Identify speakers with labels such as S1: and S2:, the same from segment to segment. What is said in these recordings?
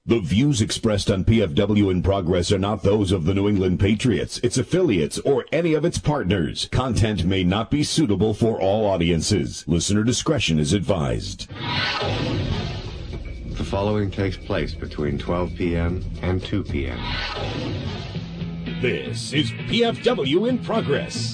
S1: The views expressed on PFW in Progress are not those of the New England Patriots, its affiliates, or any of its partners. Content may not be suitable for all audiences. Listener discretion is advised.
S2: The following takes place between 12 p.m. and 2 p.m.
S1: This is PFW in Progress.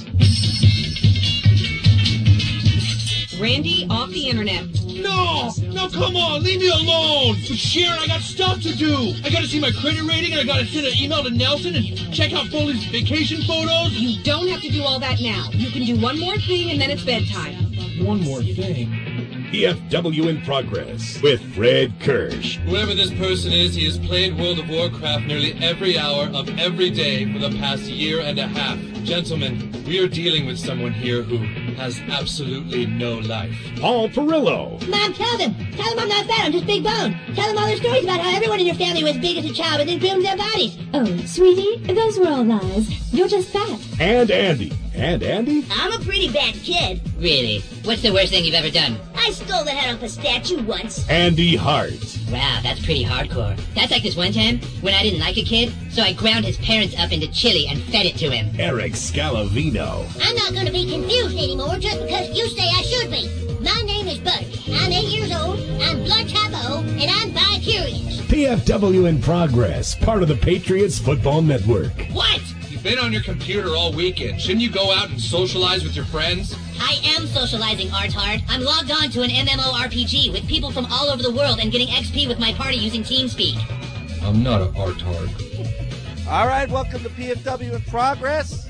S3: Randy off the internet.
S4: No, come on, leave me alone. But Sharon, I got stuff to do. I gotta see my credit rating, and I gotta send an email to Nelson and check out Foley's vacation photos.
S3: You don't have to do all that now. You can do one more thing and then it's bedtime.
S4: One more thing.
S1: PFW in Progress with Fred Kirsch.
S5: Whoever this person is, he has played World of Warcraft nearly every hour of every day for the past year and a half. Gentlemen, we are dealing with someone here who has absolutely no life.
S1: Paul Perillo.
S6: Mom, tell them I'm not fat, I'm just big boned. Tell them all the stories about how everyone in your family was big as a child and then filmed their bodies.
S7: Oh, sweetie, those were all lies. You're just fat.
S1: And Andy.
S6: I'm a pretty bad kid.
S8: Really? What's the worst thing you've ever done?
S6: I stole the head off a statue once.
S1: Andy Hart.
S8: Wow, that's pretty hardcore. That's like this one time when I didn't like a kid, so I ground his parents up into chili and fed it to him.
S1: Eric Scalavino.
S6: I'm not going to be confused anymore just because you say I should be. My name is Butch. I'm 8 years old, I'm blood type O, and I'm bi-curious.
S1: PFW in Progress, part of the Patriots Football Network.
S5: What? You've been on your computer all weekend. Shouldn't you go out and socialize with your friends?
S8: I am socializing, Artard. I'm logged on to an MMORPG with people from all over the world and getting XP with my party using TeamSpeak.
S5: I'm not an Artard.
S9: All right, welcome to PFW in Progress.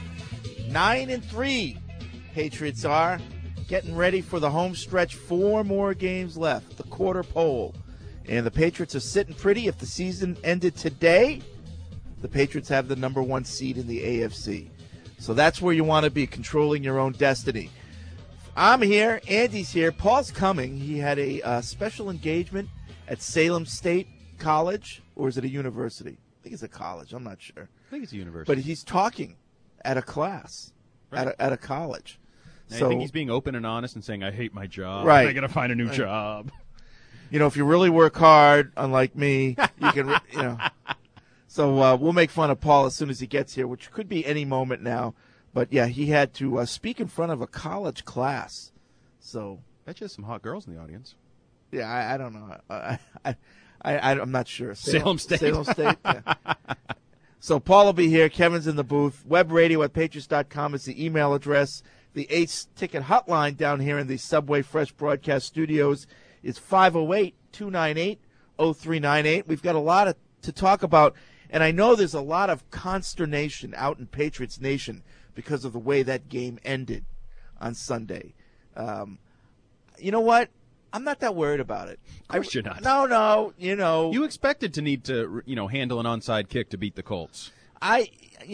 S9: 9-3, Patriots are getting ready for the home stretch. 4 more games left, the quarter pole. And the Patriots are sitting pretty. If the season ended today, the Patriots have the number 1 seed in the AFC. So that's where you want to be, controlling your own destiny. I'm here. Andy's here. Paul's coming. He had a special engagement at Salem State College, or is it a university? I think it's a college. I'm not sure.
S10: I think it's a university.
S9: But he's talking at a class, right, at a college.
S10: So I think he's being open and honest and saying, I hate my job.
S9: Right.
S10: I got to find a new job.
S9: You know, if you really work hard, unlike me, you can, you know. So we'll make fun of Paul as soon as he gets here, which could be any moment now. But, yeah, he had to speak in front of a college class. So
S10: Bet you there's some hot girls in the audience.
S9: Yeah, I don't know. I'm not sure.
S10: Salem State.
S9: Salem State, yeah. So Paul will be here. Kevin's in the booth. Webradio@patriots.com is the email address. The Ace Ticket Hotline down here in the Subway Fresh Broadcast Studios is 508-298-0398. We've got a lot to talk about, and I know there's a lot of consternation out in Patriots Nation because of the way that game ended on Sunday. You know what? I'm not that worried about it.
S10: Of course you're not.
S9: No, you know.
S10: You expected to need to, handle an onside kick to beat the Colts.
S9: I'm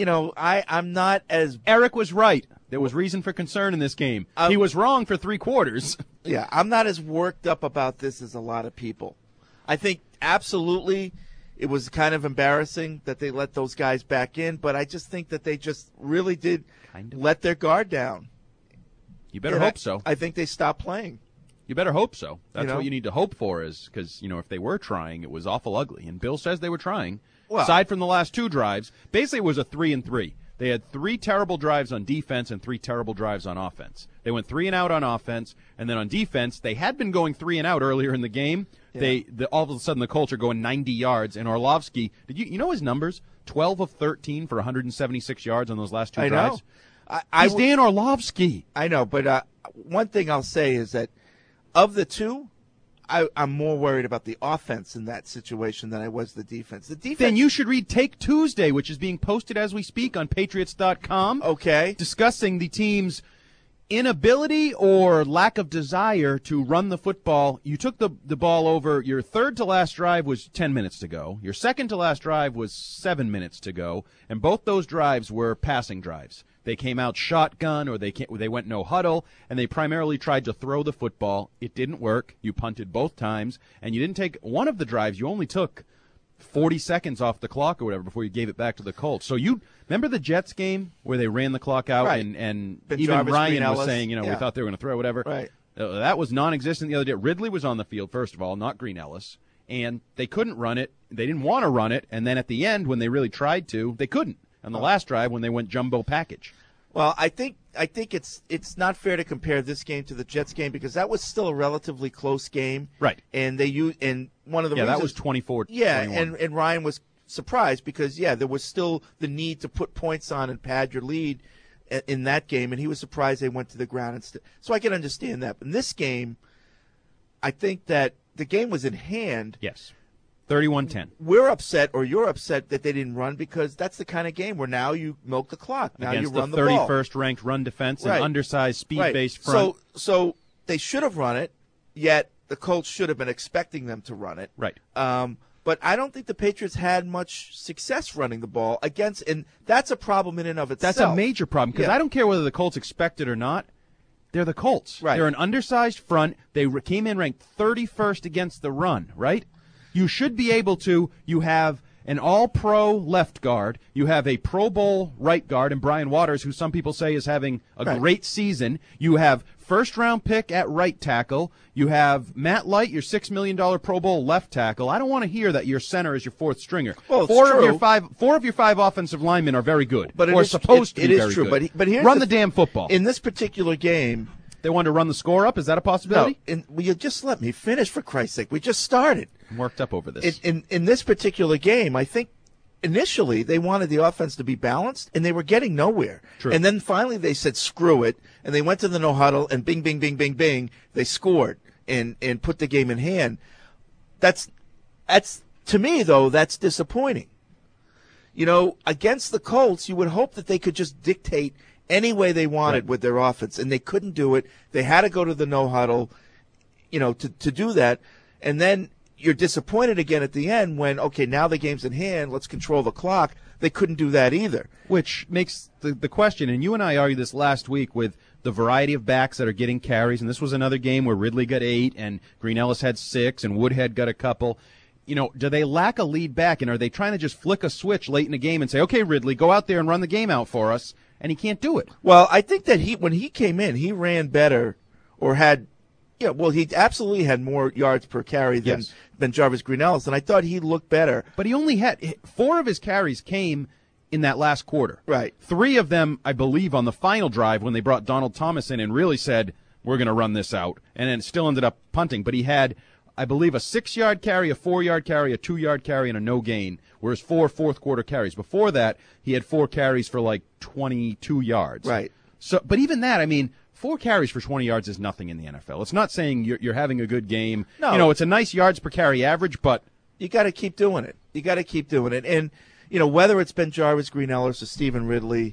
S9: not as...
S10: Eric was right. There was reason for concern in this game. He was wrong for 3 quarters.
S9: Yeah, I'm not as worked up about this as a lot of people. I think absolutely it was kind of embarrassing that they let those guys back in, but I just think that they just really did let their guard down.
S10: You better hope so.
S9: I think they stopped playing.
S10: You better hope so. That's what you need to hope for, is because, if they were trying, it was awful ugly. And Bill says they were trying. Well, aside from the last 2 drives, basically it was a 3-3. They had 3 terrible drives on defense and 3 terrible drives on offense. They went 3 and out on offense, and then on defense, they had been going 3 and out earlier in the game. Yeah. All of a sudden the Colts are going 90 yards, and Orlovsky, you know his numbers? 12 of 13 for 176 yards on those last 2 drives. He's Dan Orlovsky.
S9: I know, but one thing I'll say is that of the 2, I'm more worried about the offense in that situation than I was the defense. The defense.
S10: Then you should read Take Tuesday, which is being posted as we speak on Patriots.com.
S9: Okay.
S10: Discussing the team's inability or lack of desire to run the football. You took the ball over. Your third to last drive was 10 minutes to go. Your second to last drive was 7 minutes to go. And both those drives were passing drives. They came out shotgun, or they went no huddle, and they primarily tried to throw the football. It didn't work. You punted both times, and you didn't take one of the drives. You only took 40 seconds off the clock or whatever before you gave it back to the Colts. So you remember the Jets game where they ran the clock out,
S9: right,
S10: and even
S9: Jarvis,
S10: Ryan was saying, we thought they were going to throw whatever.
S9: Right.
S10: That was non-existent the other day. Ridley was on the field, first of all, not Green Ellis. and they couldn't run it. They didn't want to run it, and then at the end, when they really tried to, they couldn't. On the last drive, when they went jumbo package.
S9: Well, I think it's not fair to compare this game to the Jets game because that was still a relatively close game.
S10: Right.
S9: And one of the reasons,
S10: that was 24-21.
S9: Yeah, and Ryan was surprised because there was still the need to put points on and pad your lead in that game, and he was surprised they went to the ground instead. So I can understand that. But in this game, I think that the game was in hand.
S10: Yes. 31-10.
S9: We're upset, or you're upset, that they didn't run because that's the kind of game where now you milk the clock. Now
S10: Against
S9: you run
S10: the
S9: the ball.
S10: 31st ranked run defense
S9: Right.
S10: and undersized speed-based front.
S9: So they should have run it, yet the Colts should have been expecting them to run it.
S10: Right.
S9: But I don't think the Patriots had much success running the ball against, and that's a problem in and of itself.
S10: That's a major problem because I don't care whether the Colts expect it or not. They're the Colts.
S9: Right.
S10: They're an undersized front. They came in ranked 31st against the run, right? You should be able to. You have an all-pro left guard. You have a Pro Bowl right guard in Brian Waters, who some people say is having a great season. You have first-round pick at right tackle. You have Matt Light, your $6 million Pro Bowl left tackle. I don't want to hear that your center is your fourth stringer.
S9: Well,
S10: four of your five offensive linemen are very good,
S9: but
S10: supposed to be
S9: very
S10: good.
S9: But here's
S10: run the damn football.
S9: In this particular game,
S10: they wanted to run the score up. Is that a possibility?
S9: No, will you just let me finish, for Christ's sake? We just started.
S10: I'm worked up over this.
S9: In this particular game, I think initially they wanted the offense to be balanced, and they were getting nowhere.
S10: True.
S9: And then finally they said, screw it, and they went to the no-huddle, and bing, bing, bing, bing, bing, they scored and put the game in hand. That's to me, though, that's disappointing. You know, against the Colts, you would hope that they could just dictate any way they wanted with their offense, and they couldn't do it. They had to go to the no-huddle, to do that. And then you're disappointed again at the end when, okay, now the game's in hand, let's control the clock. They couldn't do that either.
S10: Which makes the question, and you and I argued this last week with the variety of backs that are getting carries, and this was another game where Ridley got 8 and Green Ellis had 6 and Woodhead got a couple. Do they lack a lead back, and are they trying to just flick a switch late in the game and say, okay, Ridley, go out there and run the game out for us, and he can't do it?
S9: Well, I think that when he came in, he ran better or had he absolutely had more yards per carry than Jarvis Green Ellis, and I thought he looked better.
S10: But he only had 4 of his carries came in that last quarter.
S9: Right.
S10: 3 of them, I believe, on the final drive when they brought Donald Thomas in and really said, we're going to run this out, and then still ended up punting. But he had, I believe, a 6-yard carry, a 4-yard carry, a 2-yard carry, and a no gain, whereas 4 fourth-quarter carries. Before that, he had 4 carries for like 22 yards.
S9: Right.
S10: So, but even that, I mean, 4 carries for 20 yards is nothing in the NFL. It's not saying you're having a good game.
S9: No.
S10: It's a nice yards per carry average, but
S9: you got to keep doing it. And, whether it's been Jarvis Green Ellis or Stephen Ridley,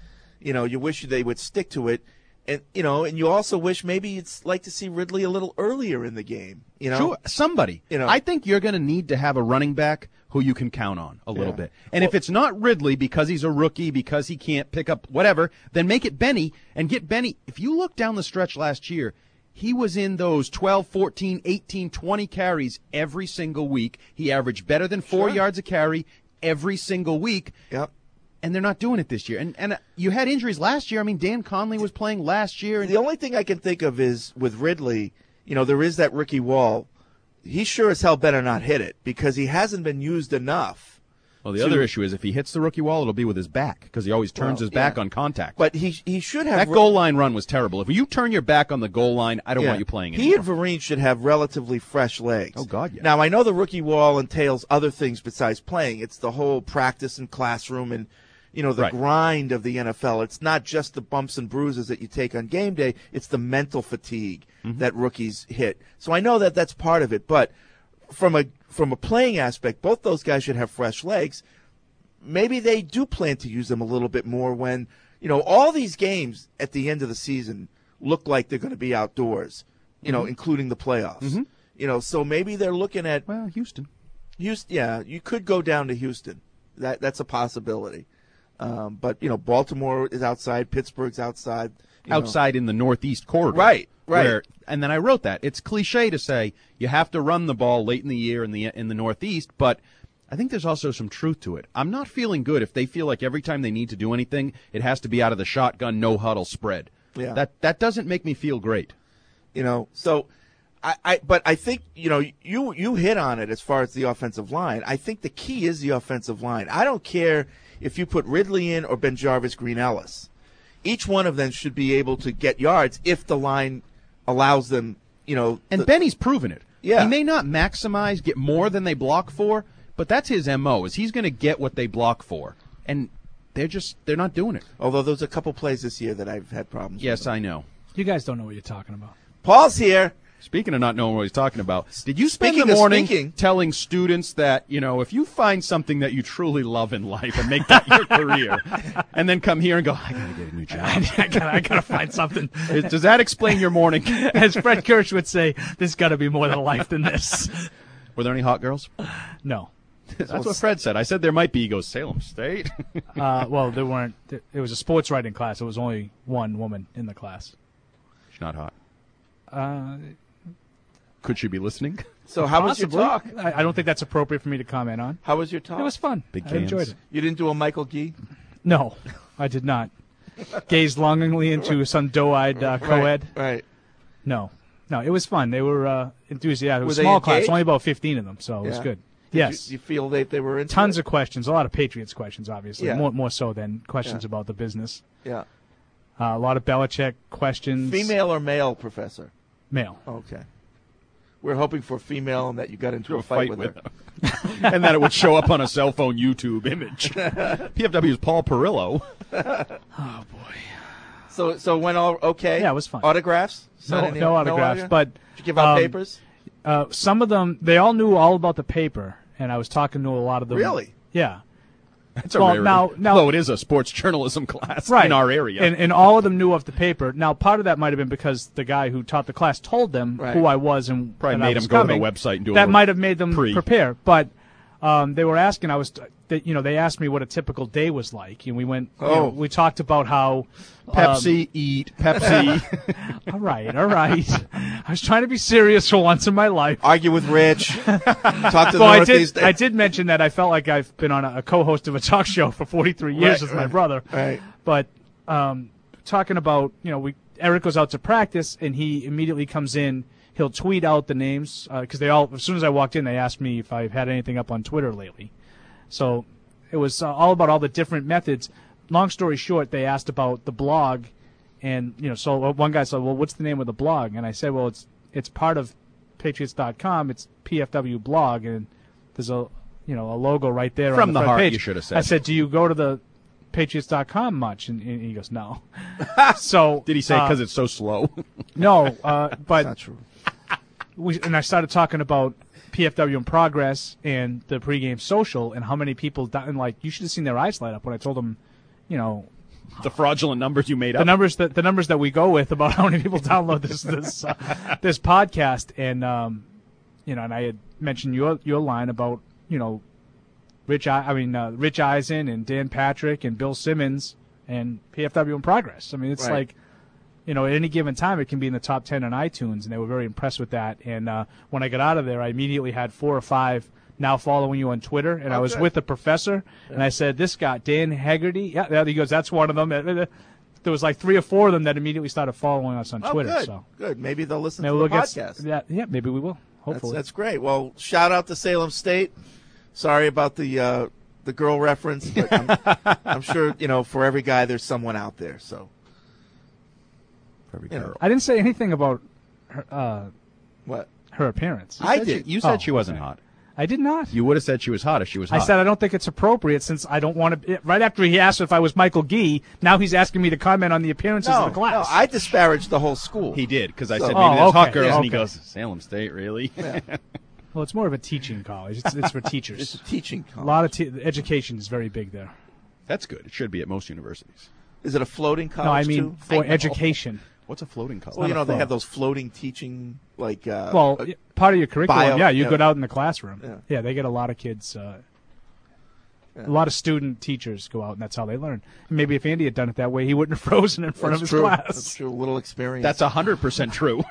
S9: you wish they would stick to it. And, and you also wish maybe you'd like to see Ridley a little earlier in the game.
S10: Sure, somebody. I think you're going to need to have a running back who you can count on a little bit. And if it's not Ridley because he's a rookie, because he can't pick up whatever, then make it Benny and get Benny. If you look down the stretch last year, he was in those 12, 14, 18, 20 carries every single week. He averaged better than 4 yards a carry every single week.
S9: Yep.
S10: And they're not doing it this year. And you had injuries last year. I mean, Dan Conley was playing last year.
S9: The only thing I can think of is with Ridley, there is that rookie wall. He sure as hell better not hit it because he hasn't been used enough.
S10: Well, the other issue is if he hits the rookie wall, it'll be with his back because he always turns his back on contact.
S9: But he should have.
S10: That goal line run was terrible. If you turn your back on the goal line, I don't want you playing anymore.
S9: He and Vereen should have relatively fresh legs.
S10: Oh, God, yeah.
S9: Now, I know the rookie wall entails other things besides playing. It's the whole practice and classroom and, the grind of the NFL. It's not just the bumps and bruises that you take on game day. It's the mental fatigue that rookies hit. So I know that that's part of it. But from a playing aspect, both those guys should have fresh legs. Maybe they do plan to use them a little bit more when, all these games at the end of the season look like they're going to be outdoors, including the playoffs. So maybe they're looking at
S10: Houston.
S9: Yeah, you could go down to Houston. That's a possibility. But Baltimore is outside, Pittsburgh's outside.
S10: Outside in the Northeast corridor.
S9: Right.
S10: And then I wrote that. It's cliche to say you have to run the ball late in the year in the Northeast, but I think there's also some truth to it. I'm not feeling good if they feel like every time they need to do anything, it has to be out of the shotgun, no-huddle spread.
S9: Yeah.
S10: That doesn't make me feel great.
S9: So But I think, you hit on it as far as the offensive line. I think the key is the offensive line. I don't care if you put Ridley in or Ben Jarvis, Green Ellis. Each one of them should be able to get yards if the line allows them,
S10: And Benny's proven it.
S9: Yeah.
S10: He may not get more than they block for, but that's his MO, is he's going to get what they block for. And they're not doing it.
S9: Although there's a couple plays this year that I've had problems with.
S10: Yes, I know.
S11: You guys don't know what you're talking about.
S9: Paul's here.
S10: Speaking of not knowing what he's talking about, did you spend
S9: Speaking
S10: the
S9: of
S10: morning
S9: speaking-
S10: telling students that, if you find something that you truly love in life and make that your career, and then come here and go, I got to get a new job.
S11: I gotta find something.
S10: Does that explain your morning?
S11: As Fred Kirsch would say, there's got to be more than life than this.
S10: Were there any hot girls?
S11: No.
S10: That's what Fred said. I said there might be. He goes, Salem State.
S11: Well, there weren't. It was a sports writing class. It was only one woman in the class.
S10: She's not hot. Could she be listening?
S9: So how was your talk?
S11: I don't think that's appropriate for me to comment on.
S9: How was your talk?
S11: It was fun.
S10: Big
S11: I enjoyed it.
S9: You didn't do a Michael Gee?
S11: No, I did not. Gazed longingly into some doe-eyed co-ed.
S9: Right.
S11: No, it was fun. They were enthusiastic. It was
S9: Were
S11: a
S9: they
S11: small class,
S9: engaged?
S11: only about 15 of them, so it was
S9: Yeah.
S11: good.
S9: Did
S11: Yes.
S9: You feel they were into
S11: Tons
S9: it?
S11: of questions, a lot of Patriots questions, obviously,
S9: Yeah.
S11: more so than questions about the business.
S9: Yeah.
S11: A lot of Belichick questions.
S9: Female or male, Professor?
S11: Male.
S9: Okay. We're hoping for female and that you got into a fight with her.
S10: And that it would show up on a cell phone YouTube image. PFW's Paul Perillo.
S11: Oh, boy.
S9: So it went all okay?
S11: Yeah, it was fun.
S9: Autographs?
S11: No autographs, but...
S9: Did you give out papers?
S11: Some of them, they all knew all about the paper, and I was talking to a lot of them.
S9: Really?
S11: Yeah.
S10: That's a
S11: Well,
S10: rarity.
S11: now-
S10: Although it is a sports journalism class
S11: Right.
S10: in our area.
S11: And all of them knew of the paper. Now, part of that might have been because the guy who taught the class told them
S9: Right.
S11: who I was and
S10: Probably
S11: that I
S10: made
S11: was
S10: them go to the
S11: coming.
S10: website and do a
S11: That
S10: little
S11: might have made them
S10: pre.
S11: prepare. But they were asking, they asked me what a typical day was like. And we went, we talked about how...
S10: Pepsi, eat, Pepsi.
S11: All right. I was trying to be serious for once in my life.
S9: Argue with Rich. Talk to the
S11: Well,
S9: Northeast.
S11: I did mention that I felt like I've been on a co-host of a talk show for 43 years with my brother.
S9: Right.
S11: But talking about, Eric goes out to practice, and he immediately comes in. He'll tweet out the names because as soon as I walked in, they asked me if I've had anything up on Twitter lately. So it was all about all the different methods. Long story short, they asked about the blog, and so one guy said, "Well, what's the name of the blog?" And I said, "Well, it's part of Patriots.com. It's PFW blog, and there's a logo right there
S10: From
S11: on
S10: the
S11: front
S10: heart,
S11: page."
S10: you should have said.
S11: I said, "Do you go to the Patriots.com much?" And he goes, "No." So
S10: Did he say because it's so slow?
S11: no? But
S9: Not true.
S11: and I started talking about PFW in progress and the pregame social and how many people and you should have seen their eyes light up when I told them,
S10: The fraudulent numbers you made up.
S11: the numbers that we go with about how many people download this podcast, and and I had mentioned your line about Rich Eisen and Dan Patrick and Bill Simmons and PFW in progress. I mean, it's
S9: Right.
S11: at any given time it can be in the top 10 on iTunes, and they were very impressed with that. And when I got out of there, I immediately had 4 or 5 now following you on Twitter, and I was
S9: good.
S11: with the professor, and I said, "This guy, Dan Haggerty," yeah, he goes, "That's one of them." There was 3 or 4 of them that immediately started following us on Twitter.
S9: Good.
S11: So
S9: Good. Maybe they'll listen
S11: maybe
S9: to the
S11: we'll
S9: podcast.
S11: yeah, maybe we will. Hopefully,
S9: That's great. Well, shout out to Salem State. Sorry about the girl reference, but I'm sure for every guy there's someone out there. So
S10: For every
S9: you know.
S10: girl.
S11: I didn't say anything about her,
S9: what?
S11: her appearance.
S9: I did.
S10: You said
S11: Oh,
S10: she wasn't
S11: okay.
S10: hot.
S11: I did not.
S10: You would have said she was hot if she was
S11: I
S10: hot.
S11: said I don't think it's appropriate since I don't want to. Right after he asked if I was Michael Gee, now he's asking me to comment on the appearances of the class.
S9: I disparaged the whole school.
S10: He did, because I
S9: So-
S10: said
S11: Oh,
S10: maybe there's hot
S11: okay,
S10: girls,
S11: yeah,
S10: and he
S11: okay.
S10: goes, Salem State, really?
S11: Well, it's more of a teaching college. It's for
S9: It's
S11: teachers.
S9: a teaching
S11: A
S9: college.
S11: lot of education is very big there.
S10: That's good. It should be at most universities.
S9: Is it a floating college
S11: No, I mean
S9: too?
S11: for education.
S10: What's a floating college?
S9: Well,
S11: not a
S9: they
S11: float.
S9: have those floating teaching
S11: Well, part of your curriculum, you
S9: yeah.
S11: go out in the classroom.
S9: Yeah.
S11: Yeah, they get a lot of kids. A lot of student teachers go out, and that's how they learn. And maybe if Andy had done it that way, he wouldn't have frozen in front of his
S9: true.
S11: class.
S9: That's true. A little experience.
S10: That's 100% true.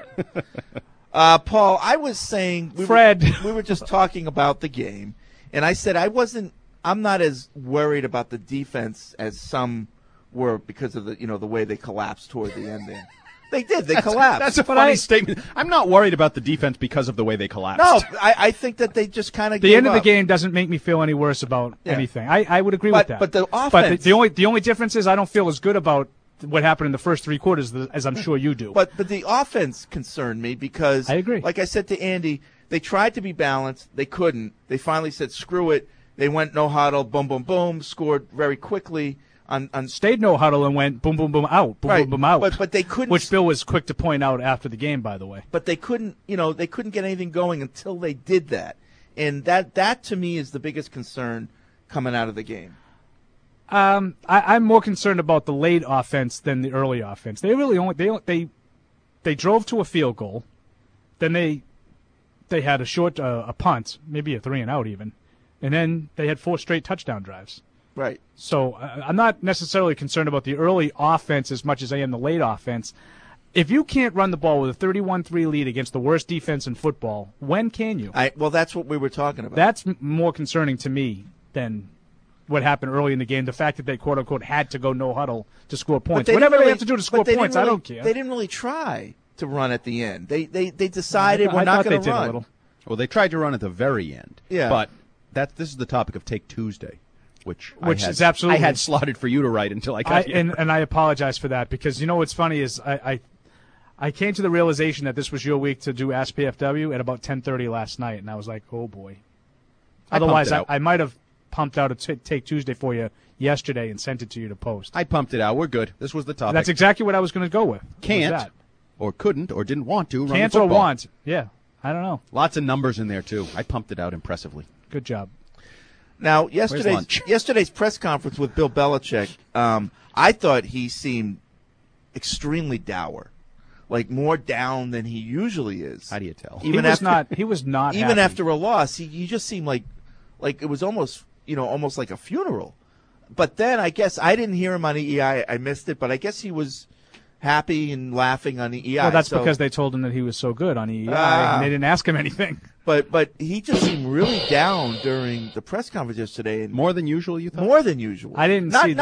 S9: Paul, I was saying,
S11: Fred.
S9: we were just talking about the game, and I said I'm not as worried about the defense as some were because of the way they collapsed toward the end there. They did. They collapsed.
S10: That's a funny statement. I'm not worried about the defense because of the way they collapsed.
S9: No, I think that they just kind of
S11: the end of the game doesn't make me feel any worse about anything. I would agree with that.
S9: But the offense.
S11: But the only difference is I don't feel as good about what happened in the first three quarters as I'm sure you do.
S9: But the offense concerned me because
S11: I agree.
S9: Like I said to Andy, they tried to be balanced. They couldn't. They finally said, screw it. They went no huddle, boom, boom, boom, scored very quickly.
S11: Stayed no huddle and went boom, boom, boom, out, boom, boom, boom, out.
S9: But they couldn't.
S11: Which Bill was quick to point out after the game, by the way.
S9: But they couldn't, they couldn't get anything going until they did that. And that to me is the biggest concern coming out of the game.
S11: I'm more concerned about the late offense than the early offense. They really they drove to a field goal, then they had a punt, maybe a 3-and-out even, and then they had 4 straight touchdown drives.
S9: Right.
S11: So I'm not necessarily concerned about the early offense as much as I am the late offense. If you can't run the ball with a 31-3 lead against the worst defense in football, when can you?
S9: Well, that's what we were talking about.
S11: That's more concerning to me than what happened early in the game. The fact that they, quote-unquote, had to go no huddle to score points. Whatever they have to do to score points, I don't care.
S9: They didn't really try to run at the end. They decided we're not going to run.
S11: A little.
S10: Well, they tried to run at the very end.
S9: Yeah.
S10: But this is the topic of Take Tuesday, which
S11: is absolutely.
S10: I had slotted for you to write until I got here.
S11: And I apologize for that because what's funny is I came to the realization that this was your week to do Ask PFW at about 10:30 last night, and I was like, oh boy. Otherwise, I might have pumped out a Take Tuesday for you yesterday and sent it to you to post.
S10: I pumped it out. We're good. This was the topic.
S11: That's exactly what I was going to go with.
S10: Can't, or couldn't, or didn't want to run
S11: Can't
S10: the football.
S11: or want. Yeah, I don't know.
S10: Lots of numbers in there, too. I pumped it out impressively.
S11: Good job.
S9: Now, yesterday's press conference with Bill Belichick, I thought he seemed extremely dour, like more down than he usually is.
S10: How do you tell?
S11: He was not.
S9: Even
S11: happy.
S9: after a loss, he just seemed like it was almost like a funeral. But then I guess I didn't hear him on EEI. I missed it, but I guess he was happy and laughing on EEI.
S11: Well, that's because they told him that he was so good on EEI, and they didn't ask him anything.
S9: But he just seemed really down during the press conference yesterday. And
S10: more than usual, you thought?
S9: More than usual.
S11: I didn't see.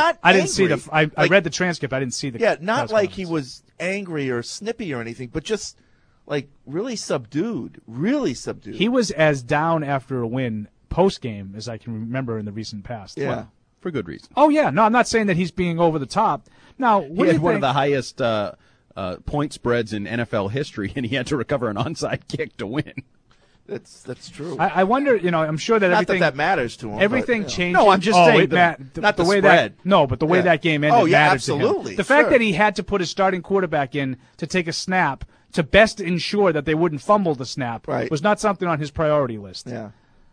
S11: I read the transcript. I didn't see the.
S9: Yeah, not like he was angry or snippy or anything, but just like really subdued. Really subdued.
S11: He was as down after a win post game as I can remember in the recent past.
S9: Yeah.
S10: Well, for good reason.
S11: Oh yeah, no, I'm not saying that he's being over the top. Now,
S10: he had one of the highest point spreads in NFL history, and he had to recover an onside kick to win.
S9: That's true.
S11: I wonder, I'm sure that
S9: not
S11: everything
S9: that matters to him.
S11: Everything changed.
S10: No, I'm just saying
S9: not the
S11: way
S9: spread.
S11: But the way that game ended mattered
S9: absolutely.
S11: to him. The fact that he had to put his starting quarterback in to take a snap to best ensure that they wouldn't fumble the snap was not something on his priority list.
S9: Yeah.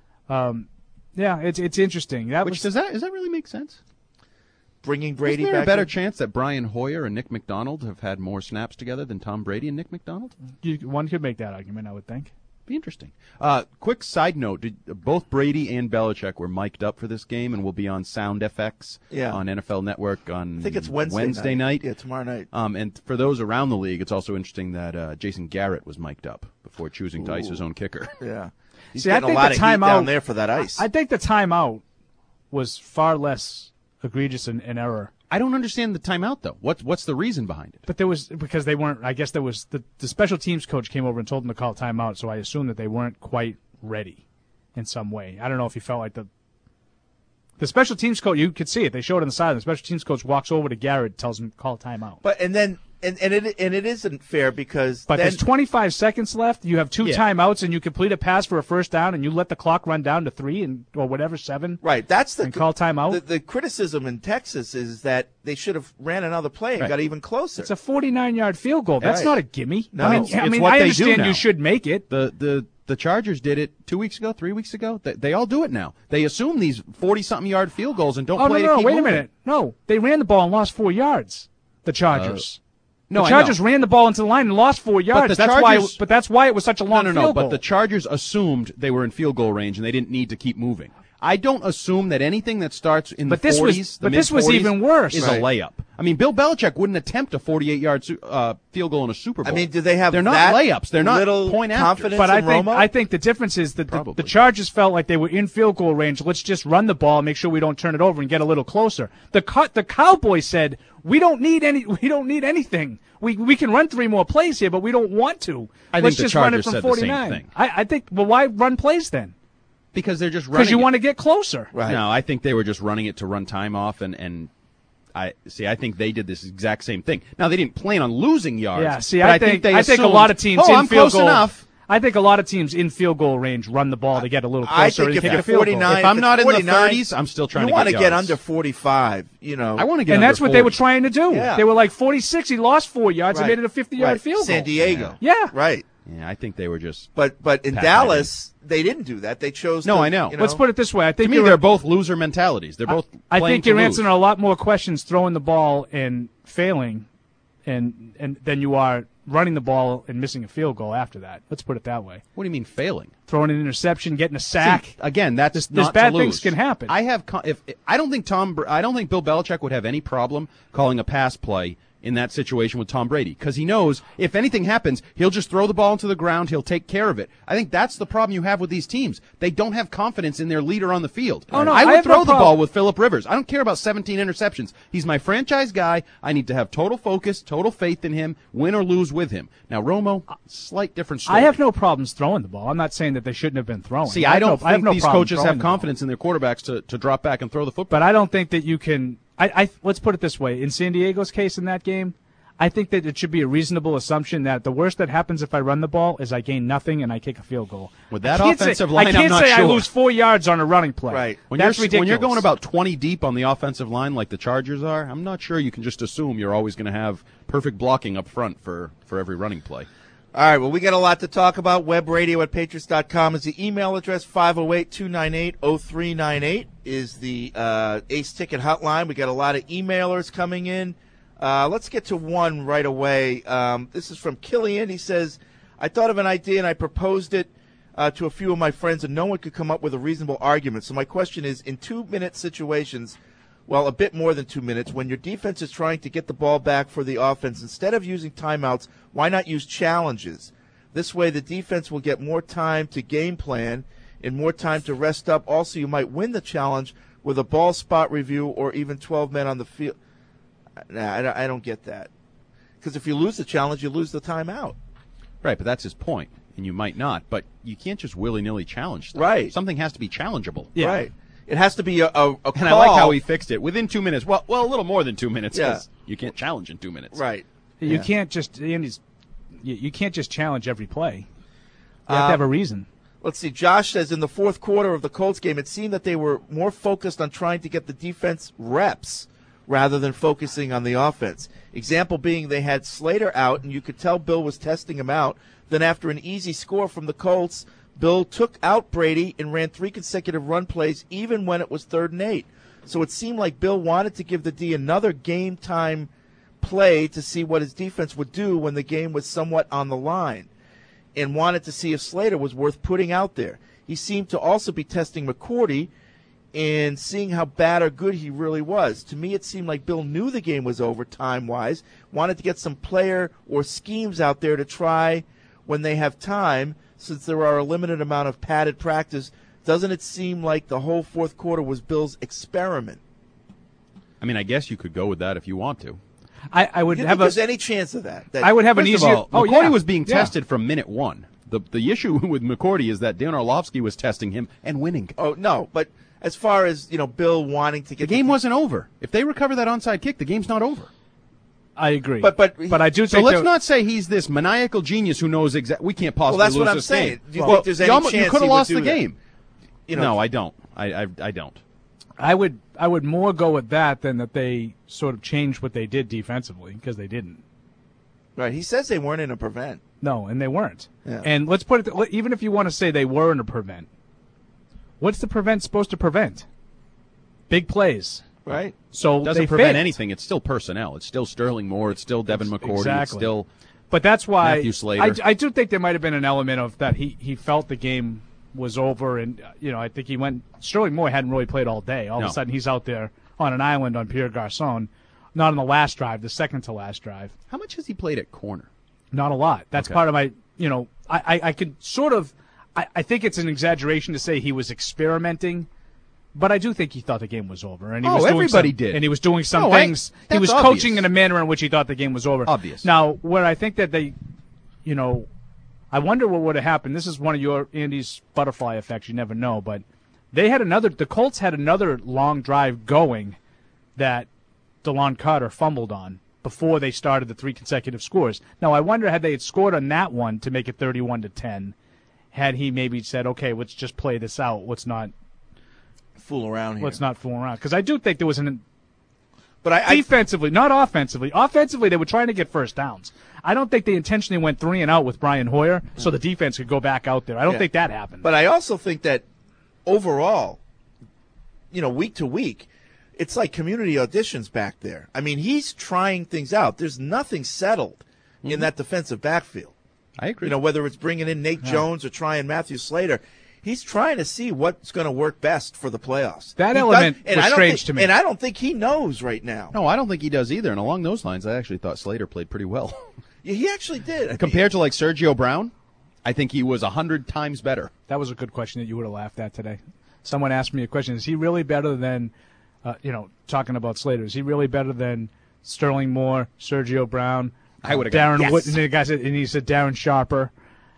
S11: Yeah, it's interesting.
S10: Does that really make sense?
S9: Bringing Brady
S10: Isn't there
S9: back
S10: a better chance that Brian Hoyer and Nick McDonald have had more snaps together than Tom Brady and Nick McDonald?
S11: One could make that argument, I would think.
S10: Be interesting. Quick side note: both Brady and Belichick were mic'd up for this game and will be on Sound FX on NFL Network on
S9: I think it's Wednesday
S10: night.
S9: Yeah, tomorrow night.
S10: And for those around the league, it's also interesting that Jason Garrett was mic'd up before choosing to ice his own kicker.
S9: Yeah. He's
S11: See, I
S9: getting
S11: think
S9: a lot
S11: the
S9: of
S11: timeout
S9: heat down there for that ice.
S11: I think the timeout was far less egregious an error.
S10: I don't understand the timeout though. What's the reason behind it?
S11: But because they weren't. I guess there was the special teams coach came over and told them to call timeout. So I assume that they weren't quite ready in some way. I don't know if he felt like the special teams coach. You could see it. They showed it on the side. The special teams coach walks over to Garrett, tells him call timeout.
S9: But and it isn't fair because
S11: there's 25 seconds left. You have two timeouts, and you complete a pass for a first down, and you let the clock run down to 3 or whatever 7.
S9: Right. That's
S11: and call timeout.
S9: The criticism in Texas is that they should have ran another play and got even closer.
S11: It's a 49-yard field goal. That's not a gimme.
S9: No,
S11: I mean, I understand you should make it.
S10: The Chargers did it 2 weeks ago, 3 weeks ago. They all do it now. They assume these 40-something yard field goals and don't play to keep
S11: wait
S10: moving.
S11: a minute. No, they ran the ball and lost 4 yards. The Chargers.
S10: No,
S11: the Chargers ran the ball into the line and lost 4 yards. That's why it was such a long field goal.
S10: But the Chargers assumed they were in field goal range and they didn't need to keep moving. I don't assume that anything that starts in the 40s,
S11: this was even worse.
S10: Is a layup. I mean, Bill Belichick wouldn't attempt a 48-yard field goal in a Super Bowl.
S9: I mean, do they have
S10: They're not
S9: that
S10: layups. They're not
S9: little
S10: point
S9: confidence
S11: But
S9: in Romo?
S11: I think the difference is that the Chargers felt like they were in field goal range. Let's just run the ball, make sure we don't turn it over, and get a little closer. The Cowboys said we don't need anything. We can run 3 more plays here, but we don't want to.
S10: I
S11: Let's
S10: think the
S11: just run it
S10: Chargers
S11: from
S10: said
S11: 49.
S10: the same thing.
S11: I think. Well, why run plays then?
S10: Because they're just running.
S11: Because you want to get closer.
S9: Right.
S10: No, I think they were just running it to run time off, and I think they did this exact same thing. Now they didn't plan on losing yards.
S11: Yeah. See,
S10: but
S11: I think
S10: they
S11: a
S10: assumed,
S11: lot of teams in
S10: I'm
S11: field
S10: close
S11: goal.
S10: enough.
S11: I think a lot of teams in field goal range run the ball to get a little
S9: I
S11: closer
S9: think
S11: and
S9: if
S11: kick
S9: you're
S11: a field
S9: 49,
S11: goal.
S10: If I'm not in the
S9: 49,
S10: 30s, I'm still trying to
S9: you want
S10: get
S9: to get
S10: yards.
S9: under 45. You know,
S10: I want to get
S11: And
S10: under
S11: that's what
S10: 40.
S11: they were trying to do.
S9: Yeah.
S11: They were like 46. He lost 4 yards and
S9: Right.
S11: made it a 50-yard field goal.
S9: San Diego.
S11: Yeah.
S9: Right.
S10: Yeah, I think they were just.
S9: But in
S10: Pat
S9: Dallas, they didn't do that. They chose.
S10: No,
S9: to,
S10: I know.
S9: you
S11: Let's put it this way. I think
S10: To me, they're both loser mentalities. They're both.
S11: I
S10: playing
S11: think you're
S10: to lose.
S11: answering a lot more questions throwing the ball and failing, and than you are running the ball and missing a field goal after that. Let's put it that way.
S10: What do you mean failing?
S11: Throwing an interception, getting a sack.
S10: See, again, that's
S11: There's
S10: not
S11: bad
S10: to lose.
S11: things can happen.
S10: I don't think Bill Belichick would have any problem calling a pass play in that situation with Tom Brady, because he knows if anything happens, he'll just throw the ball into the ground. He'll take care of it. I think that's the problem you have with these teams. They don't have confidence in their leader on the field.
S11: Oh, no,
S10: I
S11: I
S10: would
S11: have no
S10: throw the
S11: problem.
S10: ball with Phillip Rivers. I don't care about 17 interceptions. He's my franchise guy. I need to have total focus, total faith in him, win or lose with him. Now, Romo, slight different story.
S11: I have no problems throwing the ball. I'm not saying that they shouldn't have been throwing.
S10: See, I don't
S11: have
S10: think
S11: no
S10: these
S11: problem
S10: coaches
S11: throwing
S10: have
S11: the ball.
S10: confidence in their quarterbacks to drop back and throw the football.
S11: But I don't think that you can. Let's put it this way. In San Diego's case in that game, I think that it should be a reasonable assumption that the worst that happens if I run the ball is I gain nothing and I kick a field goal.
S10: With that
S11: I can't
S10: offensive
S11: say,
S10: line,
S11: I can't
S10: I'm not
S11: say I
S10: sure.
S11: lose 4 yards on a running play.
S9: Right.
S11: That's ridiculous.
S10: When you're going about 20 deep on the offensive line like the Chargers are, I'm not sure you can just assume you're always going to have perfect blocking up front for every running play.
S9: All right, well, we got a lot to talk about. Webradio@patriots.com is the email address. 508-298-0398 is the Ace Ticket hotline. We got a lot of emailers coming in. Let's get to one right away. This is from Killian. He says, I thought of an idea and I proposed it to a few of my friends, and no one could come up with a reasonable argument. So my question is, in 2-minute situations, well, a bit more than 2 minutes, when your defense is trying to get the ball back for the offense, instead of using timeouts, why not use challenges? This way the defense will get more time to game plan and more time to rest up. Also, you might win the challenge with a ball spot review or even 12 men on the field. Nah, I don't get that. Because if you lose the challenge, you lose the timeout.
S10: Right, but that's his point, and you might not. But you can't just willy-nilly challenge stuff.
S9: Right.
S10: Something has to be challengeable.
S9: Yeah. Right. It has to be a call.
S10: And I like how he fixed it. Within 2 minutes. Well, a little more than 2 minutes.
S9: Yeah.
S10: 'Cause you can't challenge in 2 minutes.
S9: Right.
S11: You can't just you can't just challenge every play. You have to have a reason.
S9: Let's see. Josh says in the fourth quarter of the Colts game, it seemed that they were more focused on trying to get the defense reps rather than focusing on the offense. Example being they had Slater out, and you could tell Bill was testing him out. Then after an easy score from the Colts, Bill took out Brady and ran 3 consecutive run plays even when it was 3rd and 8. So it seemed like Bill wanted to give the D another game time play to see what his defense would do when the game was somewhat on the line, and wanted to see if Slater was worth putting out there. He seemed to also be testing McCourty and seeing how bad or good he really was. To me, it seemed like Bill knew the game was over time-wise, wanted to get some player or schemes out there to try when they have time, since there are a limited amount of padded practice. Doesn't it seem like the whole fourth quarter was Bill's experiment?
S10: I mean, I guess you could go with that if you want to.
S11: I would
S9: You
S11: have
S9: think there's any chance of that?
S11: I would have an
S10: First of
S11: easier.
S10: all, McCourty was being
S11: Yeah.
S10: tested from minute 1. The issue with McCourty is that Dan Orlovsky was testing him and winning.
S9: Oh, no, but as far as, Bill wanting to get
S10: The game wasn't over. If they recover that onside kick, the game's not over.
S11: I agree.
S9: But
S11: I do
S10: So
S11: think
S10: let's not say he's this maniacal genius who knows exactly. We can't possibly
S9: Well, that's
S10: lose
S9: what I'm
S10: this
S9: saying.
S10: game.
S9: Do you think there's any chance
S10: you could
S9: he
S10: have
S9: would
S10: lost
S9: do
S10: the
S9: that?
S10: game. No, I don't. I don't.
S11: I would more go with that than that they sort of changed what they did defensively, because they didn't.
S9: Right. He says they weren't in a prevent.
S11: No, and they weren't.
S9: Yeah.
S11: And let's put it, even if you want to say they were in a prevent, what's the prevent supposed to prevent? Big plays.
S9: Right.
S11: So
S10: It doesn't
S11: they
S10: prevent
S11: failed.
S10: anything. It's still personnel. It's still Sterling Moore. It's still Devin McCourty.
S11: Exactly.
S10: It's still
S11: But that's why
S10: Matthew Slater.
S11: I do think there might have been an element of that he felt the game was over, and I think he went. Sterling Moore hadn't really played all day. All of
S10: No.
S11: a sudden, he's out there on an island on Pierre Garçon. Not on the last drive, the second to last drive.
S10: How much has he played at corner?
S11: Not a lot. That's part of my, I could sort of, I think it's an exaggeration to say he was experimenting, but I do think he thought the game was over. And he was doing
S10: everybody did.
S11: And he was doing some things. He was
S10: obvious.
S11: coaching in a manner in which he thought the game was over.
S10: Obvious.
S11: Now, where I think that they, I wonder what would have happened. This is one of Andy's butterfly effects. You never know. But the Colts had another long drive going that DeLon Carter fumbled on before they started the 3 consecutive scores. Now, I wonder had they had scored on that one to make it 31-10, had he maybe said, okay, let's just play this out. Let's not
S9: fool around here.
S11: Let's not fool around. Because I do think there was
S9: But
S11: defensively, not offensively. Offensively, they were trying to get first downs. I don't think they intentionally went 3 and out with Brian Hoyer so the defense could go back out there. I don't think that happened.
S9: But I also think that overall, week to week, it's like community auditions back there. I mean, he's trying things out. There's nothing settled in that defensive backfield.
S10: I agree.
S9: Whether it's bringing in Nate Jones or trying Matthew Slater, he's trying to see what's going to work best for the playoffs.
S11: That element was strange to me.
S9: And I don't think he knows right now.
S10: No, I don't think he does either. And along those lines, I actually thought Slater played pretty well.
S9: Yeah, he actually did.
S10: Compared to Sergio Brown, I think he was 100 times better.
S11: That was a good question that you would have laughed at today. Someone asked me a question. Is he really better than, talking about Slater, is he really better than Sterling Moore, Sergio Brown,
S10: I would have
S11: Darren
S10: yes.
S11: Wood? And the guy said, and he said Darren Sharper.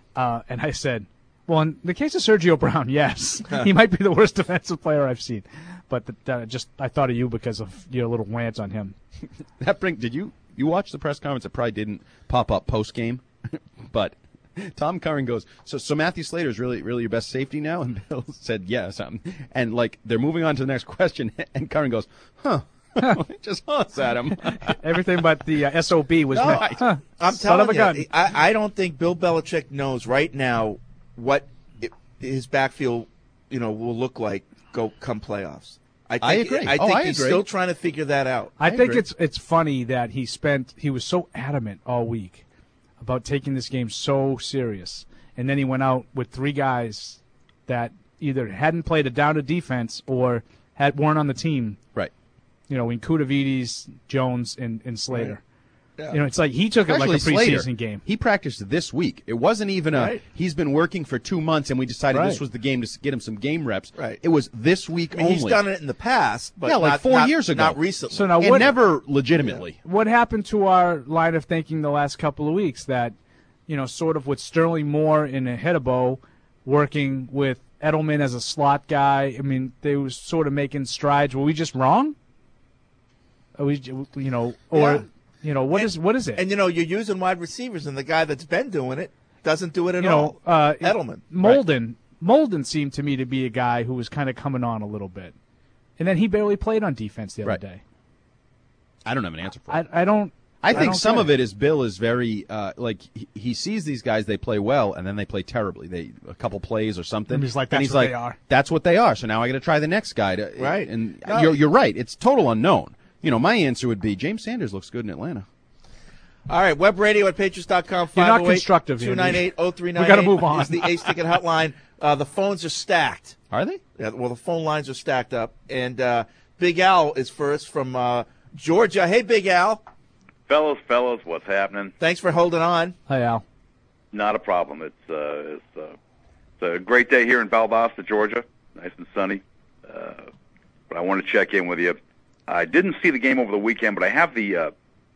S11: And I said, well, in the case of Sergio Brown, yes. He might be the worst defensive player I've seen. But I thought of you because of your little rant on him.
S10: Did you watch the press conference? It probably didn't pop up post game, but Tom Curran goes, so Matthew Slater is really your best safety now? And Bill said yes. And they're moving on to the next question, and Curran goes, huh. Just hunts at him.
S11: Everything but the SOB was right. Huh.
S9: I'm telling you, I don't think Bill Belichick knows right now what his backfield, will look like come playoffs. I agree. I think he's still trying to figure that out.
S11: I think it's funny that he was so adamant all week about taking this game so serious, and then he went out with 3 guys that either hadn't played a down to defense or weren't on the team.
S10: Right.
S11: In Kudavides, Jones, and Slater.
S9: Right.
S11: Yeah. It's like he took it like a preseason
S10: Slater,
S11: game.
S10: He practiced this week. It wasn't even he's been working for 2 months and we decided this was the game to get him some game reps.
S9: Right.
S10: It was this week only.
S9: He's done it in the past, but
S10: like 4 years ago.
S9: Not recently.
S11: So now
S10: never legitimately.
S11: What happened to our line of thinking the last couple of weeks that, sort of with Sterling Moore and Hedebo working with Edelman as a slot guy, I mean, they was sort of making strides. Were we just wrong? What is it?
S9: And you're using wide receivers, and the guy that's been doing it doesn't do it at all. Edelman,
S11: Molden seemed to me to be a guy who was kind of coming on a little bit, and then he barely played on defense the other day.
S10: I don't have an answer for it.
S11: I
S10: think some of it is Bill is very he sees these guys, they play well, and then they play terribly. A couple plays or something.
S11: And he's like, that's what they are.
S10: That's what they are. So now I got to try the next guy.
S9: Right.
S10: And you're right. It's total unknown. My answer would be James Sanders looks good in Atlanta.
S9: All right, web radio at Patriots.com.
S11: You're not constructive,
S9: 298-0398.
S11: We got to move on.
S9: Is the Ace Ticket hotline. The phones are stacked.
S10: Are they?
S9: Yeah. Well, the phone lines are stacked up, and Big Al is first from Georgia. Hey, Big Al.
S12: Fellas, what's happening?
S9: Thanks for holding on.
S11: Hi, Al.
S12: Not a problem. It's a great day here in Valdosta, Georgia. Nice and sunny. But I want to check in with you. I didn't see the game over the weekend, but I have the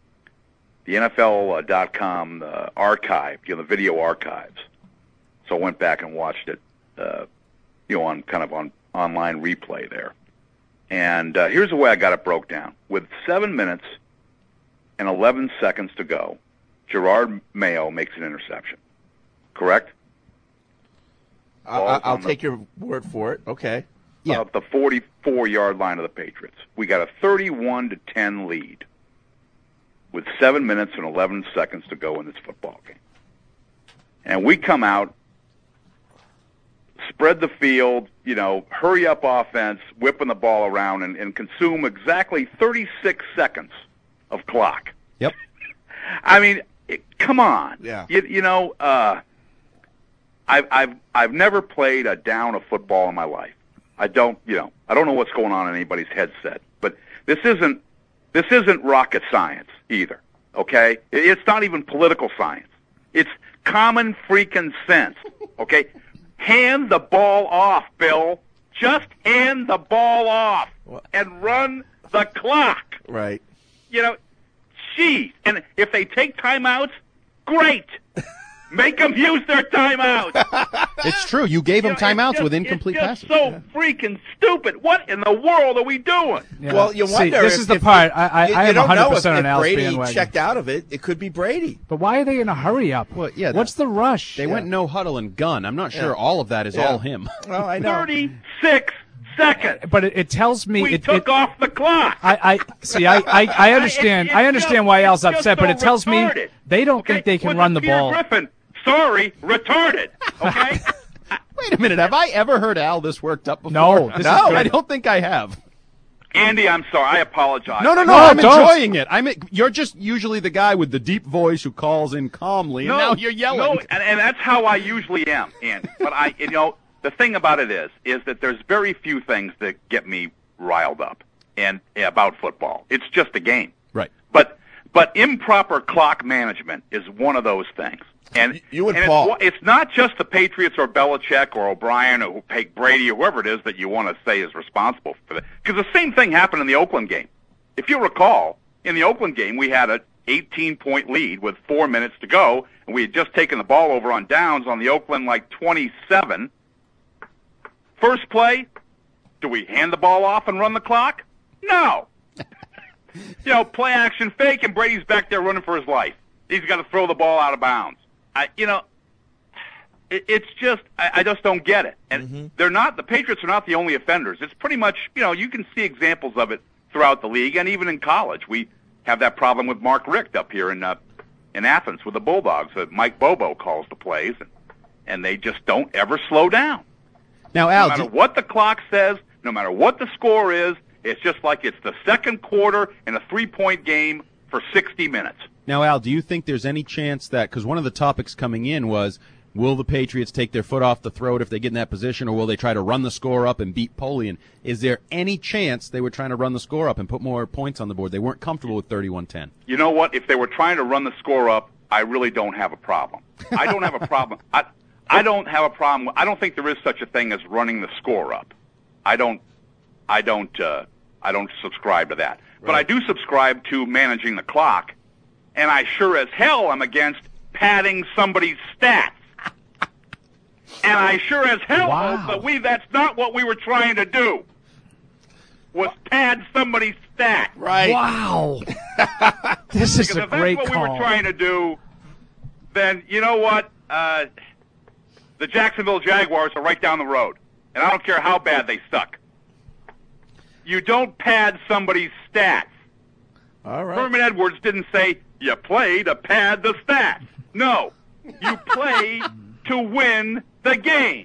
S12: NFL.com archive, the video archives. So I went back and watched it, on online replay there. And here's the way I got it broke down. With 7 minutes and 11 seconds to go, Gerard Mayo makes an interception. Correct?
S9: I'll take your word for it. Okay.
S12: Yeah. The 44-yard line of the Patriots. We got a 31-10 lead with 7 minutes and 11 seconds to go in this football game. And we come out, spread the field, hurry up offense, whipping the ball around, and consume exactly 36 seconds of clock.
S10: Yep.
S12: I mean, come on.
S9: Yeah.
S12: I've never played a down of football in my life. I don't know what's going on in anybody's headset, but this isn't this isn't rocket science either, okay? It's not even political science. It's common freaking sense, okay? Hand the ball off, Bill. Just hand the ball off and run the clock.
S9: Right.
S12: You know, geez. And if they take timeouts, great. Make them use their timeouts.
S10: It's true. You gave them timeouts with incomplete passes.
S12: It's so freaking stupid. What in the world are we doing?
S9: Yeah. Well, you wonder.
S11: This is the part. I am 100% on Al's
S9: Brady
S11: bandwagon.
S9: checked out of it. It could be Brady.
S11: But why are they in a hurry up?
S10: Well, yeah.
S11: What's the rush?
S10: They went no huddle and gun. I'm not sure all of that is all him.
S9: Well, I know.
S12: 36 seconds.
S11: But it tells me
S12: we took off the clock.
S11: I understand. I understand why Al's upset, but it tells me they don't think they can run the ball.
S12: Griffin, sorry, retarded. Okay.
S10: Wait a minute. Have I ever heard Al this worked up before?
S11: No.
S10: I don't think I have.
S12: Andy, I'm sorry. I apologize.
S10: No, I'm enjoying it. You're just usually the guy with the deep voice who calls in calmly, and now you're yelling.
S12: No, and that's how I usually am, Andy. But the thing about it is that there's very few things that get me riled up about football. It's just a game.
S10: Right.
S12: But improper clock management is one of those things. And
S9: Paul.
S12: It's not just the Patriots or Belichick or O'Brien or Brady or whoever it is that you want to say is responsible for that. Because the same thing happened in the Oakland game. If you recall, in the Oakland game, we had an 18-point lead with 4 minutes to go, and we had just taken the ball over on downs on the Oakland 27. First play, do we hand the ball off and run the clock? No. Play action fake, and Brady's back there running for his life. He's got to throw the ball out of bounds. It's just I just don't get it. And the Patriots are not the only offenders. It's pretty much, you can see examples of it throughout the league, and even in college. We have that problem with Mark Richt up here in Athens with the Bulldogs. Mike Bobo calls the plays, and they just don't ever slow down.
S10: Now, Al,
S12: no matter what the clock says, no matter what the score is, it's just like it's the second quarter in a 3-point game for 60 minutes.
S10: Now, Al, do you think there's any chance that, because one of the topics coming in was, will the Patriots take their foot off the throat if they get in that position, or will they try to run the score up and beat Polian? Is there any chance they were trying to run the score up and put more points on the board? They weren't comfortable with 31-10.
S12: You know what? If they were trying to run the score up, I really don't have a problem. I don't have a problem. I don't have a problem. I don't think there is such a thing as running the score up. I don't subscribe to that. Right. But I do subscribe to managing the clock, and I sure as hell am against padding somebody's stats. And I sure as hell hope that that's not what we were trying to do, was pad somebody's stats.
S9: Right.
S11: Wow. This is a great call.
S12: If that's what we were trying to do, then you know what? The Jacksonville Jaguars are right down the road, and I don't care how bad they suck. You don't pad somebody's stats.
S9: All right.
S12: Herman Edwards didn't say, you play to pad the stats. No. You play to win the game.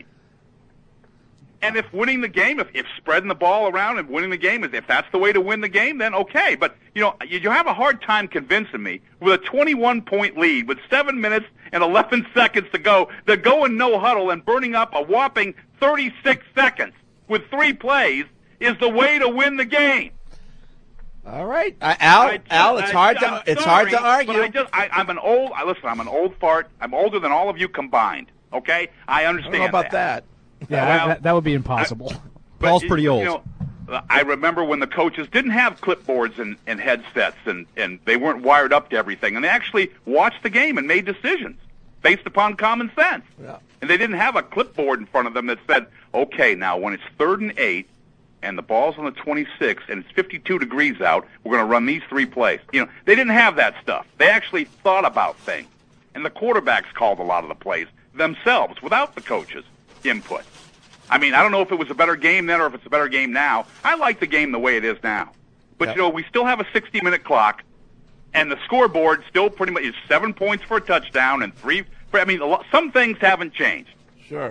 S12: And if winning the game, if spreading the ball around and winning the game, if that's the way to win the game, then okay. But, you have a hard time convincing me with a 21-point lead with 7 minutes and 11 seconds to go, they're going no huddle and burning up a whopping 36 seconds with 3 plays is the way to win the game.
S9: All right, Al. It's hard to argue.
S12: But I'm an old fart. I'm older than all of you combined. Okay, I understand.
S9: I don't know about that.
S11: Yeah, that would be impossible.
S10: Paul's pretty old.
S12: I remember when the coaches didn't have clipboards and headsets, and they weren't wired up to everything, and they actually watched the game and made decisions based upon common sense.
S9: Yeah.
S12: And they didn't have a clipboard in front of them that said, okay, now when it's 3rd and 8, and the ball's on the 26, and it's 52 degrees out, we're going to run these 3 plays. They didn't have that stuff. They actually thought about things. And the quarterbacks called a lot of the plays themselves without the coaches' input. I mean, I don't know if it was a better game then or if it's a better game now. I like the game the way it is now. But, we still have a 60-minute clock, and the scoreboard still pretty much is 7 points for a touchdown and 3 for, some things haven't changed.
S9: Sure.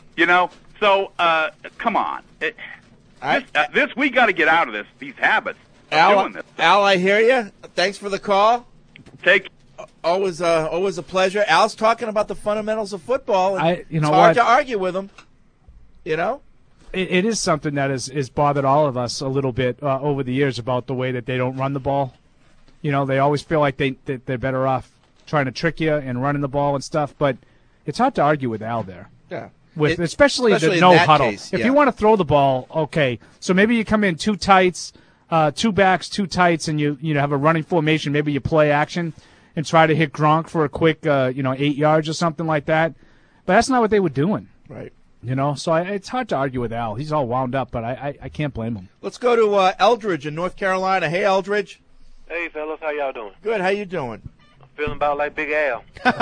S12: So, come on. We got to get out of these habits of doing this.
S9: Al, I hear you. Thanks for the call.
S12: Always
S9: a pleasure. Al's talking about the fundamentals of football. And
S11: it's
S9: hard to argue with him.
S11: it is something that is bothered all of us a little bit over the years about the way that they don't run the ball. You know, they always feel like they're better off trying to trick you and running the ball and stuff. But it's hard to argue with Al there.
S9: Yeah.
S11: Especially the
S9: in
S11: no
S9: that
S11: huddle.
S9: case,
S11: If you want to throw the ball, okay. So maybe you come in two tights, two backs, two tights, and you have a running formation. Maybe you play action and try to hit Gronk for a quick 8 yards or something like that. But that's not what they were doing.
S9: Right.
S11: You know, so it's hard to argue with Al. He's all wound up, but I can't blame him.
S9: Let's go to Eldridge in North Carolina. Hey, Eldridge.
S13: Hey, fellas, how y'all doing?
S9: Good. How you doing?
S13: I'm feeling about like Big Al.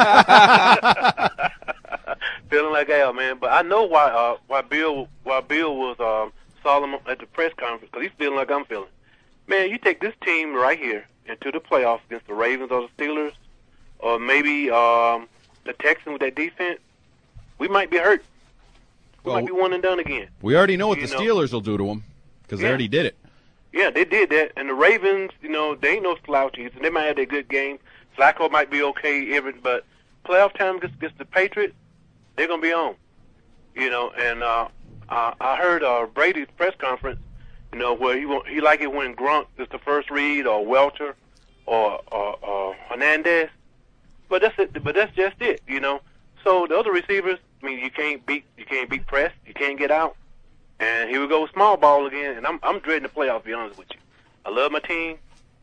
S13: Feeling like Al, man. But I know why Bill was solemn at the press conference, because he's feeling like I'm feeling. Man, you take this team right here into the playoffs against the Ravens or the Steelers, or maybe the Texans with that defense, we might be hurt. We might be one and done again.
S10: We already know what the Steelers will do to them, because they already did it.
S13: Yeah, they did that. And the Ravens, they ain't no slouches, and they might have their good games. Flacco might be okay, but playoff time against the Patriots, they're going to be on. And I heard Brady's press conference, where he like it when Gronk is the first read, or Welter, or Hernandez. But that's it. But that's just it, So the other receivers, you can't beat press, you can't get out. And here we go, small ball again. And I'm dreading the playoffs, to be honest with you. I love my team,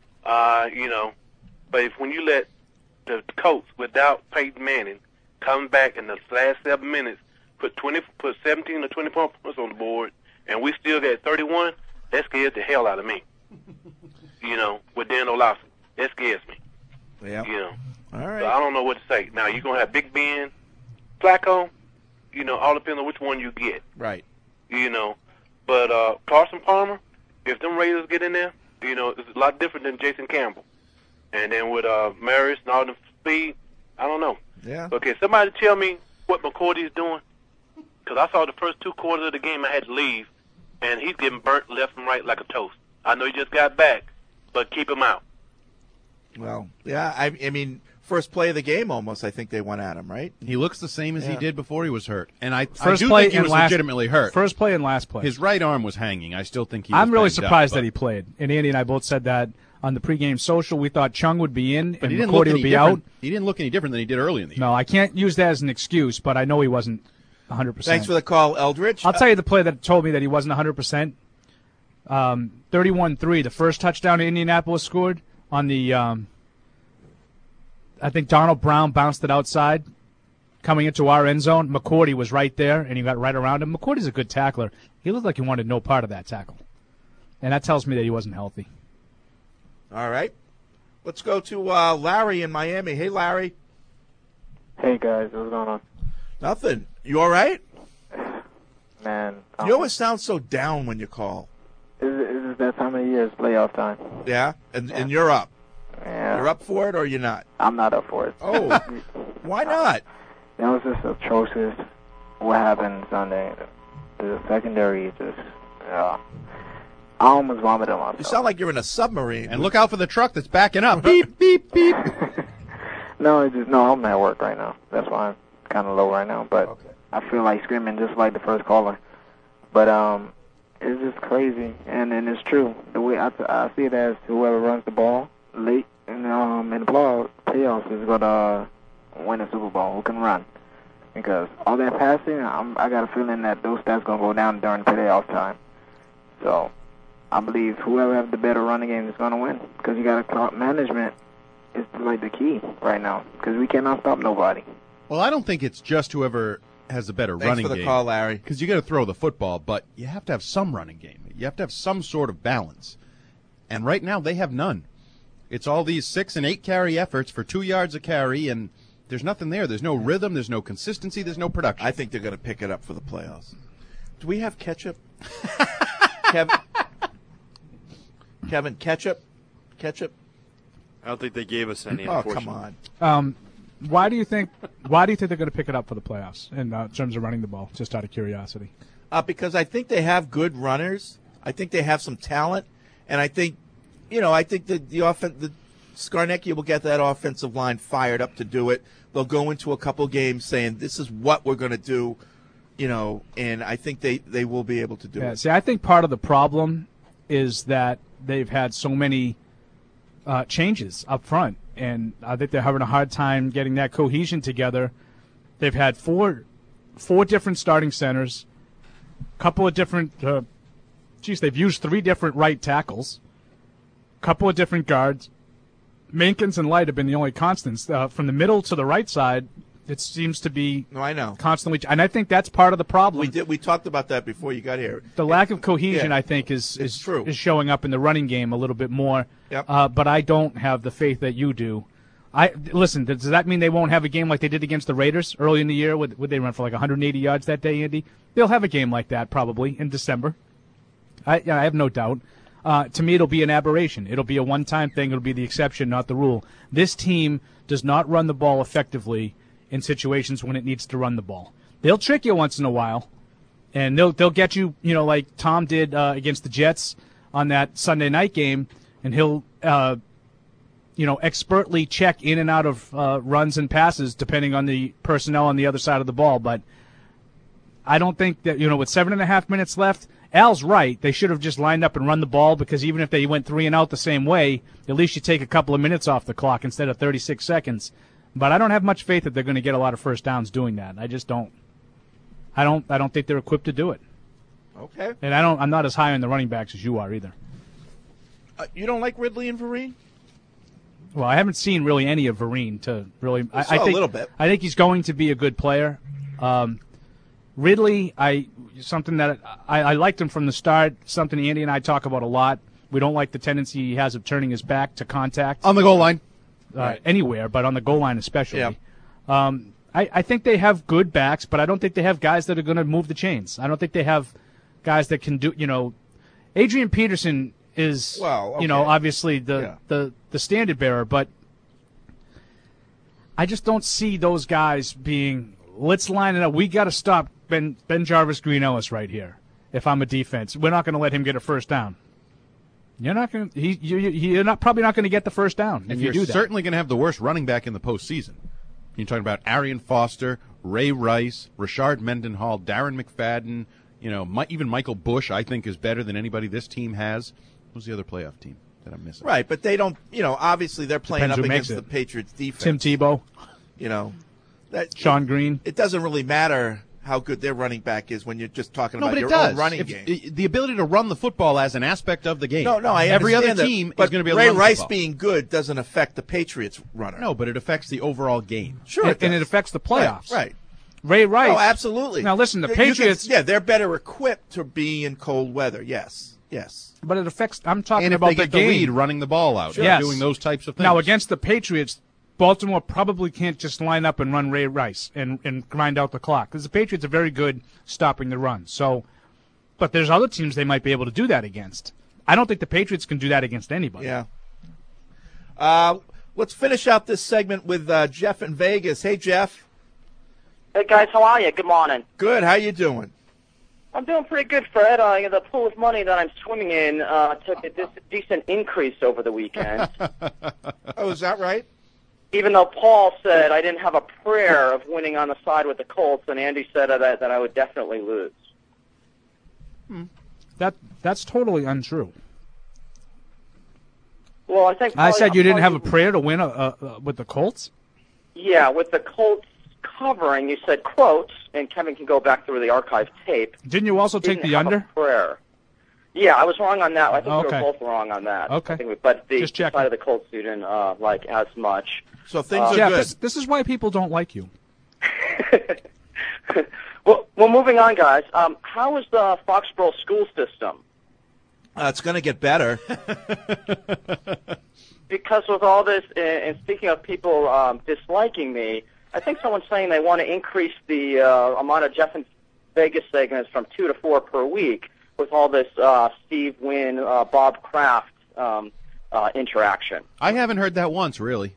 S13: but when you let the Colts without Peyton Manning come back in the last 7 minutes, put 17 or 20 points on the board, and we still get 31, that scares the hell out of me. With Dan Orlovsky, that scares me.
S9: Yeah. All right.
S13: So I don't know what to say. Now you're gonna have Big Ben, Flacco, all depends on which one you get.
S9: Right.
S13: But Carson Palmer, if them Raiders get in there, it's a lot different than Jason Campbell. And then with Maris and all the speed, I don't know.
S9: Yeah.
S13: Okay, somebody tell me what McCourty's doing, because I saw the first 2 quarters of the game. I had to leave, and he's getting burnt left and right like a toast. I know he just got back, but keep him out.
S9: Well, yeah, I mean, first play of the game almost, I think they went at him, right?
S10: He looks the same as he did before he was hurt. And I do
S11: play
S10: think he
S11: and
S10: was
S11: last-
S10: legitimately hurt.
S11: First play and last play.
S10: His right arm was hanging. I still think he was
S11: I'm really
S10: banged up,
S11: surprised
S10: but-
S11: that he played. And Andy and I both said that on the pregame social. We thought Chung would be in
S10: But
S11: and
S10: he didn't look
S11: McCourty
S10: any
S11: would be
S10: different.
S11: out.
S10: He didn't look any different than he did early in the year.
S11: No, I can't use that as an excuse, but I know he wasn't 100%.
S9: Thanks for the call, Eldridge.
S11: I'll tell you the play that told me that he wasn't 100%. 31-3, the first touchdown Indianapolis scored on the I think Donald Brown bounced it outside coming into our end zone. McCourty was right there, and he got right around him. McCourty's a good tackler. He looked like he wanted no part of that tackle. And that tells me that he wasn't healthy.
S9: All right. Let's go to Larry in Miami. Hey, Larry.
S14: Hey, guys. What's going on?
S9: Nothing. You all right?
S14: Man.
S9: You always sound so down when you call.
S14: Is that time of the year? It's playoff time.
S9: Yeah? And you're up.
S14: Yeah.
S9: You're up for it or you're not?
S14: I'm not up for it.
S9: Oh. Why not?
S14: That was just atrocious. What happened Sunday? The secondary just... I almost vomited myself.
S9: You sound like you're in a submarine.
S10: And look out for the truck that's backing up. Beep, beep, beep.
S14: No, I'm at work right now. That's why I'm kind of low right now. But I feel like screaming just like the first caller. But it's just crazy, and it's true. The way I see it as whoever runs the ball late in the playoffs is going to win the Super Bowl. Who can run? Because all that passing, I got a feeling that those stats going to go down during playoff time. So I believe whoever has the better running game is going to win. Because you got clock management is like the key right now. Because we cannot stop nobody.
S10: Well, I don't think it's just whoever has a better
S9: Thanks
S10: running
S9: for the
S10: game.
S9: call, Larry.
S10: Because you got to throw the football, but you have to have some running game. You have to have some sort of balance. And right now they have none. It's all these 6 and 8 carry efforts for 2 yards a carry, and there's nothing there. There's no rhythm. There's no consistency. There's no production.
S9: I think they're going to pick it up for the playoffs. Do we have ketchup? Kevin, ketchup? Ketchup?
S15: I don't think they gave us any.
S9: Oh, come
S11: on. Why do you think they're going to pick it up for the playoffs in terms of running the ball? Just out of curiosity.
S9: Because I think they have good runners. I think they have some talent, and I think that the Skarnecki will get that offensive line fired up to do it. They'll go into a couple games saying, "This is what we're going to do." and I think they will be able to do it.
S11: See, I think part of the problem is that they've had so many changes up front, and I think they're having a hard time getting that cohesion together. They've had four different starting centers, a couple of different they've used 3 different right tackles, a couple of different guards. Mankins and Light have been the only constants. From the middle to the right side, it seems to be constantly, and I think that's part of the problem.
S9: We talked about that before you got here.
S11: The lack of cohesion, I think, is
S9: true.
S11: Is showing up in the running game a little bit more.
S9: Yep.
S11: But I don't have the faith that you do. Listen, does that mean they won't have a game like they did against the Raiders early in the year? Would they run for like 180 yards that day, Andy? They'll have a game like that probably in December. I have no doubt. To me, it'll be an aberration. It'll be a one-time thing. It'll be the exception, not the rule. This team does not run the ball effectively in situations when it needs to run the ball. They'll trick you once in a while, and they'll get you, like Tom did against the Jets on that Sunday night game, and he'll, expertly check in and out of runs and passes depending on the personnel on the other side of the ball. But I don't think that, with 7.5 minutes left, Al's right. They should have just lined up and run the ball, because even if they went 3 and out the same way, at least you take a couple of minutes off the clock instead of 36 seconds. But I don't have much faith that they're going to get a lot of first downs doing that. I just don't. I don't think they're equipped to do it.
S9: Okay.
S11: And I'm not as high on the running backs as you are either.
S9: You don't like Ridley and Vereen?
S11: Well, I haven't seen really any of Vereen to really. I think
S9: a little bit.
S11: I think he's going to be a good player. Ridley, something that I liked him from the start. Something Andy and I talk about a lot. We don't like the tendency he has of turning his back to contact
S10: on the goal line,
S11: anywhere, but on the goal line especially.
S9: Yeah.
S11: I think they have good backs, but I don't think they have guys that are going to move the chains. I don't think they have guys that can do. Adrian Peterson is, obviously the standard bearer, but I just don't see those guys being. Let's line it up. We got to stop Ben Jarvis Green Ellis right here. If I'm a defense, we're not going to let him get a first down. You're not going. You're probably not going to get the first down if you do that.
S10: You're certainly going to have the worst running back in the postseason. You're talking about Arian Foster, Ray Rice, Rashard Mendenhall, Darren McFadden. Even Michael Bush, I think, is better than anybody this team has. Who's the other playoff team that I'm missing?
S9: Right, but they don't. Obviously they're playing up against the Patriots defense.
S11: Tim Tebow. Sean Green.
S9: It doesn't really matter how good their running back is when you're just talking about your own running game.
S10: The ability to run the football as an aspect of the game.
S9: No, I
S10: Every
S9: understand
S10: other team
S9: that,
S10: is going to be able
S9: Ray
S10: to run
S9: Rice
S10: the football.
S9: being good doesn't affect the Patriots runner.
S10: No, but it affects the overall game.
S9: Sure,
S11: and it affects the playoffs.
S9: Right.
S11: Ray Rice.
S9: Oh, absolutely.
S11: Now listen, the Patriots.
S9: They're better equipped to be in cold weather. Yes.
S11: But it affects. I'm talking
S10: and if
S11: about
S10: they get
S11: the game.
S10: lead, running the ball out, doing those types of things.
S11: Now against the Patriots, Baltimore probably can't just line up and run Ray Rice and grind out the clock, because the Patriots are very good stopping the run. So, but there's other teams they might be able to do that against. I don't think the Patriots can do that against anybody.
S9: Yeah. Let's finish out this segment with Jeff in Vegas. Hey, Jeff.
S16: Hey, guys, how are you? Good morning.
S9: Good. How you doing?
S16: I'm doing pretty good, Fred. The pool of money that I'm swimming in took a decent increase over the weekend.
S9: Oh, is that right?
S16: Even though Paul said I didn't have a prayer of winning on the side with the Colts, and Andy said that I would definitely lose.
S11: That's totally untrue.
S16: Well, I think
S11: I said you didn't have a prayer to win with the Colts?
S16: Yeah, with the Colts covering, you said quotes, and Kevin can go back through the archive tape.
S11: Didn't you also take the under?
S16: Prayer. Yeah, I was wrong on that. I think
S11: Okay.
S16: we were both wrong on that.
S11: Okay.
S16: But the
S11: Just
S16: side of the Colts you didn't like as much.
S9: So things are
S11: Jeff,
S9: good.
S11: This is why people don't like you.
S16: Well, moving on, guys. How is the Foxborough school system?
S9: It's going to get better.
S16: Because with all this, and speaking of people disliking me, I think someone's saying they want to increase the amount of Jeff in Vegas segments from 2 to 4 per week with all this Steve Wynn, Bob Kraft interaction.
S10: I haven't heard that once, really.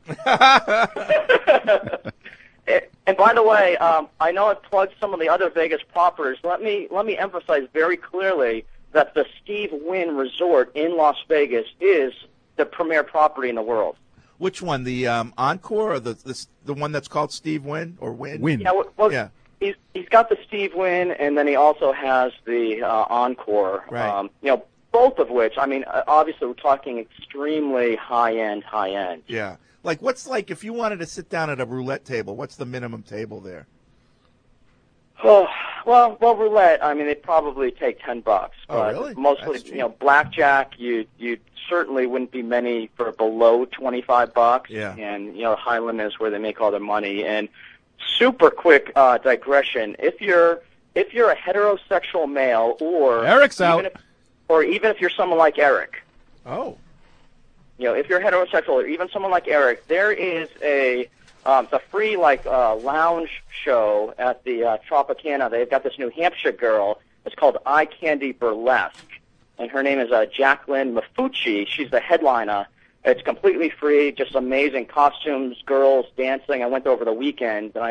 S16: And by the way, I know I've plugged some of the other Vegas properties. Let me emphasize very clearly that the Steve Wynn Resort in Las Vegas is the premier property in the world.
S9: Which one, the Encore or the one that's called Steve Wynn or Wynn?
S10: Wynn.
S16: Yeah, well,
S9: Yeah.
S16: he's got the Steve win, and then he also has the Encore.
S9: Right.
S16: Both of which, I mean, obviously we're talking extremely high end.
S9: Yeah. Like, if you wanted to sit down at a roulette table, what's the minimum table there?
S16: Oh, well, roulette, I mean, they'd probably take $10. But
S9: really?
S16: Mostly, blackjack, you certainly wouldn't be many for below $25.
S9: Yeah.
S16: And, Highland is where they make all their money. And super quick digression, if you're a heterosexual male or
S10: Eric's out.
S16: Even if you're someone like Eric.
S9: Oh.
S16: If you're heterosexual or even someone like Eric, there is it's a free lounge show at the Tropicana. They've got this New Hampshire girl. It's called Eye Candy Burlesque, and her name is Jacqueline Mafucci. She's the headliner. It's completely free, just amazing costumes, girls dancing. I went over the weekend, and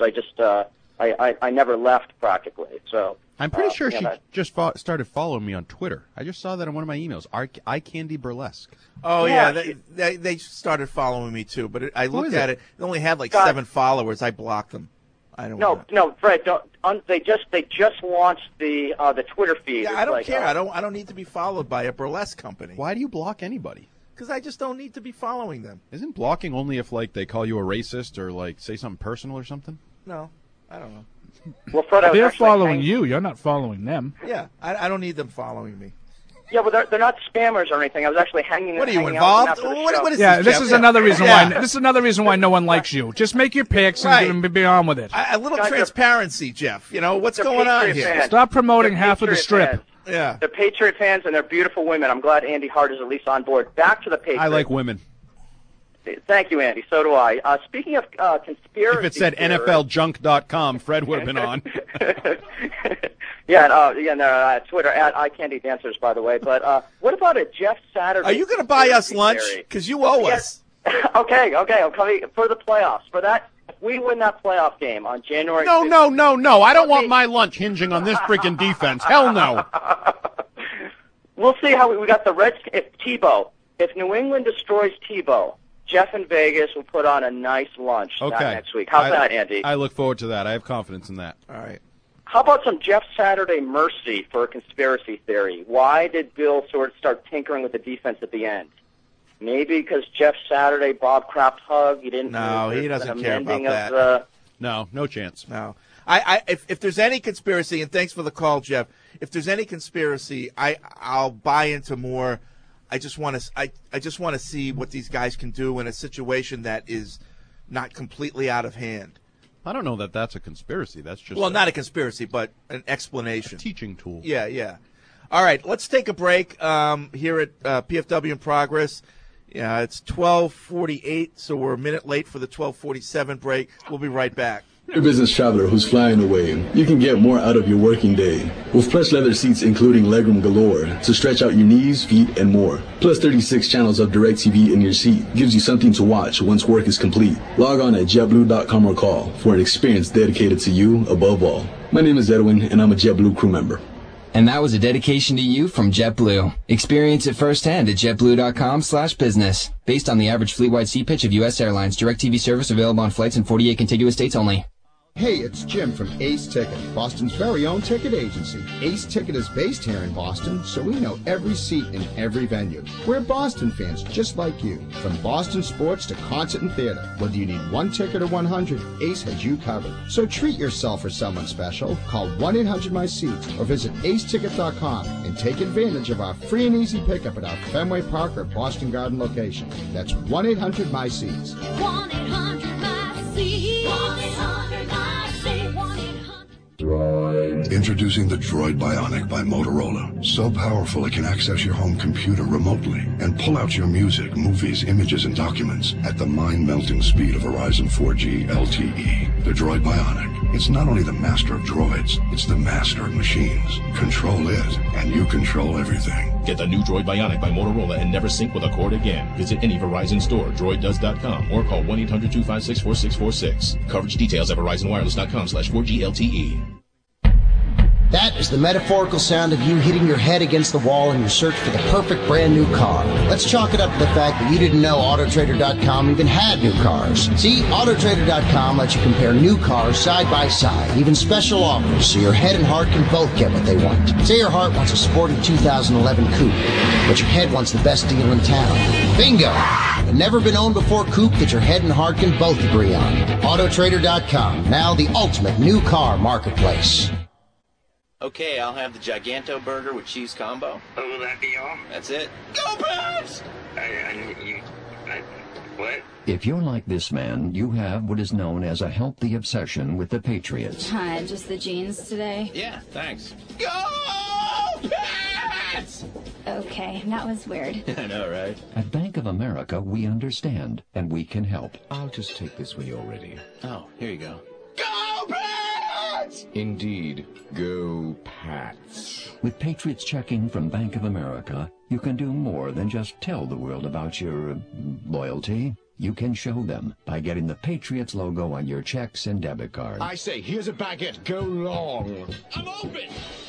S16: I never left practically. So
S10: I'm pretty sure she just started following me on Twitter. I just saw that in one of my emails. Eye Candy Burlesque.
S9: Oh yeah, they started following me too. But I looked at it. It only had 7 followers. I blocked them. I don't.
S16: No, Fred. They just launched the Twitter feed.
S9: Yeah, I don't care. I don't need to be followed by a burlesque company.
S10: Why do you block anybody?
S9: Because I just don't need to be following them.
S10: Isn't blocking only if they call you a racist or say something personal or something?
S9: No, I don't know.
S16: Well, Fred,
S11: they're following you. You're not following them.
S9: Yeah, I don't need them following me.
S16: Yeah, but they're not spammers or anything. I was actually hanging.
S9: What are you involved?
S16: What
S9: is
S11: this?
S9: This
S11: is another reason why. This is another reason why no one likes you. Just make your picks and be on with it.
S9: A little transparency, Jeff. What's going on here?
S16: Fans.
S11: Stop promoting half of the strip.
S16: Fans.
S9: Yeah,
S16: they're Patriot fans and they're beautiful women. I'm glad Andy Hart is at least on board. Back to the Patriots.
S10: I like women.
S16: Thank you, Andy. So do I. Speaking of conspiracy,
S10: if it said NFLjunk.com, Fred would have been on.
S16: Twitter at iCandyDancers, by the way. But what about a Jeff Saturday?
S9: Are you going to buy us lunch? Because you owe us.
S16: Okay. I'm coming for the playoffs. For that, if we win that playoff game on January.
S10: No. I don't want my lunch hinging on this freaking defense. Hell no.
S16: We'll see how we got the Redskins. If New England destroys Tebow, Jeff in Vegas will put on a nice lunch next week. How's that, Andy?
S10: I look forward to that. I have confidence in that.
S9: All right.
S16: How about some Jeff Saturday mercy for a conspiracy theory? Why did Bill sort of start tinkering with the defense at the end? Maybe because Jeff Saturday, Bob Kraft hug. He didn't.
S9: No, he doesn't care about that.
S10: No chance.
S9: No. If there's any conspiracy, and thanks for the call, Jeff. If there's any conspiracy, I'll buy into more. I just want to see what these guys can do in a situation that is not completely out of hand.
S10: I don't know that that's a conspiracy. That's just
S9: not a conspiracy, but an explanation,
S10: a teaching tool.
S9: Yeah. All right, let's take a break here at PFW in Progress. Yeah, it's 12:48, so we're a minute late for the 12:47 break. We'll be right back.
S17: You're a business traveler who's flying away. You can get more out of your working day with plush leather seats including legroom galore to stretch out your knees, feet, and more. Plus 36 channels of DirecTV in your seat gives you something to watch once work is complete. Log on at JetBlue.com or call for an experience dedicated to you above all. My name is Edwin, and I'm a JetBlue crew member.
S18: And that was a dedication to you from JetBlue. Experience it firsthand at JetBlue.com/business. Based on the average fleet-wide seat pitch of U.S. Airlines. DirecTV service available on flights in 48 contiguous states only.
S19: Hey, it's Jim from Ace Ticket, Boston's very own ticket agency. Ace Ticket is based here in Boston, so we know every seat in every venue. We're Boston fans just like you. From Boston sports to concert and theater, whether you need 1 ticket or 100, Ace has you covered. So treat yourself or someone special. Call 1-800-MY-SEATS or visit aceticket.com and take advantage of our free and easy pickup at our Fenway Park or Boston Garden location. That's 1-800-MY-SEATS.
S6: 1-800-MY-SEATS. 1-800-MY-SEATS.
S20: Introducing the Droid Bionic by Motorola. So powerful it can access your home computer remotely and pull out your music, movies, images, and documents at the mind-melting speed of Verizon 4G LTE. The Droid Bionic. It's not only the master of droids, it's the master of machines. Control it, and you control everything.
S21: Get the new Droid Bionic by Motorola and never sync with a cord again. Visit any Verizon store, droiddoes.com, or call 1-800-256-4646. Coverage details at verizonwireless.com/4G LTE.
S2: That is the metaphorical sound of you hitting your head against the wall in your search for the perfect brand new car. Let's chalk it up to the fact that you didn't know Autotrader.com even had new cars. See, Autotrader.com lets you compare new cars side by side, even special offers, so your head and heart can both get what they want. Say your heart wants a sporty 2011 coupe, but your head wants the best deal in town. Bingo! A never-been-owned before coupe that your head and heart can both agree on. Autotrader.com, now the ultimate new car marketplace.
S22: Okay, I'll have the Giganto burger with cheese combo.
S23: Oh, will that be all?
S22: That's it. Go Pats! What?
S24: If you're like this man, you have what is known as a healthy obsession with the Patriots.
S25: Hi, just the jeans today?
S22: Yeah, thanks. Go Pats!
S25: Okay, that was weird.
S22: I know, right?
S24: At Bank of America, we understand, and we can help.
S21: I'll just take this when you're ready.
S22: Oh, here you go. Go Pats!
S21: Indeed. Go Pats.
S24: With Patriots Checking from Bank of America, you can do more than just tell the world about your loyalty. You can show them by getting the Patriots logo on your checks and debit cards.
S21: I say, here's a baguette. Go long.
S22: I'm open!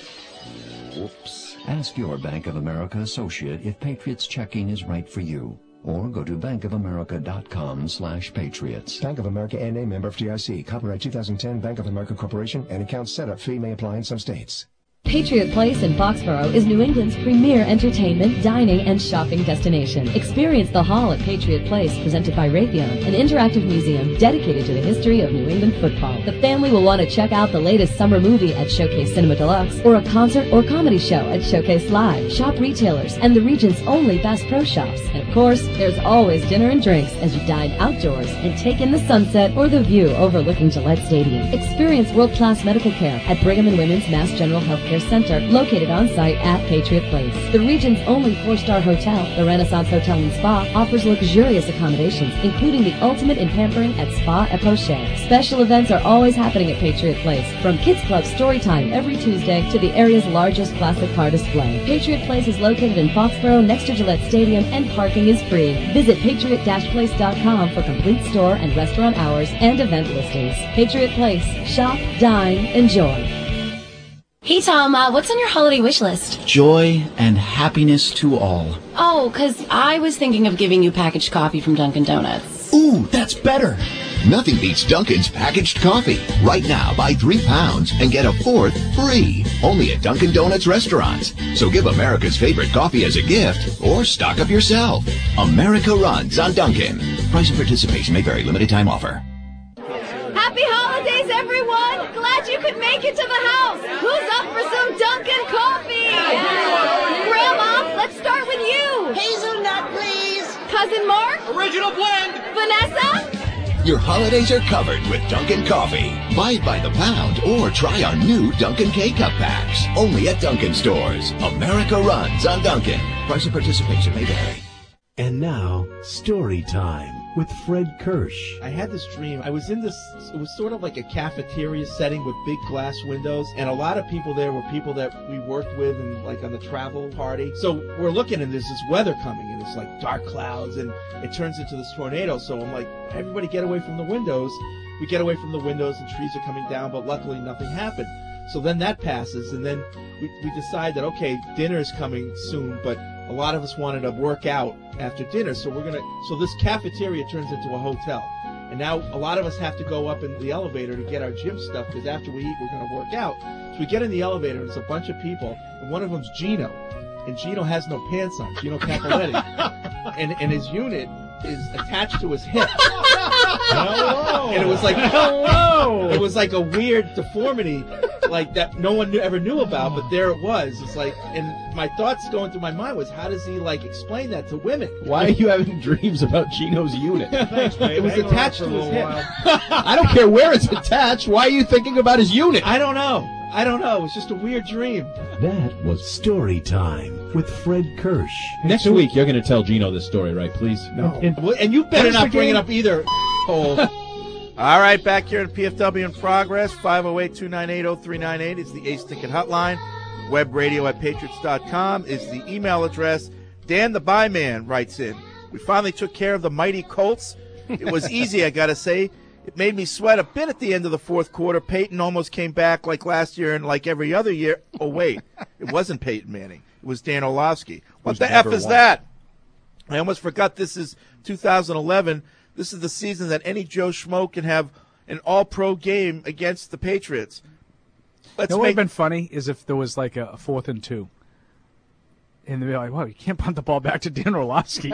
S21: Whoops.
S24: Ask your Bank of America associate if Patriots Checking is right for you. Or go to bankofamerica.com/patriots.
S26: Bank of America N.A. member FDIC. Copyright 2010 Bank of America Corporation. And account setup fee may apply in some states.
S27: Patriot Place in Foxborough is New England's premier entertainment, dining, and shopping destination. Experience the Hall at Patriot Place, presented by Raytheon, an interactive museum dedicated to the history of New England football. The family will want to check out the latest summer movie at Showcase Cinema Deluxe, or a concert or comedy show at Showcase Live. Shop retailers and the region's only Bass Pro Shops. And of course, there's always dinner and drinks as you dine outdoors and take in the sunset or the view overlooking Gillette Stadium. Experience world-class medical care at Brigham and Women's Mass General Healthcare Center, located on site at Patriot Place. The region's only 4-star hotel, the Renaissance Hotel and Spa, offers luxurious accommodations, including the ultimate in pampering at Spa et Poche. Special events are always happening at Patriot Place, from Kids Club Story Time every Tuesday to the area's largest classic car display. Patriot Place is located in Foxborough next to Gillette Stadium, and parking is free. Visit patriot-place.com for complete store and restaurant hours and event listings. Patriot Place. Shop, dine, enjoy.
S25: Hey, Tom, what's on your holiday wish list?
S28: Joy and happiness to all.
S25: Oh, 'cause I was thinking of giving you packaged coffee from Dunkin' Donuts.
S28: Ooh, that's better.
S29: Nothing beats Dunkin's packaged coffee. Right now, buy 3 pounds and get a 4th free. Only at Dunkin' Donuts restaurants. So give America's favorite coffee as a gift or stock up yourself. America runs on Dunkin'. Price and participation may vary. Limited time offer.
S30: Happy holidays, everyone! Glad you could make it to the house. Who's up for some Dunkin' coffee? Grandma, let's start with you.
S6: Hazelnut, please.
S30: Cousin Mark?
S4: Original blend.
S30: Vanessa?
S29: Your holidays are covered with Dunkin' Coffee. Buy it by the pound or try our new Dunkin' K-Cup packs. Only at Dunkin' stores. America runs on Dunkin'. Price and participation may vary.
S31: And now, story time with Fred Kirsch.
S9: I had this dream. I was in this, it was sort of like a cafeteria setting with big glass windows, and a lot of people there were people that we worked with and like on the travel party. So we're looking, and there's this weather coming, and it's like dark clouds, and it turns into this tornado. So I'm like, everybody get away from the windows. We get away from the windows, and trees are coming down, but luckily nothing happened. So then that passes, and then we decide that, okay, dinner is coming soon, but a lot of us wanted to work out after dinner, so so this cafeteria turns into a hotel. And now a lot of us have to go up in the elevator to get our gym stuff, because after we eat, we're going to work out. So we get in the elevator, and there's a bunch of people, and one of them's Gino. And Gino has no pants on, Gino Capoletti. and his unit is attached to his hip.
S10: Hello.
S9: And it was like,
S10: hello.
S9: It was like a weird deformity, like that no one ever knew about, but there it was. It's like, and my thoughts going through my mind was, how does he like explain that to women?
S10: Why are you having dreams about Gino's unit?
S9: Thanks, it was attached to his hip.
S10: I don't care where it's attached. Why are you thinking about his unit?
S9: I don't know. It was just a weird dream.
S31: That was story time with Fred Kirsch.
S10: Next week, you're going to tell Gino this story, right? Please.
S31: No.
S9: And you better not bring it up either. All right, back here at PFW in progress. 508-298-0398 is the Ace Ticket hotline. Web radio at patriots.com is the email address. Dan the Buyman writes in, we finally took care of the mighty Colts. It was easy, I got to say. It made me sweat a bit at the end of the fourth quarter. Peyton almost came back like last year and like every other year. Oh, wait. It wasn't Peyton Manning. It was Dan Orlovsky. What the F is that? I almost forgot this is 2011. This is the season that any Joe Schmo can have an all-pro game against the Patriots.
S1: What would have been funny is if there was like a 4th and 2. And they'd be like, well, you can't punt the ball back to Dan Orlovsky.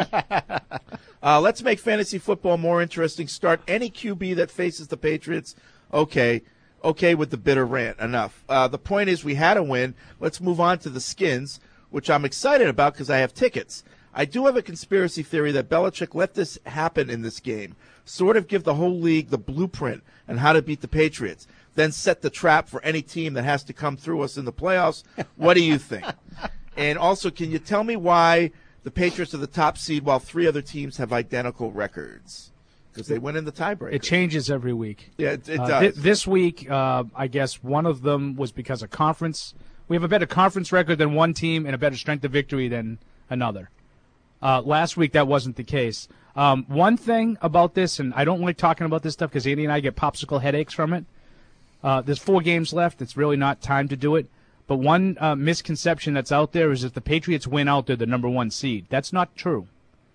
S9: Let's make fantasy football more interesting. Start any QB that faces the Patriots. Okay with the bitter rant. Enough. The point is we had a win. Let's move on to the Skins, which I'm excited about because I have tickets. I do have a conspiracy theory that Belichick let this happen in this game, sort of give the whole league the blueprint on how to beat the Patriots, then set the trap for any team that has to come through us in the playoffs. What do you think? And also, can you tell me why the Patriots are the top seed while 3 other teams have identical records? Because they win in the tiebreaker.
S1: It changes every week.
S9: Yeah, it does.
S1: This week, I guess one of them was because of conference. We have a better conference record than one team and a better strength of victory than another. Last week, that wasn't the case. One thing about this, and I don't like talking about this stuff because Andy and I get popsicle headaches from it. There's 4 games left. It's really not time to do it. But one misconception that's out there is if the Patriots win out, they're the number 1 seed. That's not true.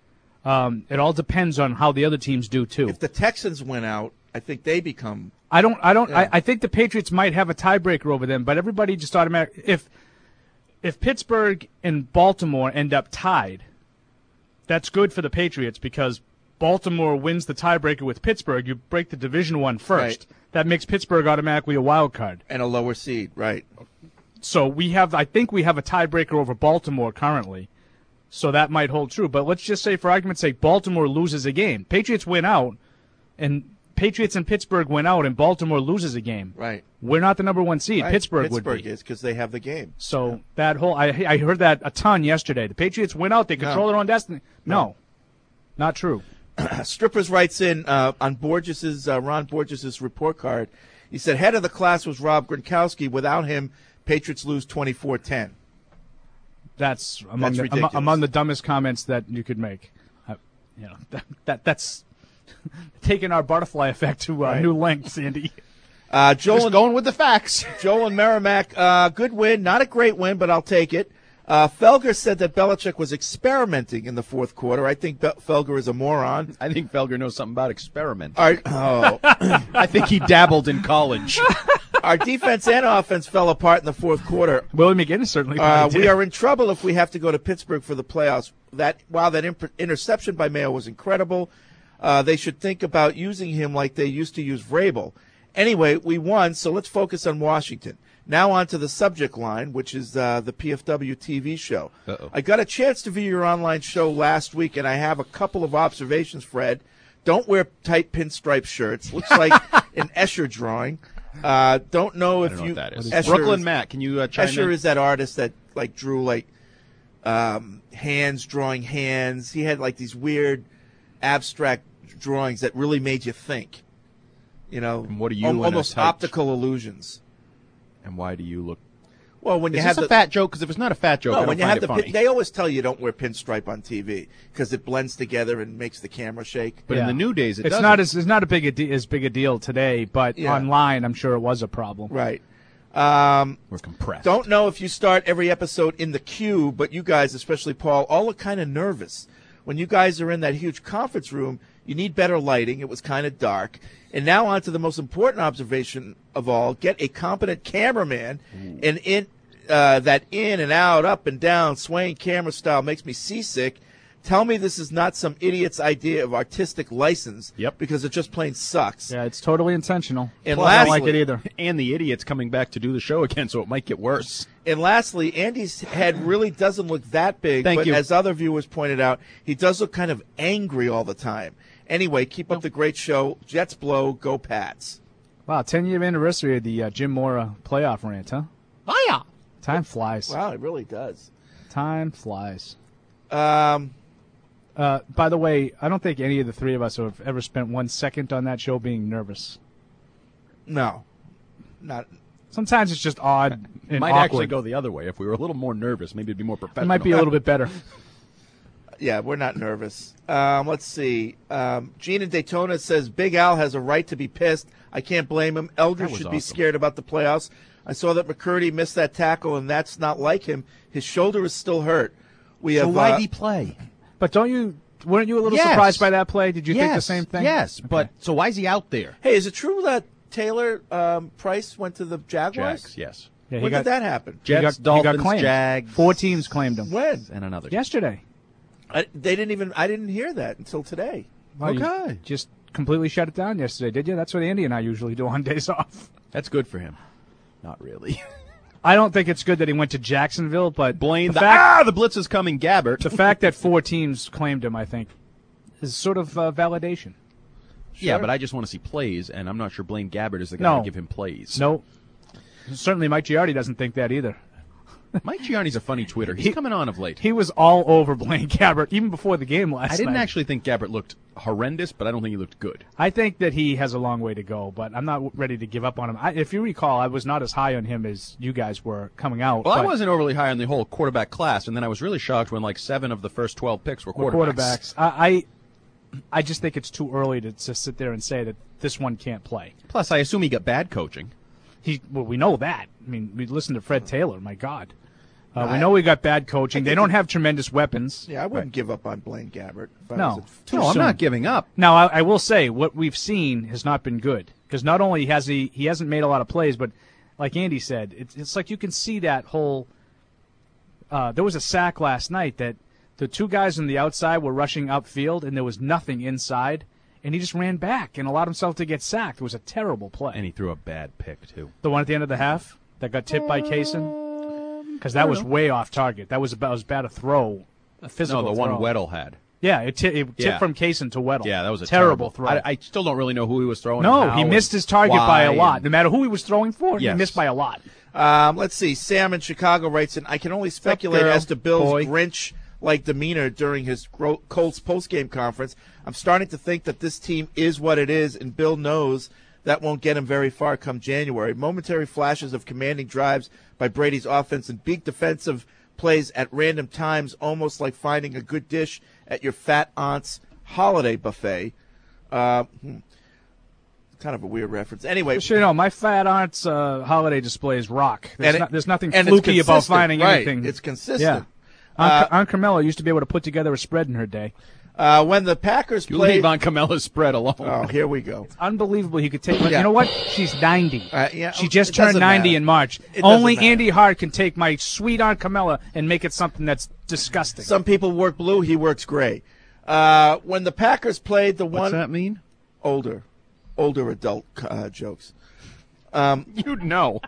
S1: It all depends on how the other teams do too.
S9: If the Texans win out, I think they become.
S1: I think the Patriots might have a tiebreaker over them, but everybody just automatically. If Pittsburgh and Baltimore end up tied, that's good for the Patriots because Baltimore wins the tiebreaker with Pittsburgh. You break the division one first. Right. That makes Pittsburgh automatically a wild card
S9: and a lower seed, right?
S1: So I think we have a tiebreaker over Baltimore currently. So that might hold true. But let's just say, for argument's sake, Baltimore loses a game. Patriots win out, and Patriots and Pittsburgh win out, and Baltimore loses a game.
S9: Right.
S1: We're not the number 1 seed.
S9: Right.
S1: Pittsburgh would be.
S9: Pittsburgh is because they have the game.
S1: So that whole I heard that a ton yesterday. The Patriots win out. They control their own destiny. No, not true.
S9: Strippers writes in on Ron Borges's report card. He said, head of the class was Rob Gronkowski. Without him, Patriots lose 24-10.
S1: That's among the dumbest comments that you could make. That's taking our butterfly effect to new lengths, Andy.
S10: Just going with the facts.
S9: Joel and Merrimack, good win. Not a great win, but I'll take it. Felger said that Belichick was experimenting in the fourth quarter. I think Felger is a moron.
S10: I think Felger knows something about experimenting.
S9: I
S10: think he dabbled in college.
S9: Our defense and offense fell apart in the fourth quarter.
S1: Willie McGinnis certainly
S9: we are in trouble if we have to go to Pittsburgh for the playoffs. While that interception by Mayo was incredible, they should think about using him like they used to use Vrabel. Anyway, we won, so let's focus on Washington. Now on to the subject line, which is the PFW TV show.
S10: Uh-oh.
S9: I got a chance to view your online show last week, and I have a couple of observations, Fred. Don't wear tight pinstripe shirts. Looks like an Escher drawing. Don't know if
S10: what that is.
S9: Escher
S10: Brooklyn Matt, can you chime
S9: Escher
S10: in?
S9: is that artist that drew hands drawing hands. He had these weird abstract drawings that really made you think.
S10: And what do you
S9: almost optical illusions.
S10: And why do you look?
S9: Well, when you
S10: is
S9: have
S10: this a fat joke? Because if it's not a fat joke, I don't find it funny.
S9: They always tell you don't wear pinstripe on TV because it blends together and makes the camera shake.
S10: But in the new days,
S1: it's not as big a deal today. But online, I'm sure it was a problem.
S9: Right.
S10: We're compressed.
S9: Don't know if you start every episode in the queue, but you guys, especially Paul, all look kind of nervous. When you guys are in that huge conference room, you need better lighting. It was kind of dark. And now on to the most important observation of all. Get a competent cameraman. And that in and out, up and down, swaying camera style makes me seasick. Tell me this is not some idiot's idea of artistic license.
S10: Yep.
S9: Because it just plain sucks.
S1: Yeah, it's totally intentional.
S9: And
S1: I don't like it either.
S10: And the idiot's coming back to do the show again, so it might get worse.
S9: And lastly, Andy's head really doesn't look that big.
S10: Thank you.
S9: As other viewers pointed out, he does look kind of angry all the time. Anyway, keep up the great show. Jets blow. Go Pats.
S1: Wow, 10-year anniversary of the Jim Mora playoff rant, huh?
S10: Hiya!
S1: Time flies.
S9: Wow, it really does.
S1: Time flies. By the way, I don't think any of the three of us have ever spent 1 second on that show being nervous.
S9: No. Not.
S1: Sometimes it's just odd and
S10: might
S1: awkward.
S10: Actually go the other way. If we were a little more nervous, maybe it'd be more professional.
S1: It might be a little bit better.
S9: Yeah, we're not nervous. Let's see. Gene in Daytona says Big Al has a right to be pissed. I can't blame him. Eldridge should be scared about the playoffs. I saw that McCurdy missed that tackle, and that's not like him. His shoulder is still hurt.
S10: So why did he play?
S1: But weren't you a little surprised by that play? Did you think the same thing?
S10: Yes, but so why is he out there?
S9: Hey, is it true that Taylor Price went to the Jaguars?
S10: Jags, yes.
S1: Yeah,
S9: when did that happen?
S10: Jets,
S1: he
S10: Dolphins,
S1: got claimed.
S10: Jags.
S1: 4 teams claimed him.
S9: When?
S10: And another.
S1: Yesterday.
S9: I didn't hear that until today.
S1: Well, you just completely shut it down yesterday, did you? That's what Andy and I usually do on days off.
S10: That's good for him. Not really.
S1: I don't think it's good that he went to Jacksonville, but
S10: blame the blitz is coming, Gabbert.
S1: The fact that 4 teams claimed him, I think, is sort of validation.
S10: Yeah, but I just want to see plays, and I'm not sure Blaine Gabbert is the guy to give him plays.
S1: No. Certainly Mike Giardi doesn't think that either.
S10: Mike Giardi's a funny Twitter. He's coming on of late.
S1: He was all over Blaine Gabbert, even before the game last night.
S10: I didn't actually think Gabbert looked horrendous, but I don't think he looked good.
S1: I think that he has a long way to go, but I'm not ready to give up on him. If you recall, I was not as high on him as you guys were coming out.
S10: Well, I wasn't overly high on the whole quarterback class, and then I was really shocked when 7 of the first 12 picks were quarterbacks.
S1: I just think it's too early to sit there and say that this one can't play.
S10: Plus, I assume he got bad coaching.
S1: We know that. I mean, we listened to Fred Taylor. My God. We know we got bad coaching. They don't have tremendous weapons.
S9: Yeah, I wouldn't give up on Blaine Gabbert.
S1: No,
S10: I'm not giving up.
S1: Now, I will say what we've seen has not been good because not only has he hasn't made a lot of plays, but like Andy said, it's like you can see that whole. There was a sack last night that the 2 guys on the outside were rushing upfield and there was nothing inside, and he just ran back and allowed himself to get sacked. It was a terrible play.
S10: And he threw a bad pick too.
S1: The one at the end of the half that got tipped by Kaysen. Because that was way off target. That was as bad a throw, a physical throw.
S10: No, the one Weddle had.
S1: Yeah, it tipped from Kaysen to Weddle.
S10: Yeah, that was a
S1: terrible throw.
S10: I still don't really know who he was throwing.
S1: No, he missed his target by a lot. No matter who he was throwing for, he missed by a lot.
S9: Let's see. Sam in Chicago writes in, I can only speculate as to Bill's Grinch-like demeanor during his Colts postgame conference. I'm starting to think that this team is what it is, and Bill knows that won't get him very far come January. Momentary flashes of commanding drives by Brady's offense and big defensive plays at random times, almost like finding a good dish at your fat aunt's holiday buffet. Kind of a weird reference. Anyway.
S1: My fat aunt's holiday displays rock. There's nothing fluky about finding anything.
S9: It's consistent.
S1: Yeah. Aunt Carmela used to be able to put together a spread in her day.
S9: When the Packers played...
S10: leave Aunt Carmela's spread alone.
S9: Oh, here we go.
S1: It's unbelievable. He could take... You know what? She's 90. She just
S9: turned
S1: turned 90 in March.
S9: It
S1: Only
S9: doesn't matter.
S1: Andy Hart can take my sweet Aunt Carmela and make it something that's disgusting.
S9: Some people work blue. He works gray. When the Packers played the one...
S10: What's that mean?
S9: Older adult jokes.
S10: You'd know.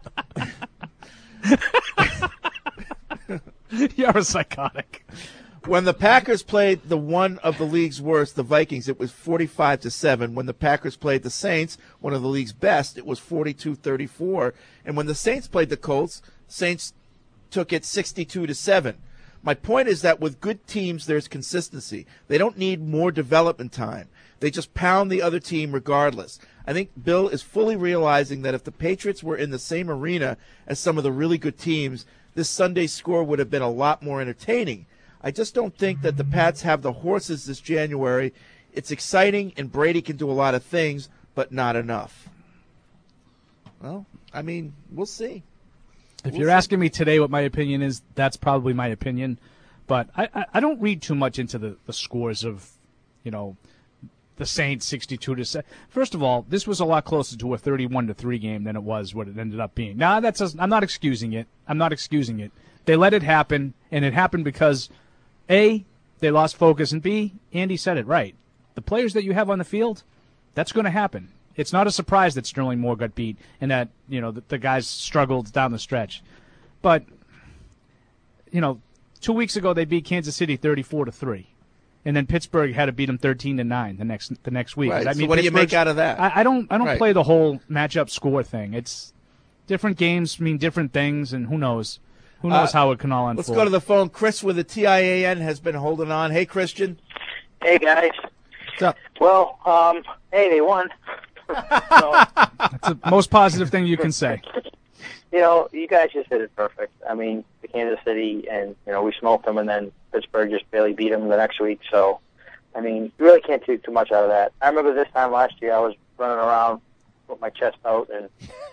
S1: You're psychotic.
S9: When the Packers played the one of the league's worst, the Vikings, it was 45-7. When the Packers played the Saints, one of the league's best, it was 42-34. And when the Saints played the Colts, Saints took it 62-7. My point is that with good teams, there's consistency. They don't need more development time. They just pound the other team regardless. I think Bill is fully realizing that if the Patriots were in the same arena as some of the really good teams, this Sunday's score would have been a lot more entertaining. I just don't think that the Pats have the horses this January. It's exciting, and Brady can do a lot of things, but not enough. Well, I mean, we'll see.
S1: If you're asking me today what my opinion is, that's probably my opinion. But I don't read too much into the scores of, the Saints 62-7. First of all, this was a lot closer to a 31-3 game than it was what it ended up being. Now, I'm not excusing it. They let it happen, and it happened because, A, they lost focus, and B, Andy said it right. The players that you have on the field, that's going to happen. It's not a surprise that Sterling Moore got beat and that, the guys struggled down the stretch. But, 2 weeks ago they beat Kansas City 34-3. And then Pittsburgh had to beat them 13-9 the next week.
S9: Right.
S1: I mean,
S9: so what do you make out of that?
S1: I don't
S9: Right.
S1: play the whole matchup score thing. It's different games mean different things, and who knows? Who knows how it can all unfold?
S9: Let's go to the phone. Chris with the TIAN has been holding on. Hey, Christian.
S3: Hey, guys.
S9: What's up?
S3: Well, hey, they won.
S1: That's the most positive thing you can say.
S3: You guys just did it perfect. I mean, the Kansas City, and, we smoked them, and then Pittsburgh just barely beat them the next week. So, I mean, you really can't take too much out of that. I remember this time last year, I was running around with my chest out and,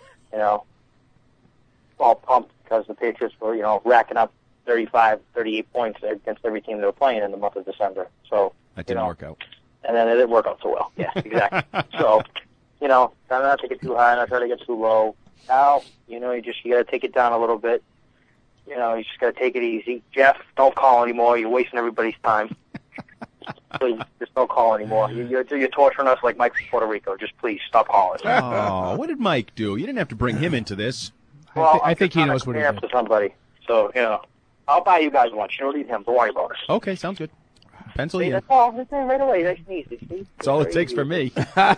S3: all pumped because the Patriots were, racking up 35, 38 points against every team they were playing in the month of December. So
S10: that didn't work out.
S3: And then it didn't work out so well. Yeah, exactly. So, try not to take it too high, not try to get too low. Now, you got to take it down a little bit. You just got to take it easy. Jeff, don't call anymore. You're wasting everybody's time. Please, just don't call anymore. You're torturing us like Mike from Puerto Rico. Just please stop calling.
S10: Oh, what did Mike do? You didn't have to bring him into this.
S3: Well,
S1: I think he knows what he did.
S3: To somebody. So, I'll buy you guys lunch. You don't need him. Don't worry about it.
S10: Okay, sounds good. Pencil you in.
S3: That's all. That's right away. Nice and easy. See?
S10: That's all it takes for me.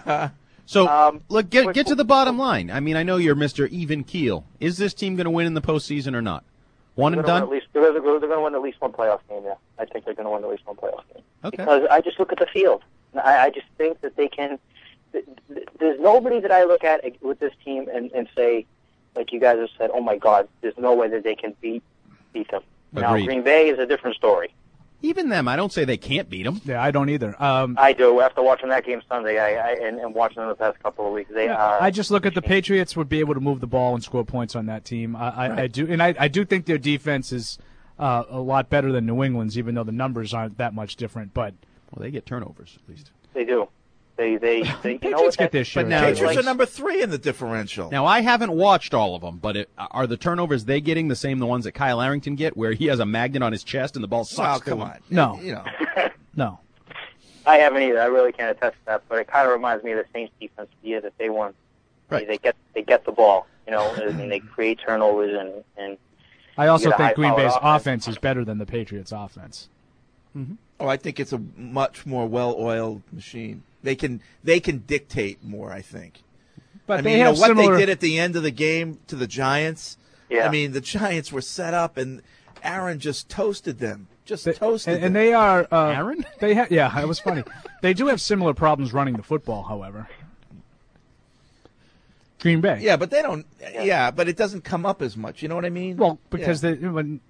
S10: So, look, get to the bottom line. I mean, I know you're Mr. Even Keel. Is this team going to win in the postseason or not? One and done?
S3: They're going to win at least one playoff game, yeah. I think they're going to win at least one playoff game.
S10: Okay.
S3: Because I just look at the field. I just think that they can – there's nobody that I look at with this team and say, like you guys have said, oh, my God, there's no way that they can beat them.
S10: Agreed.
S3: Now, Green Bay is a different story.
S10: Even them, I don't say they can't beat them.
S1: Yeah, I don't either.
S3: I do. After watching that game Sunday, and watching them the past couple of weeks, they are.
S1: I just look at the Patriots would be able to move the ball and score points on that team. I do, and I do think their defense is a lot better than New England's, even though the numbers aren't that much different. But
S10: they get turnovers at least.
S3: They do. They
S1: Patriots get their share.
S9: Patriots are number 3 in the differential.
S10: Now, I haven't watched all of them, but are the turnovers they getting the same the ones that Kyle Arrington get, where he has a magnet on his chest and the ball sucks to him?
S9: On.
S1: No. No.
S3: I haven't either. I really can't attest to that, but it kind of reminds me of the Saints defense the year that they won.
S10: Right.
S3: They get the ball, and they create turnovers and
S1: I also think Green Bay's offense is better than the Patriots' offense.
S10: Mm-hmm.
S9: Oh, I think it's a much more well-oiled machine. They can dictate more, I think.
S1: But
S9: they have what they did at the end of the game to the Giants.
S3: Yeah.
S9: I mean, the Giants were set up, and Aaron just toasted them. Toasted them.
S1: And they are
S10: Aaron.
S1: Yeah, it was funny. They do have similar problems running the football, however. Green Bay.
S9: Yeah, but they don't. Yeah, but it doesn't come up as much. You know what I mean?
S1: Well, because I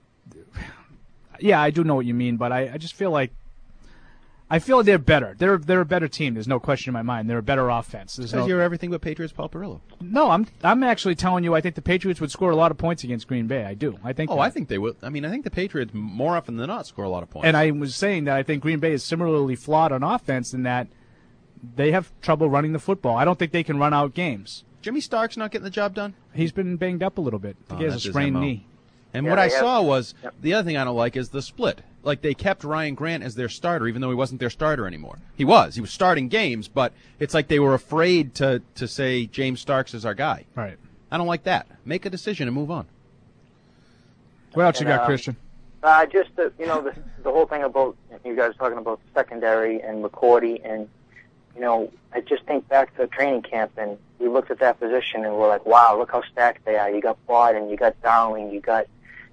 S1: do know what you mean, but I just feel like. I feel they're better. They're a better team. There's no question in my mind. They're a better offense.
S10: Because you're everything but Patriots Paul Perillo.
S1: No, I'm actually telling you I think the Patriots would score a lot of points against Green Bay. I do. I think.
S10: I think they will. I mean, I think the Patriots more often than not score a lot of points.
S1: And I was saying that I think Green Bay is similarly flawed on offense in that they have trouble running the football. I don't think they can run out games.
S10: Jimmy Stark's not getting the job done?
S1: He's been banged up a little bit. He has a sprained knee.
S10: And what I saw was, the other thing I don't like is the split. Like, they kept Ryan Grant as their starter, even though he wasn't their starter anymore. He was starting games, but it's like they were afraid to say James Starks is our guy.
S1: Right.
S10: I don't like that. Make a decision and move on.
S1: What else you got, Christian?
S3: Just the whole thing about you guys talking about the secondary and McCourty, and I just think back to training camp, and we looked at that position and we're like, wow, look how stacked they are. You got Borden, you got Dowling, you got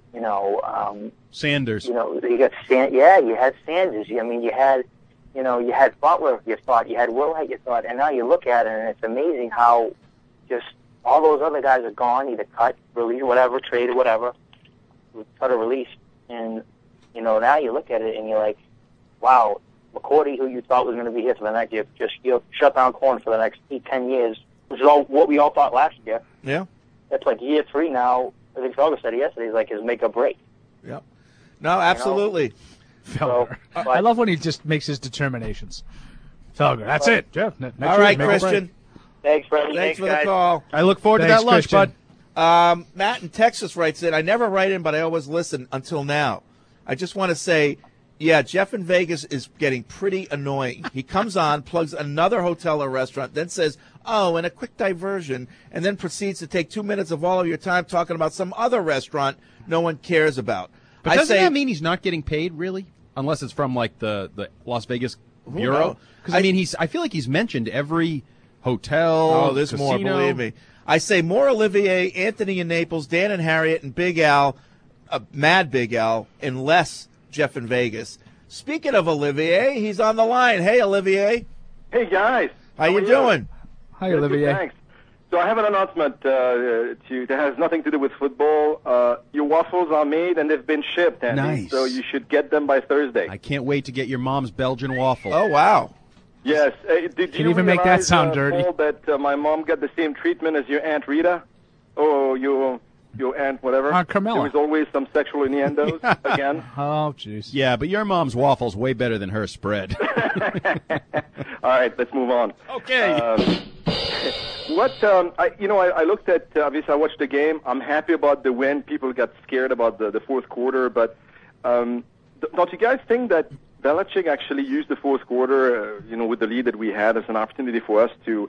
S10: Sanders.
S3: You got you had Sanders. I mean, you had Butler. You thought you had Willett. You thought, and now you look at it, and it's amazing how just all those other guys are gone, either cut, released, whatever, traded, whatever, cut or released, and now you look at it and you're like, wow, McCourty, who you thought was going to be here for the next year, you shut down corn for the next 8-10 years, which is all what we all thought last year.
S9: Yeah,
S3: that's like year 3 now. I think Felger said it yesterday. He's like his make or break.
S9: Yep. No, absolutely.
S1: Felger. I love when he just makes his determinations. Felger. That's it. Jeff.
S9: All right, Christian.
S3: Thanks, Freddie.
S9: Thanks for
S3: guys.
S9: the call.
S10: I look forward to that lunch,
S1: Christian.
S10: bud.
S9: Matt in Texas writes in, I never write in, but I always listen until now. I just want to say, yeah, Jeff in Vegas is getting pretty annoying. He comes on, plugs another hotel or restaurant, then says, oh, and a quick diversion, and then proceeds to take 2 minutes of all of your time talking about some other restaurant no one cares about.
S10: But doesn't that mean he's not getting paid, really? Unless it's from, like, the Las Vegas Bureau? Because, I feel like he's mentioned every hotel,
S9: Oh, there's
S10: casino.
S9: more, believe me. I say more Olivier, Anthony in Naples, Dan and Harriet, and Big Al, Mad Big Al, and less Jeff in Vegas. Speaking of Olivier, he's on the line. Hey, Olivier.
S5: Hey, guys.
S9: How you doing?
S1: Hi, Olivier.
S5: Thanks. So I have an announcement that has nothing to do with football. Your waffles are made and they've been shipped, Andy.
S10: Nice.
S5: So you should get them by Thursday.
S10: I can't wait to get your mom's Belgian waffle.
S9: Oh, wow.
S5: Yes. Did
S1: Can
S5: you
S1: even make that
S5: realize,
S1: sound dirty?
S5: Paul, that my mom got the same treatment as your Aunt Rita? Or your aunt, whatever?
S1: Aunt Carmela.
S5: There was always some sexual innuendos again.
S1: Oh, jeez.
S10: Yeah, but your mom's waffle's way better than her spread.
S5: All right, let's move on.
S10: Okay.
S5: I looked at, obviously I watched the game. I'm happy about the win. People got scared about the fourth quarter, but don't you guys think that Belichick actually used the fourth quarter, with the lead that we had as an opportunity for us to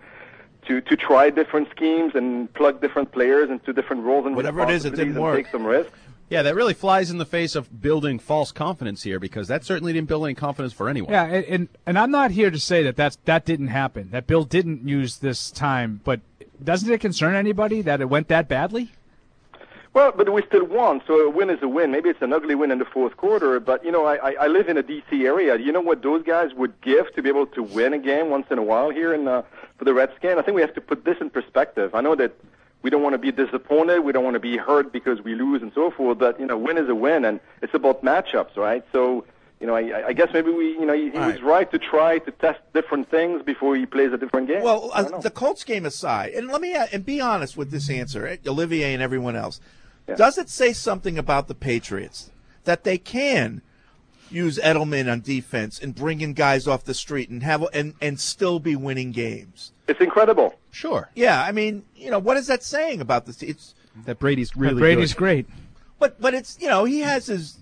S5: try different schemes and plug different players into different roles and
S9: whatever it is, it didn't work.
S5: Take some risks?
S10: Yeah, that really flies in the face of building false confidence here, because that certainly didn't build any confidence for anyone.
S1: Yeah, and I'm not here to say that didn't happen, that Bill didn't use this time, but doesn't it concern anybody that it went that badly?
S5: Well, but we still won, so a win is a win. Maybe it's an ugly win in the fourth quarter, but, I live in a D.C. area. You know what those guys would give to be able to win a game once in a while here for the Redskins? I think we have to put this in perspective. I know that we don't want to be disappointed. We don't want to be hurt because we lose and so forth, but, win is a win, and it's about matchups, right? So, I guess maybe he was right to try to test different things before he plays a different game.
S9: Well, the Colts game aside, and let me and be honest with this answer, Olivier and everyone else. Yeah. Does it say something about the Patriots that they can use Edelman on defense and bring in guys off the street and still be winning games?
S5: It's incredible.
S10: Sure.
S9: Yeah, I mean, what is that saying about this? It's
S10: that Brady's really
S1: Brady's
S10: good.
S1: great.
S9: But it's he has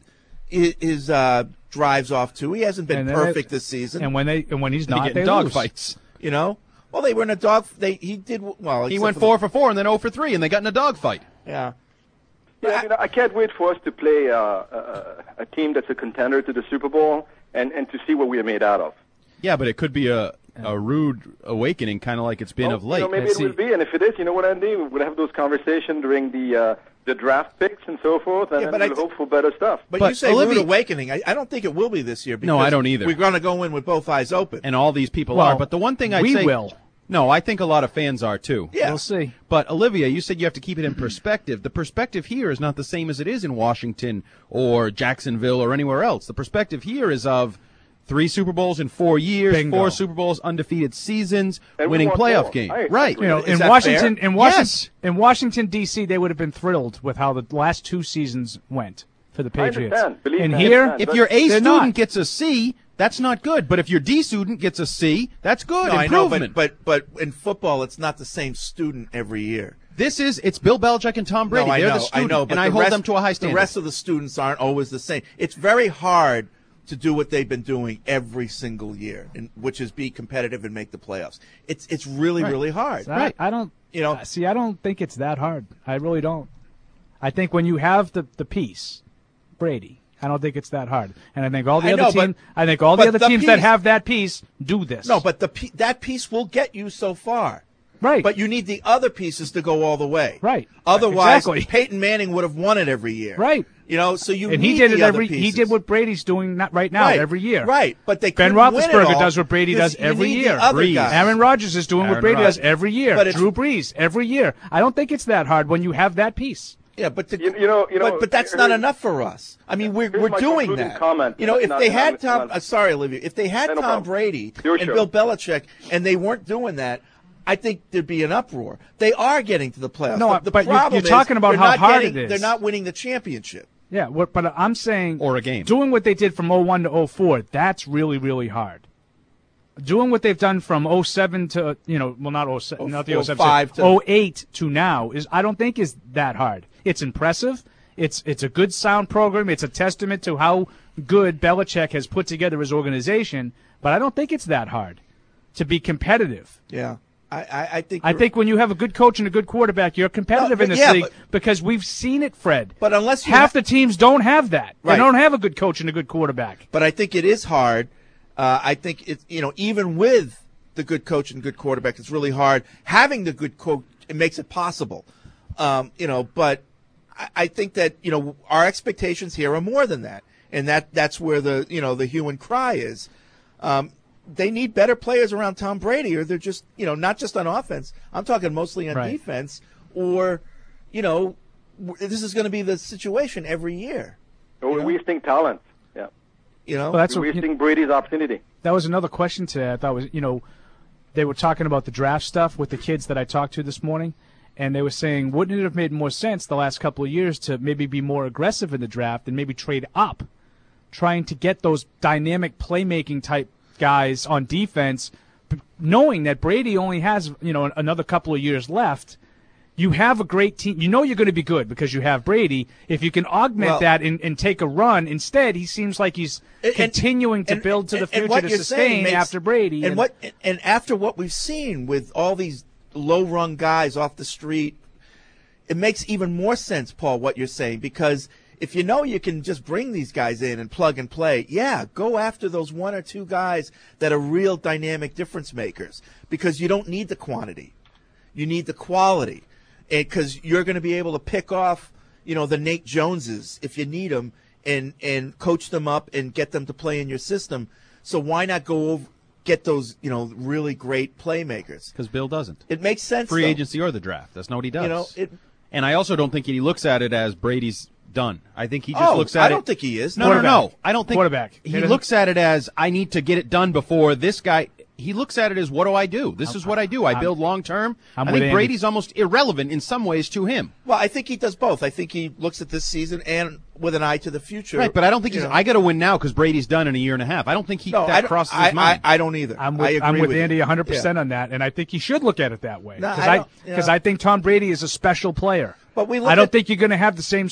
S9: his drives off too. He hasn't been perfect this season.
S1: And when he's not, they
S10: dog
S1: lose.
S10: fights.
S9: Well, they were in a dog. He did well.
S10: He went 4 for 4 and then 0 for 3, and they got in a dog fight.
S9: Yeah.
S5: Yeah, I can't wait for us to play a team that's a contender to the Super Bowl and to see what we are made out of.
S10: Yeah, but it could be a rude awakening, kind of like it's been of late.
S5: Maybe it will be, and if it is, you know what, Andy, we'll have those conversations during the draft picks and so forth, and we'll hope for better stuff.
S9: But you say rude awakening. I don't think it will be this year. Because
S10: no, I don't either.
S9: We're going to go in with both eyes open.
S10: And all these people are. But the one thing I'd say...
S1: We will.
S10: No, I think a lot of fans are too.
S9: Yeah.
S1: We'll see.
S10: But Olivia, you said you have to keep it in perspective. The perspective here is not the same as it is in Washington or Jacksonville or anywhere else. The perspective here is of 3 Super Bowls in 4 years,
S1: Bingo.
S10: 4 Super Bowls, undefeated seasons,
S5: and
S10: winning playoff games. Right.
S1: In Washington, in Washington D.C., they would have been thrilled with how the last 2 seasons went for the Patriots. And here,
S10: if your A student gets a C, that's not good. But if your D student gets a C, that's good.
S9: No,
S10: Improvement.
S9: I know, but in football, it's not the same student every year.
S10: It's Bill Belichick and Tom Brady.
S9: No,
S10: They're the student,
S9: I know, but
S10: and I hold them to a high standard.
S9: The rest of the students aren't always the same. It's very hard to do what they've been doing every single year, which is be competitive and make the playoffs. It's really, really hard.
S1: Right. I don't. I don't think it's that hard. I really don't. I think when you have the piece, Brady, I don't think it's that hard. And I think all the other teams that have that piece do this.
S9: No, but that piece will get you so far.
S1: Right.
S9: But you need the other pieces to go all the way.
S1: Right.
S9: Otherwise,
S1: exactly.
S9: Peyton Manning would have won it every year.
S1: Right.
S9: So you
S1: and
S9: need
S1: he did
S9: the
S1: it
S9: other
S1: every.
S9: pieces.
S1: He did what Brady's doing right now every year.
S9: Right. But they
S1: Ben
S9: couldn't win it
S1: Roethlisberger
S9: all
S1: does what Brady does every year. Aaron Rodgers is doing what Brady does every year. Drew Brees every year. I don't think it's that hard when you have that piece.
S9: Yeah, but but that's not enough for us. I mean, we're doing that.
S5: Comment.
S9: If they had Tom, sorry, Olivia, if they had Tom Brady and Bill Belichick, and they weren't doing that, I think there'd be an uproar. They are getting to the playoffs.
S1: No,
S9: the
S1: but
S9: problem
S1: you're talking about how hard it is.
S9: They're not winning the championship.
S1: Yeah, but I'm saying
S10: or a game.
S1: Doing what they did from 01 to 04, that's really, really hard. Doing what they've done from 07 to not 07, not the 07, 08 to now I don't think is that hard. It's impressive. It's a good sound program. It's a testament to how good Belichick has put together his organization. But I don't think it's that hard to be competitive.
S9: Yeah, I
S1: think when you have a good coach and a good quarterback, you're competitive in this league because we've seen it, Fred.
S9: But unless
S1: half the teams don't have that,
S9: right.
S1: They don't have a good coach and a good quarterback.
S9: But I think it is hard. I think it's even with the good coach and good quarterback, it's really hard. Having the good coach, it makes it possible. But I think that our expectations here are more than that, and that's where the hue and cry is. they need better players around Tom Brady, or they're just, not just on offense. I'm talking mostly on defense, or, this is going to be the situation every year.
S5: We're wasting talent. Yeah.
S1: Well, that's
S5: we're wasting Brady's opportunity.
S1: That was another question today. I thought was, they were talking about the draft stuff with the kids that I talked to this morning, and they were saying, wouldn't it have made more sense the last couple of years to maybe be more aggressive in the draft and maybe trade up, trying to get those dynamic playmaking type guys on defense, knowing that Brady only has, another couple of years left. You have a great team. You know you're going to be good because you have Brady. If you can augment that and take a run, instead he seems like he's continuing to build to the future to sustain after Brady.
S9: And after what we've seen with all these low-rung guys off the street, it makes even more sense, Paul, what you're saying, because if you know you can just bring these guys in and plug and play, go after those one or two guys that are real dynamic difference makers, because you don't need the quantity. You need the quality. Because you're going to be able to pick off, the Nate Joneses if you need them, and coach them up and get them to play in your system. So why not go over, get those, really great playmakers?
S10: Because Bill doesn't.
S9: It makes sense.
S10: Free
S9: though.
S10: agency or the draft. That's not what he does. And I also don't think he looks at it as Brady's done. I think he just looks at it.
S9: I don't think he is.
S10: No. I don't think
S1: quarterback.
S10: He looks at it as, I need to get it done before this guy. He looks at it as, what do I do? This is what I do. I build long term. I think Brady's almost irrelevant in some ways to him.
S9: Well, I think he does both. I think he looks at this season and with an eye to the future.
S10: Right, but I don't think I got to win now because Brady's done in a year and a half. I don't think that crosses his mind.
S9: I don't either.
S1: I'm with Andy 100% on that, and I think he should look at it that way. Because I think Tom Brady is a special player.
S9: But
S1: I don't think you're going to have the same.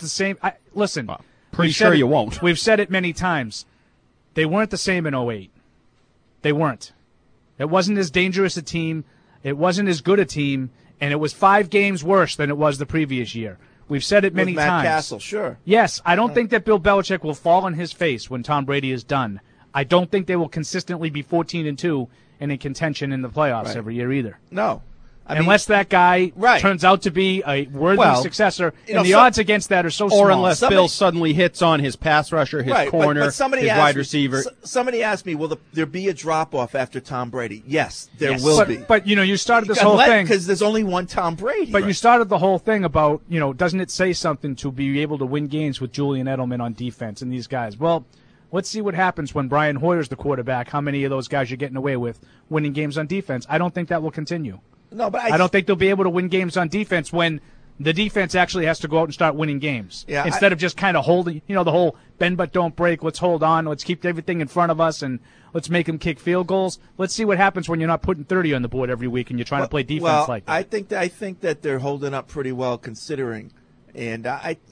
S1: Listen,
S10: pretty sure you won't.
S1: We've said it many times. They weren't the same in 2008. They weren't. It wasn't as dangerous a team. It wasn't as good a team. And it was 5 games worse than it was the previous year. We've said it many
S9: With Matt
S1: times.
S9: Castle, sure.
S1: Yes, I don't think that Bill Belichick will fall on his face when Tom Brady is done. I don't think they will consistently be 14-2 and in contention in the playoffs every year either.
S9: No.
S1: Unless that guy turns out to be a worthy successor, and the odds against that are so small.
S10: Or unless Bill suddenly hits on his pass rusher, his corner, his wide receiver.
S9: Somebody asked me, will there be a drop-off after Tom Brady? Yes, there will be.
S1: But, you started this whole thing.
S9: Because there's only one Tom Brady.
S1: But you started the whole thing about, doesn't it say something to be able to win games with Julian Edelman on defense and these guys? Well, let's see what happens when Brian Hoyer's the quarterback, how many of those guys you're getting away with winning games on defense. I don't think that will continue.
S9: No, but
S1: I don't think they'll be able to win games on defense when the defense actually has to go out and start winning games.
S9: Yeah,
S1: instead of just kind of holding, the whole bend but don't break, let's hold on, let's keep everything in front of us, and let's make them kick field goals. Let's see what happens when you're not putting 30 on the board every week and you're trying to play defense like that.
S9: I think that they're holding up pretty well considering. And,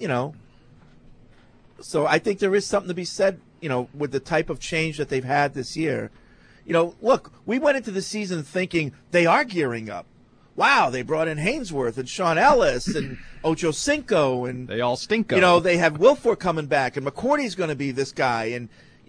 S9: so I think there is something to be said, with the type of change that they've had this year. Look, we went into the season thinking they are gearing up. Wow, they brought in Hainsworth and Sean Ellis and Ocho Cinco, and
S10: they all stinko.
S9: They have Wilfork coming back, and McCourty's going to be this guy, and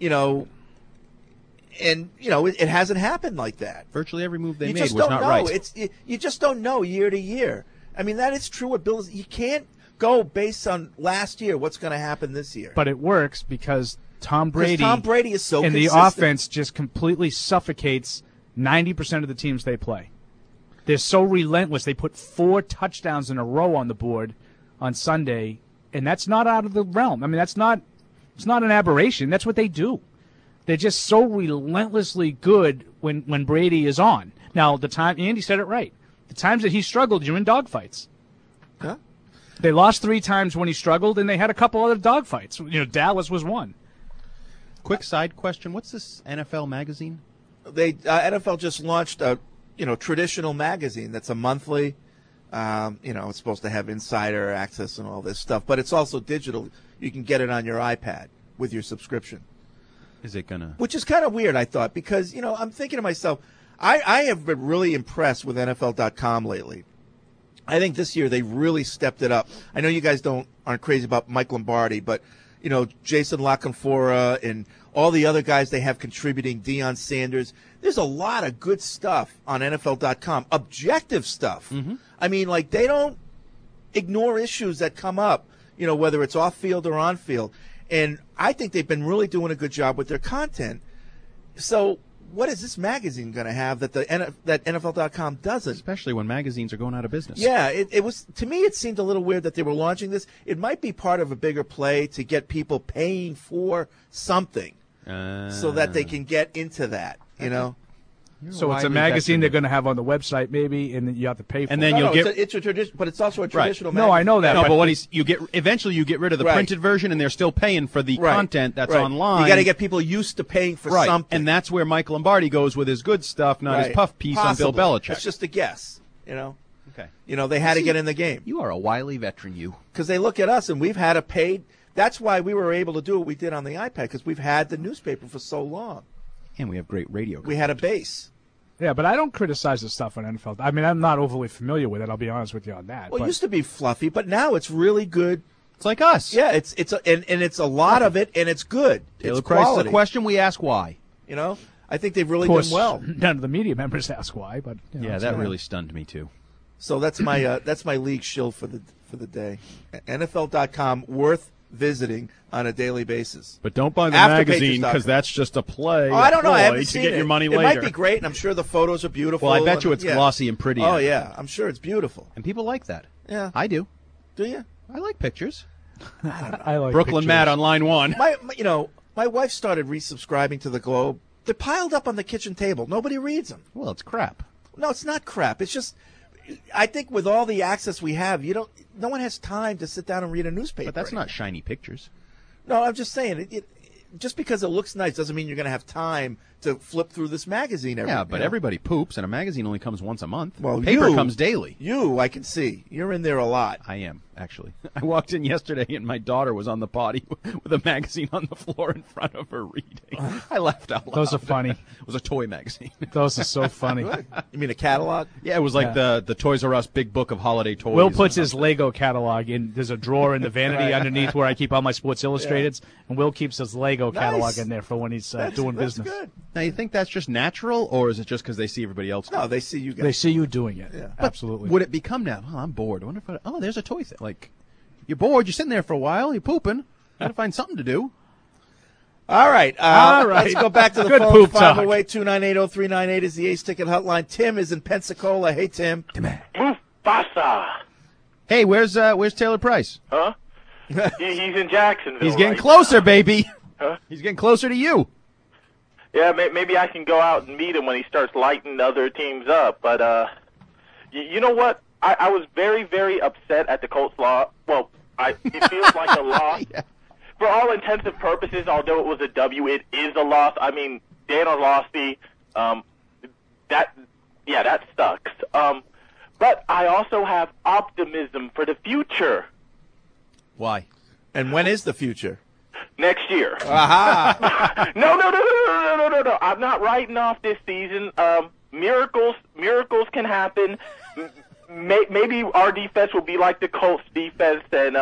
S9: it hasn't happened like that.
S10: Virtually every move they made was not right.
S9: You just don't know year to year. I mean, that is true with Bill. You can't go based on last year what's going to happen this year.
S1: But it works because Tom Brady
S9: is so
S1: and
S9: consistent.
S1: The offense just completely suffocates 90% of the teams they play. They're so relentless. They put 4 touchdowns in a row on the board on Sunday, and that's not out of the realm. I mean, it's not an aberration. That's what they do. They're just so relentlessly good when Brady is on. Now, Andy said it right. The times that he struggled, you're in dogfights.
S9: Huh?
S1: They lost 3 times when he struggled, and they had a couple other dogfights. Dallas was one.
S10: Quick side question: what's this NFL magazine?
S9: NFL just launched a traditional magazine that's a monthly. It's supposed to have insider access and all this stuff, but it's also digital. You can get it on your iPad with your subscription.
S10: Is it gonna?
S9: Which is kind of weird, I thought, because I'm thinking to myself, I have been really impressed with NFL.com lately. I think this year they really stepped it up. I know you guys aren't crazy about Mike Lombardi, but Jason LaCanfora and all the other guys they have contributing, Deion Sanders. There's a lot of good stuff on NFL.com, objective stuff.
S10: Mm-hmm.
S9: I mean, they don't ignore issues that come up, whether it's off field or on field. And I think they've been really doing a good job with their content. So what is this magazine going to have that that NFL.com doesn't?
S10: Especially when magazines are going out of business.
S9: Yeah, it was, to me, it seemed a little weird that they were launching this. It might be part of a bigger play to get people paying for something so that they can get into that, you know?
S1: So it's a magazine they're going to have on the website, maybe, and then you have to pay for.
S10: And then
S1: it.
S10: you'll get.
S9: It's a tradition, but it's also a traditional.
S1: No, I know that.
S10: No, but eventually you get rid of the printed version, and they're still paying for the content that's online.
S9: You got to get people used to paying for something,
S10: and that's where Mike Lombardi goes with his good stuff, not his puff piece on Bill Belichick.
S9: It's just a guess, you know.
S10: Okay.
S9: You know, they had to get in the game.
S10: You are a wily veteran, you.
S9: Because they look at us, and we've had a paid. That's why we were able to do what we did on the iPad, because we've had the newspaper for so long.
S10: And we have great radio.
S9: We had a base.
S1: Yeah, but I don't criticize the stuff on NFL. I mean, I'm not overly familiar with it. I'll be honest with you on that.
S9: Well, it used to be fluffy, but now it's really good.
S10: It's like us.
S9: Yeah, and it's a lot of it, and it's good.
S10: Taylor
S9: it's
S10: Price is
S9: quality.
S10: a question we ask why.
S9: You know, I think they've really
S1: of course,
S9: done well.
S1: None of the media members ask why, but you know,
S10: yeah, that really stunned me too.
S9: So that's my league shill for the day. NFL.com, worth visiting on a daily basis.
S10: But don't buy the
S9: After
S10: magazine because
S9: Patriots.com.
S10: that's just a play.
S9: Oh, I don't know. I haven't seen
S10: to get
S9: it.
S10: your money
S9: it
S10: later.
S9: Might be great, and I'm sure the photos are beautiful.
S10: Well, I bet you it's
S9: yeah.
S10: glossy and pretty.
S9: Oh yeah, I'm sure it's beautiful,
S10: and people like that.
S9: Yeah,
S10: I do.
S9: Do you?
S10: I like pictures.
S1: I like
S10: Brooklyn
S1: pictures.
S10: Matt on line 1.
S9: My wife started resubscribing to the Globe. They're piled up on the kitchen table. Nobody reads them.
S10: Well, it's crap.
S9: No, it's not crap. It's just, I think with all the access we have, no one has time to sit down and read a newspaper.
S10: But that's not shiny pictures.
S9: No, I'm just saying, just because it looks nice doesn't mean you're going to have time to flip through this magazine every.
S10: Yeah, but everybody poops, and a magazine only comes once a month.
S9: Well,
S10: paper comes daily.
S9: I can see you're in there a lot.
S10: I am, actually. I walked in yesterday, and my daughter was on the potty with a magazine on the floor in front of her reading. I laughed out loud.
S1: Those are funny.
S10: It was a toy magazine.
S1: Those are so funny.
S9: You mean a catalog?
S10: Yeah, it was like the Toys R Us big book of holiday toys.
S1: Will puts his Lego catalog in. There's a drawer in the vanity underneath where I keep all my Sports Illustrateds, and Will keeps his Lego catalog in there for when he's doing business.
S9: Good.
S10: Now, you think that's just natural, or is it just because they see everybody else?
S9: No, they see you guys.
S1: They see you doing it.
S9: Yeah.
S1: Absolutely.
S10: Would it become now? Oh, I'm bored. I wonder if there's a toy thing. Like, you're bored. You're sitting there for a while. You're pooping. Got to find something to do.
S9: All right. Let's go back to the
S1: Good
S9: phone.
S1: poop talk.
S9: 508-298-0398 is the Ace Ticket Hotline. Tim is in Pensacola. Hey, Tim.
S7: Mufasa.
S10: Hey, where's Taylor Price?
S7: Huh? He's in Jacksonville.
S10: He's getting
S7: right
S10: closer,
S7: now.
S10: baby.
S7: Huh?
S10: He's getting closer to you.
S7: Yeah, maybe I can go out and meet him when he starts lighting other teams up. But you know what? I was very, very upset at the Colts loss. Well, it feels like a loss.
S10: Yeah.
S7: For all intents and purposes, although it was a W, it is a loss. I mean, Dan Orlovsky, that sucks. But I also have optimism for the future.
S10: Why?
S9: And when is the future?
S7: Next year.
S9: Aha!
S7: No. I'm not writing off this season. Miracles can happen. Maybe our defense will be like the Colts defense, and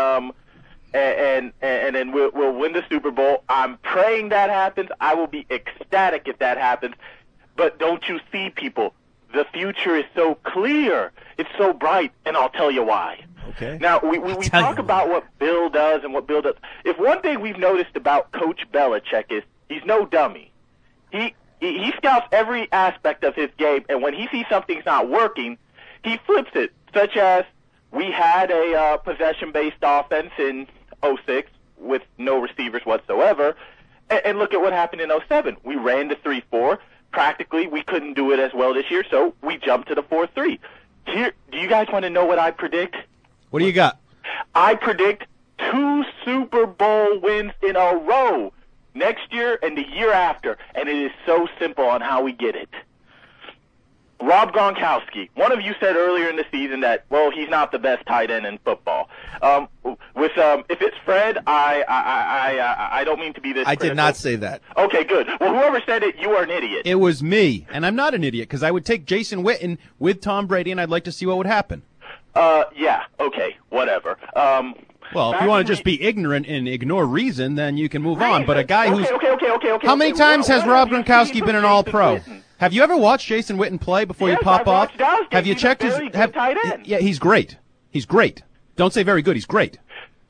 S7: then we'll win the Super Bowl. I'm praying that happens. I will be ecstatic if that happens. But don't you see, people? The future is so clear. It's so bright, and I'll tell you why.
S9: Okay.
S7: Now, we talk about what Bill does and what Bill does. If one thing we've noticed about Coach Belichick is he's no dummy. He scouts every aspect of his game, and when he sees something's not working, he flips it, such as we had a possession-based offense in 06 with no receivers whatsoever, and look at what happened in 07. We ran the 3-4. Practically, we couldn't do it as well this year, so we jumped to the 4-3. Here, do you guys want to know what I predict?
S10: What do you got?
S7: I predict 2 Super Bowl wins in a row next year and the year after, and it is so simple on how we get it. Rob Gronkowski. One of you said earlier in the season that, well, he's not the best tight end in football. If it's Fred, I don't mean to be this.
S9: I did not say that.
S7: Okay, good. Well, whoever said it, you are an idiot.
S10: It was me, and I'm not an idiot because I would take Jason Witten with Tom Brady, and I'd like to see what would happen.
S7: Yeah. Okay. Whatever.
S10: Well, if you want to just be ignorant and ignore reason, then you can move on. But a guy who's
S7: okay.
S10: How many times has Rob Gronkowski been an All-Pro? Have you ever watched Jason Witten play before you pop off? Have you checked his?
S7: Tight end.
S10: Yeah, he's great. He's great. Don't say very good. He's great.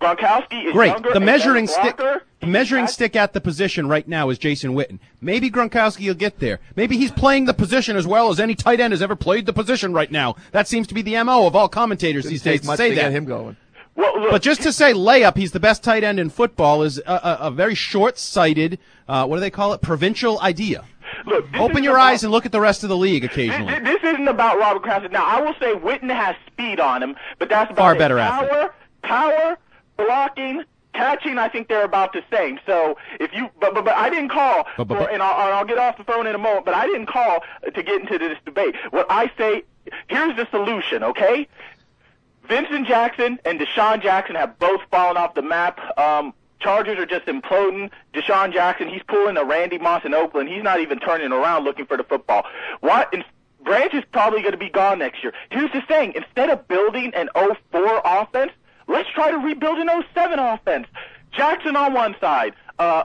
S7: Gronkowski is
S10: Great.
S7: younger.
S10: The measuring
S7: and better blocker.
S10: The measuring stick at the position right now is Jason Witten. Maybe Gronkowski will get there. Maybe he's playing the position as well as any tight end has ever played the position right now. That seems to be the MO of all commentators these days to say that.
S9: Get him going.
S7: Well, look,
S10: But just to say layup, he's the best tight end in football is a very short-sighted, what do they call it, provincial idea.
S7: Look,
S10: open your eyes and look at the rest of the league occasionally.
S7: This isn't about Robert Kraft. Now, I will say Witten has speed on him, but that's about
S10: Far
S7: it.
S10: better athlete.
S7: Power, blocking, catching, I think they're about the same. So if you, but I didn't call, and I'll get off the phone in a moment, but I didn't call to get into this debate. What I say, here's the solution, okay? Vincent Jackson and Deshaun Jackson have both fallen off the map. Chargers are just imploding. Deshaun Jackson, he's pulling a Randy Moss in Oakland. He's not even turning around looking for the football. Branch is probably going to be gone next year. Here's the thing. Instead of building an 04 offense, let's try to rebuild an 07 offense. Jackson on one side,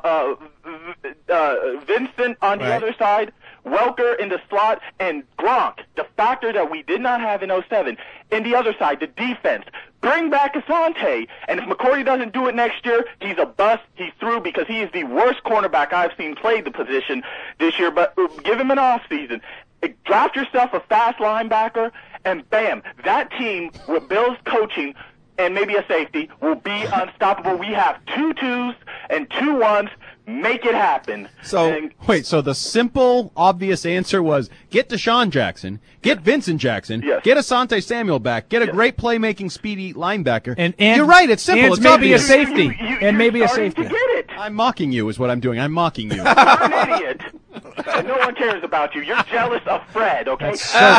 S7: Vincent on the other side, Welker in the slot, and Gronk, the factor that we did not have in 07. In the other side, the defense. Bring back Asante, and if McCourty doesn't do it next year, he's a bust. He's through because he is the worst cornerback I've seen play the position this year, but give him an off season. Draft yourself a fast linebacker, and bam, that team with Bill's coaching and maybe a safety will be unstoppable. We have 2 2s and 2 1s. Make it happen.
S10: So the simple, obvious answer was get Deshaun Jackson, get Vincent Jackson, get Asante Samuel back, get a great playmaking, speedy linebacker. And you're right, it's simple. It's
S1: maybe
S10: obvious.
S1: a safety. And maybe a safety.
S10: I'm mocking you is what I'm doing. I'm mocking you.
S7: You're an idiot. No one cares about you. You're jealous of Fred, okay?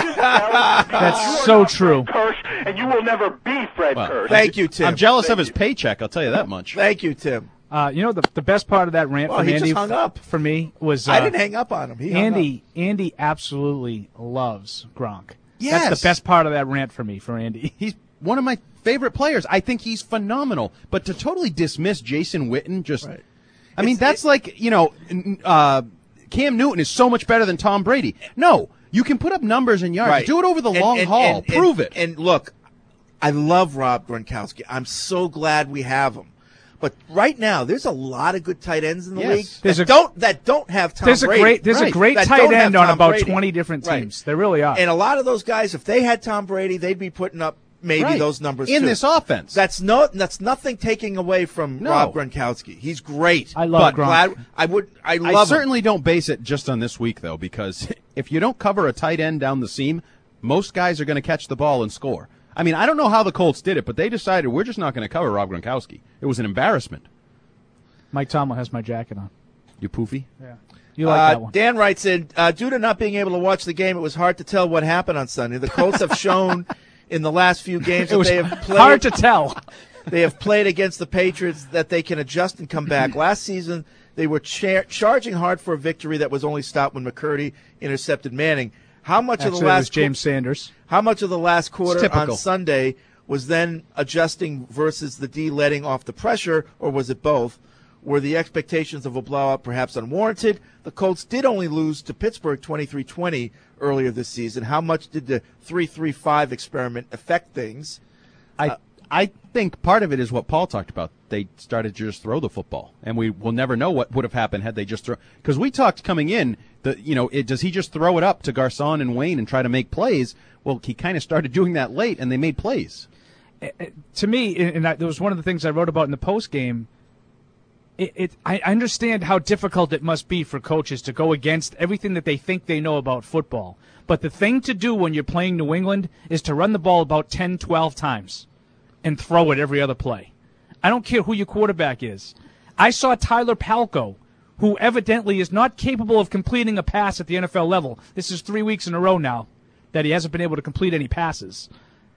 S1: That's so true.
S7: Kirsch, and you will never be Fred Kirsch.
S9: Thank you, Tim.
S10: I'm jealous of his paycheck, I'll tell you that much.
S9: Thank you, Tim.
S1: You know, the best part of that rant from
S9: he
S1: Andy
S9: just hung up.
S1: for me was
S9: I didn't hang up on him. He hung up.
S1: Andy absolutely loves Gronk.
S10: Yes.
S1: That's the best part of that rant for me, for Andy.
S10: He's one of my favorite players. I think he's phenomenal. But to totally dismiss Jason Witten just I mean, that's like, Cam Newton is so much better than Tom Brady. No, you can put up numbers and yards.
S9: Right.
S10: Do it over the long haul. Prove it.
S9: And look, I love Rob Gronkowski. I'm so glad we have him. But right now, there's a lot of good tight ends in the league that don't have Tom Brady.
S1: There's a great tight end on about 20 different teams. There really are.
S9: And a lot of those guys, if they had Tom Brady, they'd be putting up maybe those numbers
S10: in
S9: too.
S10: this offense.
S9: That's nothing taking away from Rob Gronkowski. He's great.
S1: I love Gronk.
S10: I certainly don't base it just on this week though, because if you don't cover a tight end down the seam, most guys are going to catch the ball and score. I mean, I don't know how the Colts did it, but they decided we're just not going to cover Rob Gronkowski. It was an embarrassment.
S1: Mike Tomlin has my jacket on.
S10: You poofy?
S1: Yeah. You like that one.
S9: Dan writes in, due to not being able to watch the game, it was hard to tell what happened on Sunday. The Colts have shown in the last few games that they have played.
S1: Hard to tell.
S9: They have played against the Patriots that they can adjust and come back. Last season, they were charging hard for a victory that was only stopped when McCurdy intercepted Manning. How much of the last
S1: it was James Sanders?
S9: How much of the last quarter on Sunday was then adjusting versus the D letting off the pressure, or was it both? Were the expectations of a blowout perhaps unwarranted? The Colts did only lose to Pittsburgh 23-20 earlier this season. How much did the 3-3-5 experiment affect things?
S10: I think part of it is what Paul talked about. They started to just throw the football, and we will never know what would have happened had they just thrown. Because we talked coming in, does he just throw it up to Garcon and Wayne and try to make plays? Well, he kind of started doing that late, and they made plays.
S1: To me, and that was one of the things I wrote about in the post game. I understand how difficult it must be for coaches to go against everything that they think they know about football. But the thing to do when you're playing New England is to run the ball about 10, 12 times and throw it every other play. I don't care who your quarterback is. I saw Tyler Palko, who evidently is not capable of completing a pass at the NFL level. This is 3 weeks in a row now that he hasn't been able to complete any passes.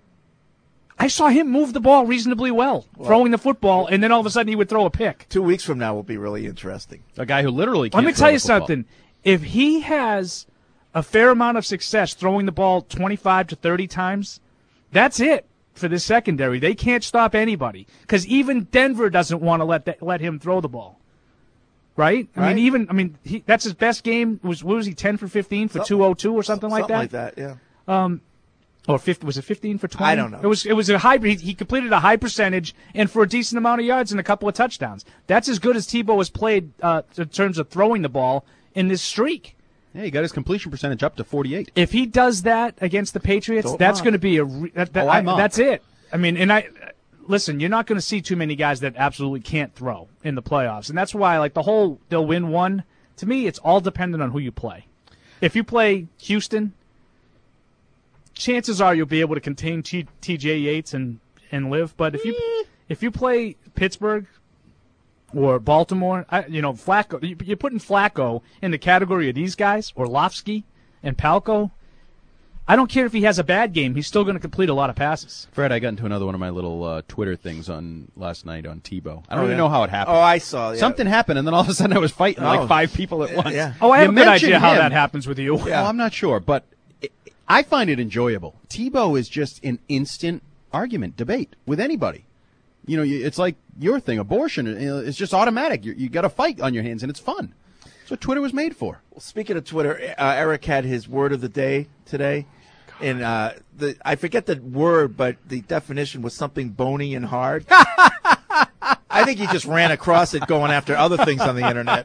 S1: I saw him move the ball reasonably well, throwing the football, and then all of a sudden he would throw a pick.
S9: 2 weeks from now will be really interesting.
S10: A guy who literally can't
S1: Let me tell you something. If he has a fair amount of success throwing the ball 25 to 30 times, that's it for this secondary. They can't stop anybody because even Denver doesn't want to let him throw the ball. Right? I mean, that's his best game. What was he, 10 for 15 for 202 or something like that?
S9: Something like that, yeah.
S1: Or 50, was it 15 for 20?
S9: I don't know.
S1: It was a high. He completed a high percentage and for a decent amount of yards and a couple of touchdowns. That's as good as Tebow has played in terms of throwing the ball in this streak.
S10: Yeah, he got his completion percentage up to 48.
S1: If he does that against the Patriots, that's going to be that's it. I mean, listen, you're not going to see too many guys that absolutely can't throw in the playoffs, and that's why like the whole they'll win one. To me, it's all dependent on who you play. If you play Houston, chances are you'll be able to contain T.J. Yates and live. But if you play Pittsburgh or Baltimore, Flacco, you're putting Flacco in the category of these guys, Orlovsky and Palko. I don't care if he has a bad game; he's still going to complete a lot of passes.
S10: Fred, I got into another one of my little Twitter things on last night on Tebow. I don't even know how it happened.
S9: Oh, I saw. Yeah.
S10: Something happened, and then all of a sudden I was fighting like 5 people at once.
S9: Yeah.
S1: Oh, I have a good idea how that happens with you.
S10: Yeah. Well, I'm not sure, but I find it enjoyable. Tebow is just an instant argument, debate with anybody. You know, it's like your thing, abortion. It's just automatic. You got a fight on your hands, and it's fun. That's what Twitter was made for.
S9: Well, speaking of Twitter, Eric had his word of the day today. And I forget the word, but the definition was something bony and hard. I think he just ran across it going after other things on the internet.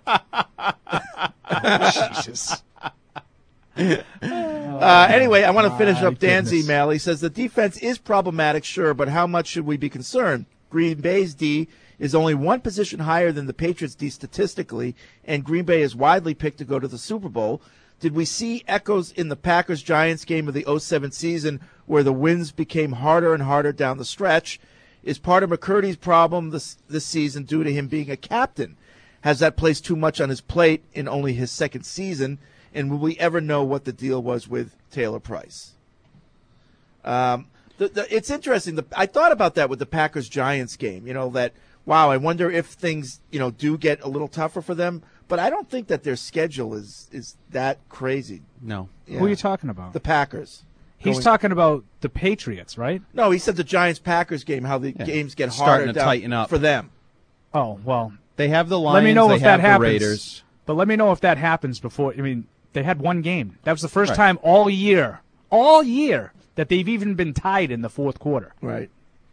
S1: Jesus.
S9: Anyway, I want to finish up Dan's email. He says the defense is problematic, sure, but how much should we be concerned? Green Bay's D is only one position higher than the Patriots' D statistically, and Green Bay is widely picked to go to the Super Bowl. Did we see echoes in the Packers-Giants game of the 2007 season where the wins became harder and harder down the stretch? Is part of McCurdy's problem this season due to him being a captain? Has that placed too much on his plate in only his second season? And will we ever know what the deal was with Taylor Price? It's interesting. I thought about that with the Packers-Giants game. Wow, I wonder if things, do get a little tougher for them. But I don't think that their schedule is that crazy.
S10: No.
S9: Yeah.
S1: Who are you talking about?
S9: The Packers.
S1: He's talking about the Patriots, right?
S9: No, he said the Giants-Packers game, how the games get
S10: starting
S9: harder
S10: to tighten up
S9: for them.
S1: Oh, well.
S10: They have the Lions,
S1: let me know if that happens.
S10: Raiders.
S1: But let me know if that happens before. I mean, they had one game. That was the first time all year, that they've even been tied in the fourth quarter.
S9: Right.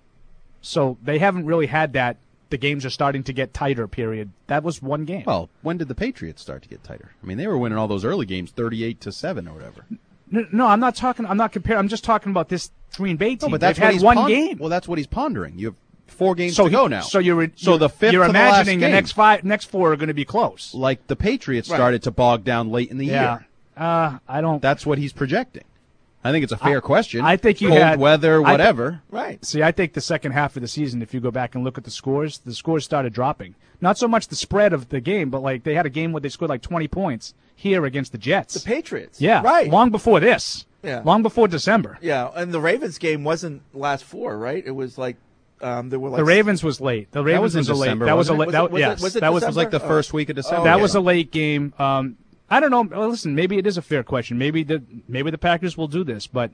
S10: So
S1: they haven't really had that. The games are starting to get tighter, period. That was one game.
S10: Well, when did the Patriots start to get tighter? I mean, they were winning all those early games 38-7 or whatever.
S1: No, I'm not comparing. I'm just talking about this Green Bay team.
S10: No, but that's
S1: They've had one game.
S10: Well, that's what he's pondering. You have 4 games to go now.
S1: So the fifth
S10: you're
S1: imagining
S10: the
S1: next 4 are going to be close.
S10: Like the Patriots started to bog down late in the year.
S1: I don't.
S10: That's what he's projecting. I think it's a fair question.
S1: I think you
S10: cold
S1: had
S10: weather, whatever.
S9: Right.
S1: See, I think the second half of the season, if you go back and look at the scores started dropping. Not so much the spread of the game, but like they had a game where they scored like 20 points here against the Jets.
S9: The Patriots.
S1: Yeah.
S9: Right.
S1: Long before this.
S9: Yeah.
S1: Long before December.
S9: Yeah, and the Ravens game wasn't last 4, right? It was like there were like
S1: the Ravens was late. The Ravens
S10: was
S1: a late.
S10: December,
S1: That was a late.
S9: Was it
S10: that was like the first week of December.
S1: That was a late game. I don't know. Well, listen, maybe it is a fair question. Maybe the Packers will do this, but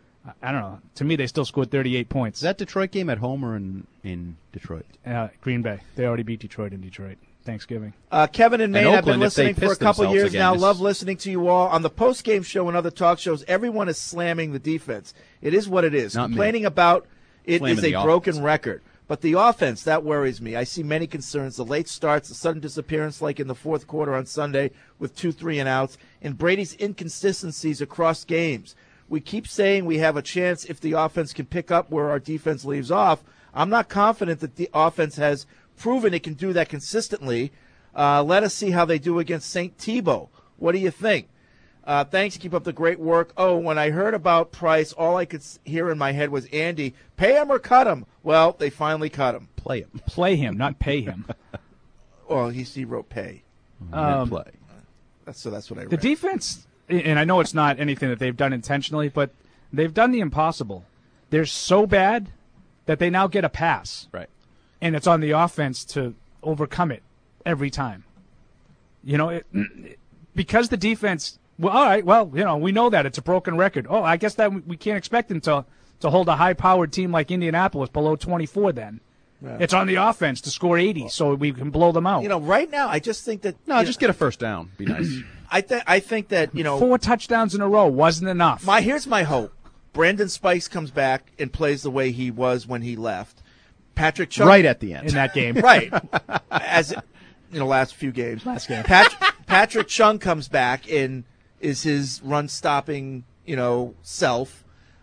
S1: I don't know. To me, they still scored 38 points.
S10: Is that Detroit game at home or in Detroit?
S1: Green Bay. They already beat Detroit in Detroit. Thanksgiving.
S9: Kevin and Maine, I've been
S10: Oakland,
S9: listening for a couple years
S10: again,
S9: now. Love listening to you all. On the post-game show and other talk shows, everyone is slamming the defense. It is what it is.
S10: Not
S9: Complaining about it
S10: Slamming
S9: is a
S10: the
S9: broken
S10: offense.
S9: record. But the offense, that worries me. I see many concerns. The late starts, the sudden disappearance like in the fourth quarter on Sunday with 2 3-and-outs, and Brady's inconsistencies across games. We keep saying we have a chance if the offense can pick up where our defense leaves off. I'm not confident that the offense has proven it can do that consistently. Let us see how they do against St. Tebow. What do you think? Thanks. Keep up the great work. Oh, when I heard about Price, all I could hear in my head was, Andy, pay him or cut him. Well, they finally cut him.
S10: Play him.
S1: Play him, not pay him.
S9: Well, he wrote pay.
S10: Play.
S9: That's what I read.
S1: The defense, and I know it's not anything that they've done intentionally, but they've done the impossible. They're so bad that they now get a pass.
S10: Right.
S1: And it's on the offense to overcome it every time. Because the defense, well, all right, well, we know that it's a broken record. Oh, I guess that we can't expect them to hold a high-powered team like Indianapolis below 24 then. Yeah. It's on the offense to score 80 so we can blow them out.
S9: Right now, I just think that...
S10: No, just get a first down. Be nice.
S9: I think that,
S1: 4 touchdowns in a row wasn't enough.
S9: Here's my hope. Brandon Spikes comes back and plays the way he was when he left. Patrick Chung
S10: right at the end
S1: in that game,
S9: right? As last few games,
S1: last game.
S9: Patrick Chung comes back and is his run-stopping, self.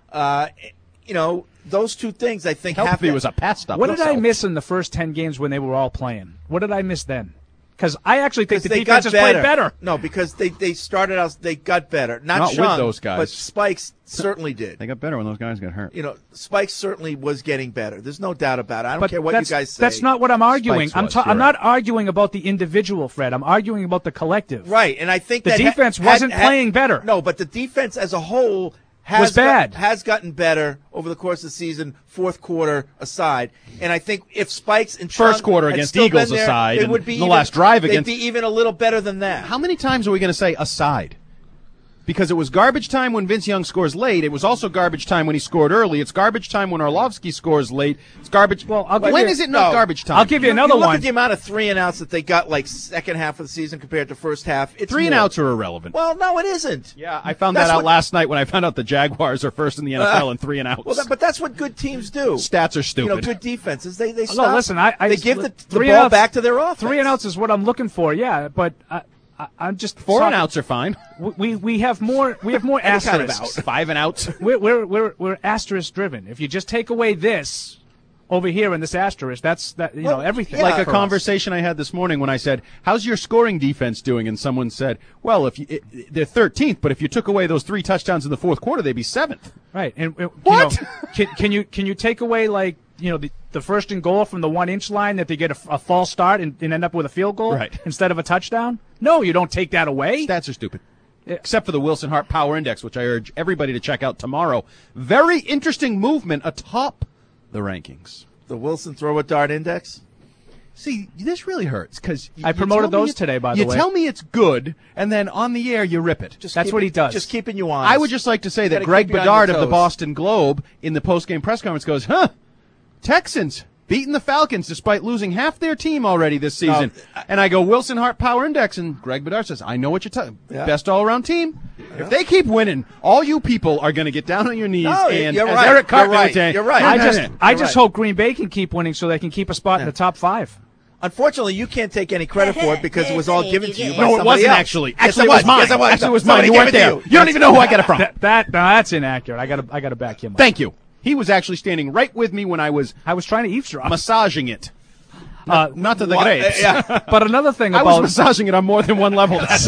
S9: Those two things I think.
S10: Help if he was a pass stop.
S1: What did I miss in the first 10 games when they were all playing? What did I miss then? Because I actually think the defense has played better.
S9: No, because they started out, they got better. Not
S10: with
S9: Chung,
S10: those guys.
S9: but Spikes certainly did.
S10: They got better when those guys got hurt.
S9: Spikes certainly was getting better. There's no doubt about it. I don't care what you guys say.
S1: That's not what I'm arguing.
S10: Spikes
S1: I'm not arguing about the individual, Fred. I'm arguing about the collective.
S9: Right, and I think
S1: the defense wasn't playing better.
S9: No, but the defense as a whole has gotten better over the course of the season, fourth quarter aside. And I think if Spikes and Chung
S10: first quarter against Eagles
S9: there,
S10: aside,
S9: it would be
S10: the last drive against,
S9: they'd be even a little better than that.
S10: How many times are we going to say aside? Because it was garbage time when Vince Young scores late. It was also garbage time when he scored early. It's garbage time when Orlovsky scores late. It's garbage.
S1: Well,
S10: when is it not garbage time?
S1: I'll give you another
S9: look
S1: one.
S9: At the amount of 3-and-outs that they got, like second half of the season compared to first half. It's
S10: 3-and-outs are irrelevant.
S9: Well, no, it isn't.
S10: Yeah, I found that out last night when I found out the Jaguars are first in the NFL in 3-and-outs.
S9: Well, but that's what good teams do.
S10: Stats are stupid.
S9: Good defenses. They stop.
S1: No, listen. They
S9: give the ball back to their offense.
S1: 3-and-outs is what I'm looking for. Yeah, but. I'm just
S10: 4-and-outs are fine.
S1: We have more asterisks.
S10: 5-and-outs.
S1: We're asterisk driven. If you just take away this over here in this asterisk, that's everything.
S10: Like a conversation I had this morning when I said, "How's your scoring defense doing?" and someone said, "Well, they're 13th, but if you took away those 3 touchdowns in the fourth quarter, they'd be 7th."
S1: Right. And
S10: what?
S1: Can you take away the first and goal from the 1-inch line that they get a false start and end up with a field goal instead of a touchdown? No, you don't take that away.
S10: Stats are stupid. Except for the Wilson Hart Power Index, which I urge everybody to check out tomorrow. Very interesting movement atop the rankings.
S9: The Wilson Throw a Dart Index?
S10: See, this really hurts because
S1: I promoted those today, by the way.
S10: You tell me it's good, and then on the air you rip it.
S1: That's what he does.
S9: Just keeping you honest.
S10: I would just like to say that Greg Bedard of the Boston Globe in the post-game press conference goes, Texans beating the Falcons despite losing half their team already this season. And I go, Wilson Hart Power Index, and Greg Bedard says, I know what you're talking about. Yeah. Best all-around team. Yeah. If they keep winning, all you people are going to get down on your knees. And
S9: you're
S10: as
S9: right.
S10: Eric Cartman
S9: You're
S10: would say,
S9: You're right.
S1: I just hope Green Bay can keep winning so they can keep a spot in the top 5.
S9: Unfortunately, you can't take any credit for it because it was all given to you by
S10: No, it wasn't
S9: else.
S10: actually.
S9: Yes,
S10: Actually, it was mine.
S9: Yes, it was.
S10: Actually, it was mine. You weren't there. You don't even know who I got it from.
S1: That's inaccurate. I got to back him up.
S10: Thank you. He was actually standing right with me when I was
S1: trying to eavesdrop,
S10: massaging it. Not to the grapes.
S1: Yeah. But another thing
S10: I
S1: about
S10: was massaging it on more than one level that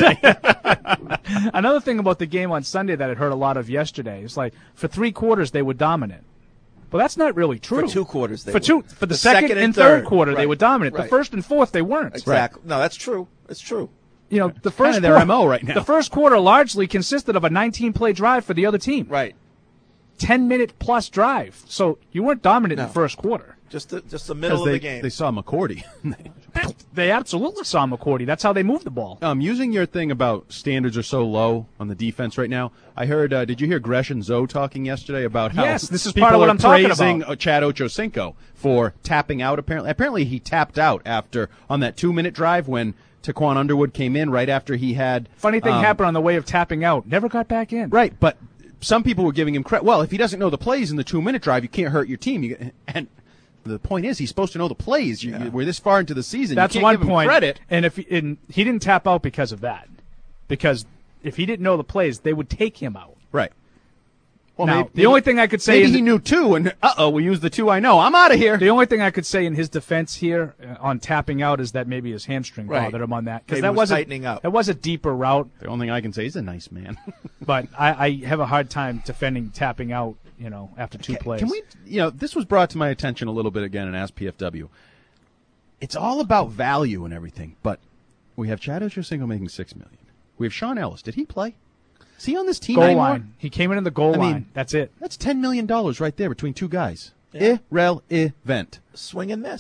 S10: day.
S1: Another thing about the game on Sunday that I heard a lot of yesterday is for 3 quarters they were dominant. Well, that's not really true.
S9: For 2 quarters,
S1: for the second and third quarter they were dominant. The first and fourth they weren't.
S9: Exactly. Right. No, that's true. It's true.
S1: The first
S10: their MO right now.
S1: The first quarter largely consisted of a 19-play drive for the other team.
S9: Right.
S1: 10-minute plus drive. So you weren't dominant in the first quarter.
S9: Just the middle of the game.
S10: They saw McCourty.
S1: They absolutely saw McCourty. That's how they moved the ball.
S10: Using your thing about standards are so low on the defense right now, I heard, did you hear Gresh and Zoe talking yesterday about how
S1: this is part of what I'm talking about.
S10: People are praising Chad Ochocinco for tapping out apparently. Apparently he tapped out on that 2-minute drive when Taquan Underwood came in right after he had...
S1: Funny thing happened on the way of tapping out. Never got back in.
S10: Right, but some people were giving him credit. Well, if he doesn't know the plays in the 2-minute drive, you can't hurt your team. And the point is, he's supposed to know the plays. We're this far into the season.
S1: That's
S10: you can't
S1: one
S10: give him
S1: point.
S10: Credit.
S1: And he didn't tap out because of that. Because if he didn't know the plays, they would take him out.
S10: Right. Well,
S1: now, the only thing I could say
S10: maybe he knew 2, and we used the 2 I know. I'm out of here.
S1: The only thing I could say in his defense here on tapping out is that maybe his hamstring bothered him on that.
S9: Because that was tightening up.
S1: That was a deeper route.
S10: The only thing I can say is a nice man.
S1: But I have a hard time defending tapping out, after 2 plays.
S10: Can we, this was brought to my attention a little bit again in Ask PFW. It's all about value and everything, but we have Chad Ochocinco making $6 million. We have Sean Ellis. Did he play? Is he on this team
S1: goal
S10: anymore?
S1: Line. He came in the goal line. That's it.
S10: That's $10 million right there between 2 guys. Yeah. Irrelevant.
S9: Swing and miss.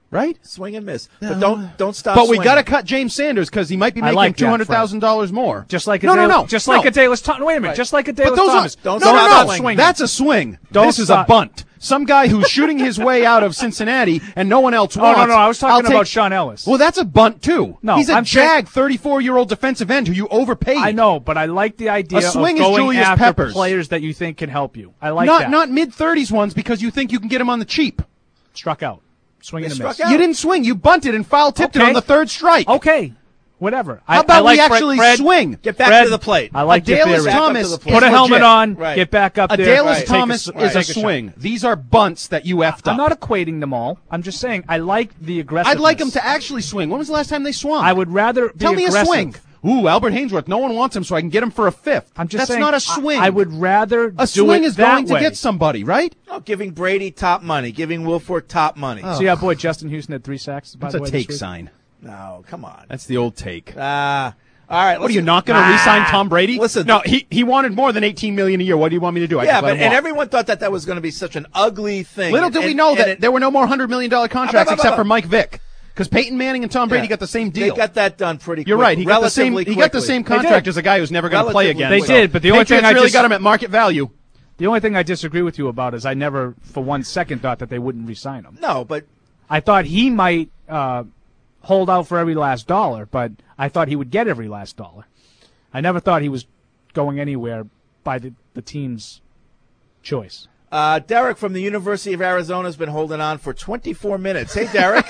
S10: right?
S9: Swing and miss. But don't stop.
S10: But we
S9: swinging.
S10: got to cut James Sanders because he might be making $200,000 more.
S1: Just like a
S10: no.
S1: Just like a Dallas Thomas. Wait a minute.
S10: Right.
S1: Just like a
S10: But
S1: Dallas
S10: those
S1: Thomas.
S10: are,
S1: Don't
S10: no.
S1: swing.
S10: That's a swing.
S1: Don't
S10: this is
S1: stop.
S10: a bunt. Some guy who's shooting his way out of Cincinnati and no one else
S1: Oh,
S10: wants.
S1: no. I was talking about Sean Ellis.
S10: Well, that's a bunt too.
S1: No,
S10: he's a
S1: I'm
S10: jag 34-year-old defensive end who you overpaid.
S1: I know, but I like the idea
S10: A swing
S1: of
S10: is
S1: going
S10: Julius
S1: after
S10: Peppers.
S1: players that you think can help you. I like
S10: not
S1: that.
S10: Not mid-30s ones because you think you can get him on the cheap.
S1: Struck out. Swing and a miss.
S10: You didn't swing. You bunted and foul tipped it on the third strike.
S1: Okay. Whatever.
S10: How about
S1: I like
S10: we actually
S1: Fred,
S10: swing?
S9: Get back
S1: Fred,
S9: to the plate.
S1: I like your
S10: Dallas
S1: theory.
S10: Thomas
S1: Put a helmet
S10: legit.
S1: on.
S9: Right.
S1: Get back up
S10: A
S1: there.
S10: Dallas
S1: Take
S10: Thomas is a
S1: take shot.
S10: swing. These are bunts that you effed
S1: I'm
S10: up.
S1: not equating them all. I'm just saying I like the aggressiveness.
S10: I'd like them to actually swing. When was the last time they swung?
S1: I would rather
S10: Tell
S1: be
S10: me
S1: aggressive.
S10: a swing. Ooh, Albert Hainsworth. No one wants him, so I can get him for a fifth.
S1: I'm just
S10: That's
S1: saying,
S10: not a swing.
S1: I would rather
S10: a
S1: do
S10: swing
S1: it
S10: is
S1: that
S10: going
S1: way.
S10: to get somebody, right?
S9: No, giving Brady top money, giving Wilfork top money.
S1: See our boy Justin Houston had 3 sacks. By
S10: That's
S1: the
S10: a
S1: way,
S10: take
S1: this week?
S10: sign.
S9: No, come on.
S10: That's the old take.
S9: All right.
S10: What are you not going to re-sign Tom Brady?
S9: Listen,
S10: no, he wanted more than $18 million a year. What do you want me to do?
S9: Yeah, but everyone thought that was going to be such an ugly thing.
S10: Little did we know that there were no more $100 million contracts except for Mike Vick. Because Peyton Manning and Tom Brady got the same deal.
S9: They got that done pretty quick.
S10: You're right. He got the same.
S9: Relatively
S10: He got the
S9: quickly.
S10: same contract as a guy who's never going to play again.
S1: They did, but the only
S10: Patriots
S1: thing I
S10: really
S1: just
S10: got him at market value.
S1: The only thing I disagree with you about is I never, for 1 second, thought that they wouldn't re-sign him.
S9: No, but
S1: I thought he might hold out for every last dollar, but I thought he would get every last dollar. I never thought he was going anywhere by the team's choice.
S9: Derek from the University of Arizona has been holding on for 24 minutes. Hey, Derek.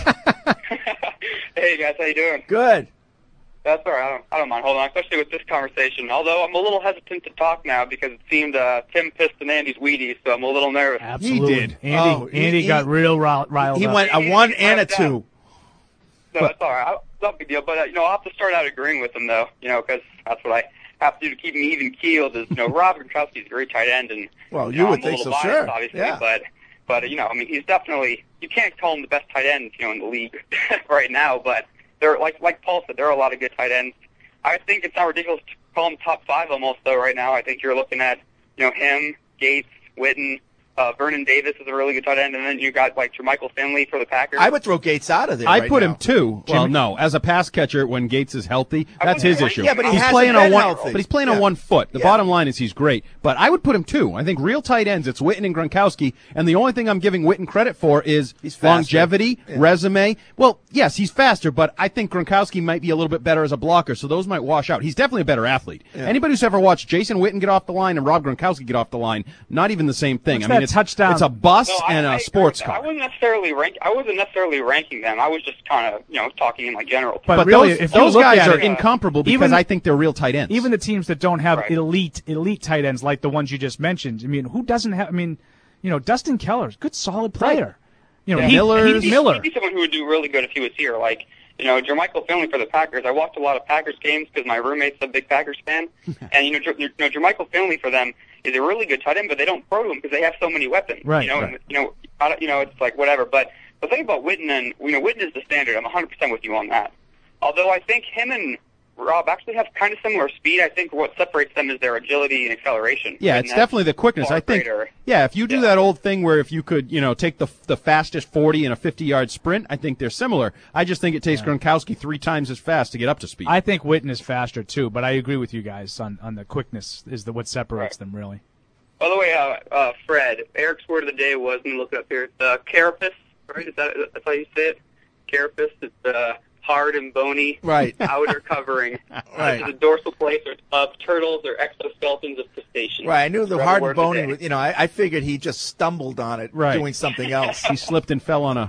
S8: Hey guys, how you doing?
S9: Good.
S8: That's all right. I don't mind holding on, especially with this conversation. Although I'm a little hesitant to talk now because it seemed Tim pissed in Andy's Wheaties, so I'm a little nervous.
S1: Absolutely. He did. Andy got real riled up.
S9: He went a 1 and a 2.
S8: No, that's all right. It's not a big deal. But I'll have to start out agreeing with him though. Because that's what I have to do to keep me even keeled. Is Rob Gronkowski's a great tight end, and
S9: well, you would
S8: I'm a
S9: think
S8: little
S9: so,
S8: biased,
S9: sure.
S8: obviously,
S9: Yeah.
S8: but he's definitely, you can't call him the best tight end in the league right now. But there, like Paul said, there are a lot of good tight ends. I think it's not ridiculous to call him top 5 almost though right now. I think you're looking at him, Gates, Witten. Vernon Davis is a really good tight end, and then you got Jermichael Finley for the Packers.
S9: I would throw Gates out of there.
S10: I
S9: right
S10: put
S9: now.
S10: him 2. Well, no, as a pass catcher when Gates is healthy, that's his issue.
S9: Yeah, but
S10: he's
S9: hasn't
S10: playing
S9: been
S10: on one.
S9: healthy.
S10: But he's playing on 1 foot. The bottom line is he's great. But I would put him 2. I think real tight ends. It's Witten and Gronkowski, and the only thing I'm giving Witten credit for is longevity, resume. Well, yes, he's faster, but I think Gronkowski might be a little bit better as a blocker, so those might wash out. He's definitely a better athlete.
S9: Yeah.
S10: Anybody who's ever watched Jason Witten get off the line and Rob Gronkowski get off the line, not even the same thing.
S1: What's
S10: I mean,
S1: that
S10: it's
S1: touchdown?
S10: It's a bus
S8: No,
S10: and
S8: I
S10: a sports
S8: agree with that.
S10: car.
S8: I wasn't necessarily ranking them. I was just kind of talking in general.
S1: But really,
S10: those,
S1: if you
S10: those
S1: look
S10: guys
S1: at
S10: are
S1: it,
S10: incomparable because
S1: even-
S10: I think they're real tight ends.
S1: Even the teams that don't have
S8: Right.
S1: elite tight ends like the ones you just mentioned. I mean, who doesn't have? I mean, Dustin Keller's a good, solid player.
S10: Miller's
S1: Miller.
S8: He'd be someone who would do really good if he was here. Jermichael Finley for the Packers. I watched a lot of Packers games because my roommate's a big Packers fan, and Jermichael Finley for them is a really good tight end, but they don't throw to him because they have so many weapons.
S1: Right.
S8: And, it's like whatever. But the thing about Witten and Witten is the standard. I'm 100% with you on that. Although I think him and Rob actually have kind of similar speed. I think what separates them is their agility and acceleration.
S10: Yeah,
S8: And
S10: it's
S8: that's
S10: definitely the quickness.
S8: far
S10: I think.
S8: greater.
S10: Yeah, if you do that old thing where if you could, take the fastest 40 in a 50-yard sprint, I think they're similar. I just think it takes Gronkowski 3 times as fast to get up to speed.
S1: I think Witten is faster too, but I agree with you guys on the quickness is what separates them really.
S8: By the way, Fred, Eric's word of the day was, let me look it up here, it's carapace, right? That's how you say it? Carapace. It's hard and bony outer covering.
S9: Right.
S8: The dorsal plates of turtles or exoskeletons of crustaceans.
S9: Right, I knew the
S8: Fred,
S9: hard
S8: word
S9: and
S8: of the
S9: bony.
S8: day.
S9: I figured he just stumbled on it doing something else.
S10: He slipped and fell on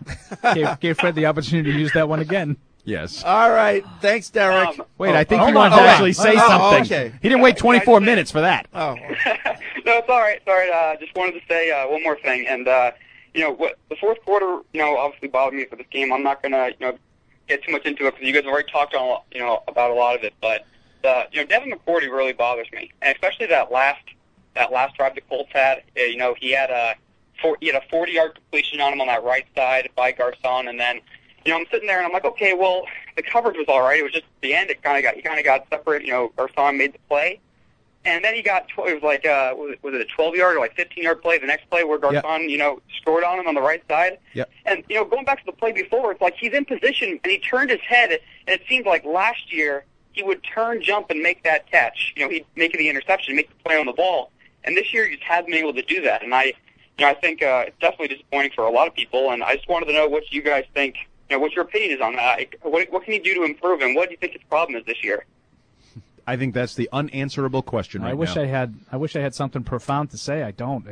S10: a.
S1: Gave Fred the opportunity to use that one again.
S10: Yes.
S9: All right. Thanks, Derek.
S10: Wait, I think
S1: hold
S10: he wanted
S1: on,
S10: to
S1: hold
S10: actually
S1: on.
S10: say
S1: Oh,
S10: something.
S9: okay.
S10: He didn't wait 24 minutes for that.
S9: Oh.
S8: No, it's all right. Sorry, just wanted to say one more thing. And, what the fourth quarter, obviously bothered me for this game. I'm not going to, get too much into it because you guys have already talked on, about a lot of it. But, Devin McCourty really bothers me. And especially that last drive the Colts had. He had a 40-yard completion on him on that right side by Garcon. And then, I'm sitting there and I'm like, okay, well, the coverage was all right. It was just the end. He kind of got separated. Garcon made the play. And then he got, it was like, was it a 12-yard or like 15-yard play? The next play where Garcon, scored on him on the right side.
S10: Yep.
S8: And, going back to the play before, it's like he's in position and he turned his head, and it seemed like last year he would turn, jump, and make that catch. He'd make the interception, make the play on the ball. And this year he just hasn't been able to do that. And I think it's definitely disappointing for a lot of people. And I just wanted to know what you guys think, what your opinion is on that. What can he do to improve, and what do you think his problem is this year?
S10: I think that's the unanswerable question right now.
S1: I wish I had something profound to say. I don't.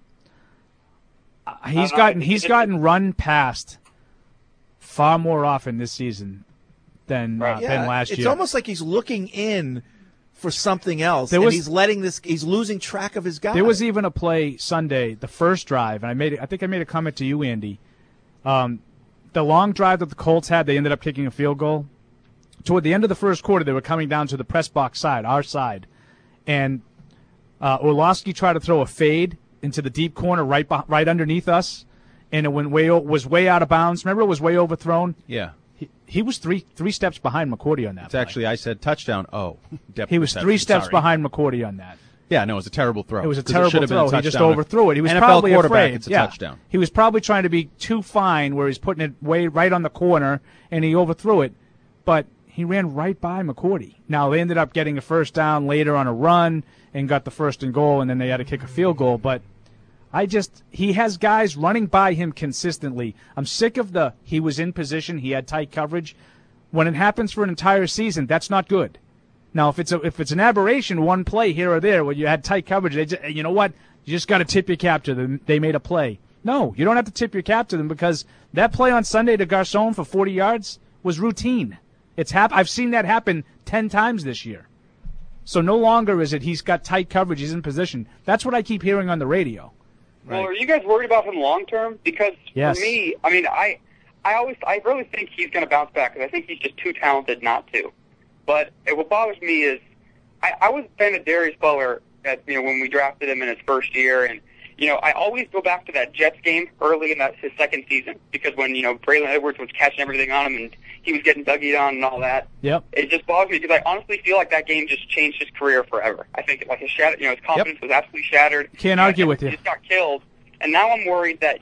S1: He's gotten run past far more often this season than last year.
S9: It's almost like he's looking in for something else, he's losing track of his guy.
S1: There was even a play Sunday, the first drive, and I think I made a comment to you, Andy. The long drive that the Colts had, they ended up kicking a field goal. Toward the end of the first quarter, they were coming down to the press box side, our side, and Orlovsky tried to throw a fade into the deep corner right underneath us, and it was way out of bounds. Remember, it was way overthrown.
S10: Yeah,
S1: he was three steps behind McCourty on that.
S10: It's actually, I said touchdown. Oh,
S1: he was 3 steps behind McCourty on that.
S10: Yeah, no, it was a terrible throw.
S1: It was a terrible throw. He just overthrew it. He was
S10: NFL
S1: probably
S10: quarterback,
S1: afraid.
S10: It's a touchdown.
S1: He was probably trying to be too fine, where he's putting it right on the corner, and he overthrew it. But he ran right by McCourty. Now, they ended up getting a first down later on a run and got the first and goal, and then they had to kick a field goal. But he has guys running by him consistently. I'm sick of he was in position, he had tight coverage. When it happens for an entire season, that's not good. Now, if it's an aberration, one play here or there where you had tight coverage, you know what? You just got to tip your cap to them. They made a play. No, you don't have to tip your cap to them, because that play on Sunday to Garcon for 40 yards was routine. I've seen that happen 10 times this year. So no longer is it he's got tight coverage, he's in position. That's what I keep hearing on the radio.
S8: Right. Well, are you guys worried about him long term? Because
S1: yes.
S8: For me, I really think he's going to bounce back, because I think he's just too talented not to. But what bothers me is I was a fan of Darius Butler when we drafted him in his first year, and I always go back to that Jets game early in his second season, because when Braylon Edwards was catching everything on him and he was getting Dougie on and all that.
S1: Yep.
S8: It just bothers me, because I honestly feel like that game just changed his career forever. I think his confidence was absolutely shattered.
S1: Can't argue with you.
S8: He just got killed, and now I'm worried that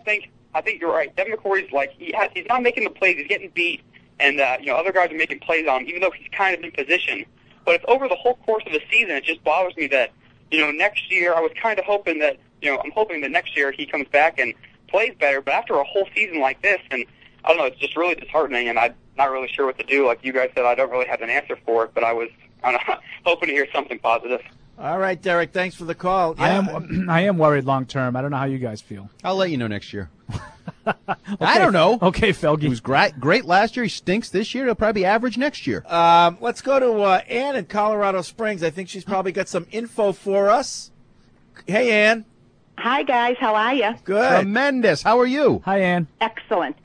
S8: I think you're right. Devin McCourty's he's not making the plays. He's getting beat, and other guys are making plays on him, even though he's kind of in position. But it's over the whole course of the season. It just bothers me that next year I was kind of hoping that I'm hoping that next year he comes back and plays better. But after a whole season like this, and I don't know, it's just really disheartening, and I'm not really sure what to do. Like you guys said, I don't really have an answer for it, but I was hoping to hear something positive.
S9: All right, Derek, thanks for the call.
S1: Yeah. I am worried long term. I don't know how you guys feel.
S10: I'll let you know next year. Okay. I don't know.
S1: Okay, Felge.
S10: He was great last year. He stinks this year. He'll probably be average next year.
S9: Let's go to Ann in Colorado Springs. I think she's probably got some info for us. Hey, Ann.
S11: Hi, guys. How are you?
S9: Good.
S10: Tremendous. How are you?
S1: Hi, Ann.
S11: Excellent.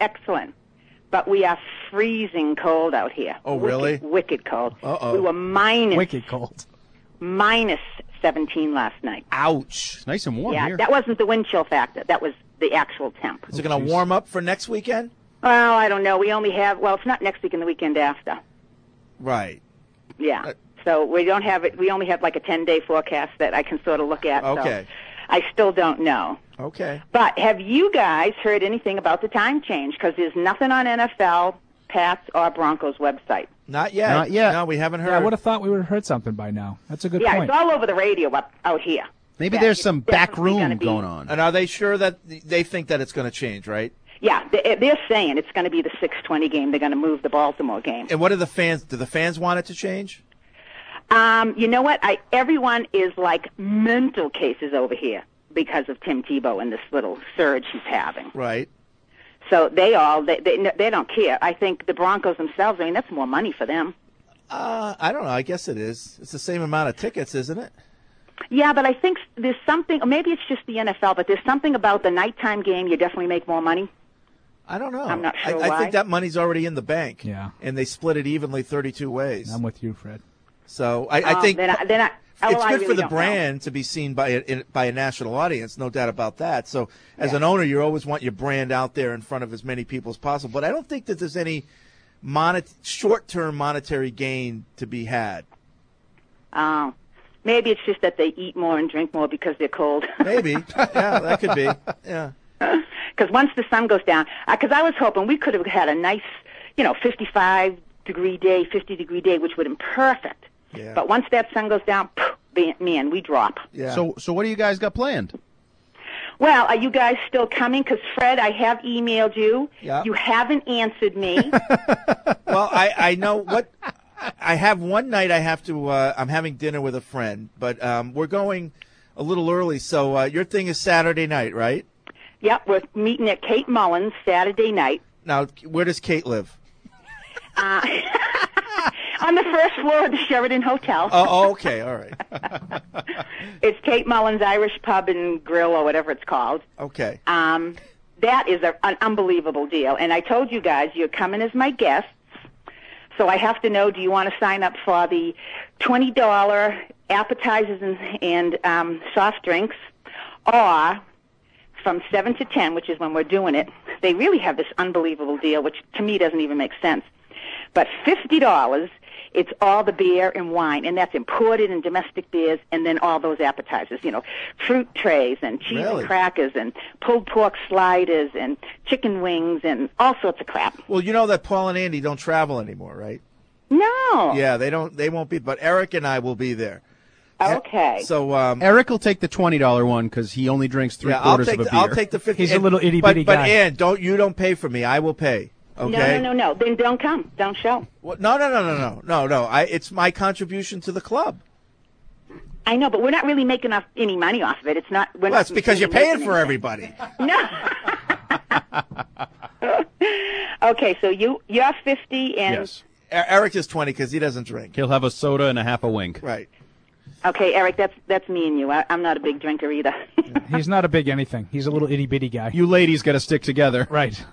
S11: But we are freezing cold out here.
S9: Oh, really?
S11: Wicked cold.
S9: Uh-oh.
S11: We were
S1: wicked cold.
S11: minus 17 last night.
S9: Ouch.
S10: It's nice and warm
S11: here.
S10: Yeah,
S11: that wasn't the wind chill factor. That was the actual temp.
S9: Is it going to warm up for next weekend?
S11: Well, I don't know. We only have, it's not next week and the weekend after.
S9: Right.
S11: Yeah. So we don't have it. We only have like a 10-day forecast that I can sort of look at.
S9: Okay.
S11: So I still don't know.
S9: Okay.
S11: But have you guys heard anything about the time change? Because there's nothing on NFL, Pats, or Broncos website.
S9: Not yet.
S10: Not yet.
S9: No, we haven't heard.
S1: Yeah, I would have thought we would have heard something by now. That's a good point.
S11: Yeah, it's all over the radio out here.
S10: Maybe there's some back room going on.
S9: And are they sure that they think that it's going to change, right?
S11: Yeah, they're saying it's going to be the 6:20 game. They're going to move the Baltimore game.
S9: And what do the fans want it to change?
S11: You know what? Everyone is like mental cases over here because of Tim Tebow and this little surge he's having.
S9: Right.
S11: So they don't care. I think the Broncos themselves, that's more money for them.
S9: I don't know. I guess it is. It's the same amount of tickets, isn't it?
S11: Yeah, but I think there's something, or maybe it's just the NFL, but there's something about the nighttime game you definitely make more money.
S9: I don't know.
S11: I'm not sure why.
S9: I think that money's already in the bank.
S1: Yeah.
S9: And they split it evenly 32 ways.
S1: I'm with you, Fred.
S9: So I think it's good for the brand
S11: know.
S9: to be seen by a national audience, no doubt about that. So as an owner, you always want your brand out there in front of as many people as possible. But I don't think that there's any short-term monetary gain to be had.
S11: Oh. Maybe it's just that they eat more and drink more because they're cold.
S9: Maybe. Yeah, that could be. Yeah.
S11: Because once the sun goes down, because I was hoping we could have had a nice, 55-degree day, 50-degree day, which would have been perfect.
S9: Yeah.
S11: But once that sun goes down, man, we drop.
S9: Yeah.
S10: So what do you guys got planned?
S11: Well, are you guys still coming? Because, Fred, I have emailed you.
S9: Yeah.
S11: You haven't answered me.
S9: Well, I know what I have one night I have to I'm having dinner with a friend, but we're going a little early. So your thing is Saturday night, right?
S11: Yep, we're meeting at Kate Mullins Saturday night.
S9: Now, where does Kate live?
S11: On the first floor of the Sheraton Hotel.
S9: Oh, okay, all right.
S11: It's Kate Mullins Irish Pub and Grill or whatever it's called.
S9: Okay.
S11: That is an unbelievable deal. And I told you guys you're coming as my guests. So I have to know, do you want to sign up for the $20 appetizers and soft drinks, or from 7 to 10, which is when we're doing it, they really have this unbelievable deal, which to me doesn't even make sense. But $50, it's all the beer and wine, and that's imported and domestic beers, and then all those appetizers, fruit trays and cheese and crackers and pulled pork sliders and chicken wings and all sorts of crap.
S9: Well, you know that Paul and Andy don't travel anymore, right?
S11: No.
S9: Yeah, they don't. They won't be, but Eric and I will be there.
S11: Okay.
S9: So
S10: Eric will take the $20 one because he only drinks three-quarters of a beer.
S9: I'll take the 50.
S1: He's a little itty-bitty
S9: guy. But Ann, you don't pay for me. I will pay. Okay?
S11: No. Then don't come. Don't show.
S9: Well, no. It's my contribution to the club.
S11: I know, but we're not really making any money off of it. It's not.
S9: That's because you're paying for everybody.
S11: No. Okay, so you're 50 and
S10: yes.
S9: Eric is 20 because he doesn't drink.
S10: He'll have a soda and a half a wink.
S9: Right.
S11: Okay, Eric, that's me and you. I'm not a big drinker either.
S1: He's not a big anything. He's a little itty-bitty guy.
S10: You ladies got to stick together.
S1: Right.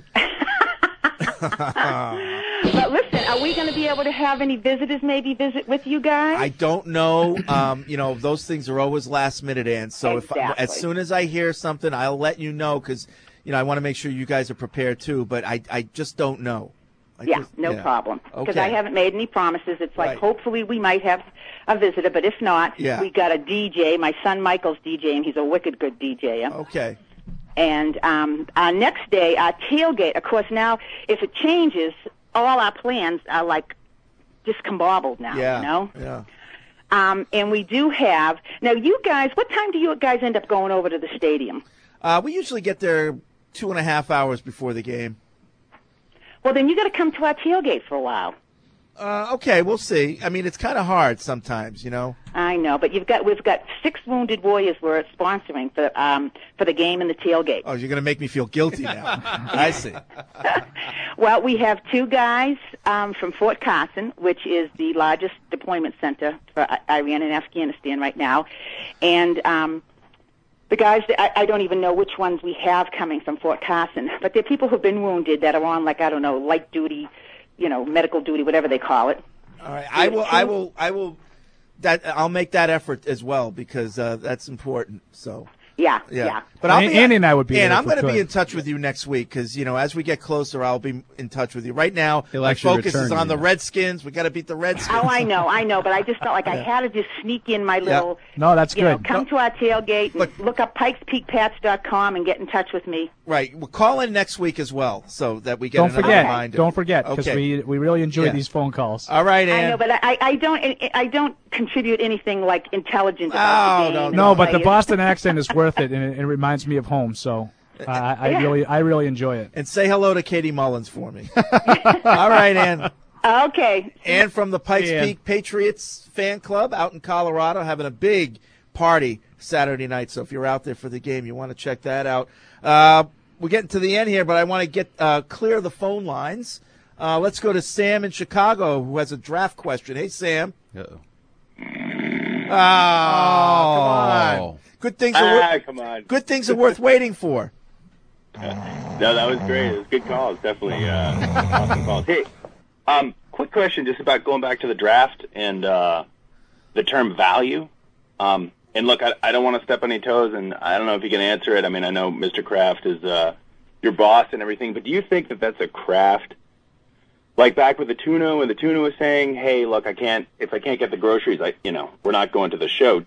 S11: But listen, are we going to be able to have any visitors maybe visit with you guys?
S9: I don't know. Those things are always last minute, Ann. So
S11: exactly.
S9: As soon as I hear something, I'll let you know because, I want to make sure you guys are prepared too. But I just don't know.
S11: No problem. Because
S9: Okay.
S11: I haven't made any promises. It's like hopefully we might have a visitor, but if not, we got a DJ. My son Michael's DJing. He's a wicked good DJ.
S9: Okay.
S11: And our next day, our tailgate, of course, now, if it changes, all our plans are like discombobbled now,
S9: Yeah.
S11: And we do have, now you guys, what time do you guys end up going over to the stadium?
S9: We usually get there 2.5 hours before the game.
S11: Well, then you got to come to our tailgate for a while.
S9: Okay, we'll see. I mean, it's kind of hard sometimes,
S11: I know, but we've got 6 Wounded Warriors we're sponsoring for the game and the tailgate.
S9: Oh, you're going to make me feel guilty now. I see.
S11: Well, we have 2 guys from Fort Carson, which is the largest deployment center for Iran and Afghanistan right now, and the guys, I don't even know which ones we have coming from Fort Carson, but they're people who've been wounded that are on, light duty, medical duty, whatever they call it.
S9: All right, I will. I'll make that effort as well because that's important. So.
S11: Yeah.
S9: But
S1: Andy and I would be.
S9: And
S1: there
S9: I'm going to
S1: if we
S9: be in
S1: could.
S9: touch with you next week because as we get closer, I'll be in touch with you. Right now,
S10: He'll
S9: my
S10: actually
S9: focus is
S10: return
S9: on
S10: you.
S9: the Redskins. We got to beat the Redskins.
S11: Oh, I know, but I just felt like I had to just sneak in my little.
S1: No, that's good.
S11: Come to our tailgate and look up pikespeakpats.com and get in touch with me.
S9: Right. We'll call in next week as well so that we get
S1: Don't
S9: another
S1: forget.
S9: reminder.
S1: Don't forget because
S9: Okay.
S1: we really enjoy
S9: Yeah.
S1: these phone calls.
S9: All right, Ann.
S11: I know, but I don't contribute anything like intelligent about the game.
S1: No, but the Boston accent is worth it, and it reminds me of home. So I really enjoy it.
S9: And say hello to Katie Mullins for me. All right, Ann.
S11: Okay.
S9: Ann from the Pikes
S1: Yeah.
S9: Peak Patriots fan club out in Colorado having a big party Saturday night. So if you're out there for the game, you want to check that out. We're getting to the end here, but I want to get clear the phone lines. Let's go to Sam in Chicago who has a draft question. Hey, Sam.
S10: Uh-oh.
S9: Oh, come on. Good things
S2: come on.
S9: Good things are worth waiting for.
S2: No, that was great. It was good calls. Definitely awesome calls. Hey, quick question just about going back to the draft and the term value. And look, I don't want to step on any toes, and I don't know if you can answer it. I mean, I know Mr. Kraft is your boss and everything, but do you think that that's a Kraft like back with the Tuna, when the Tuna was saying, "Hey, look, if I can't get the groceries, we're not going to the show."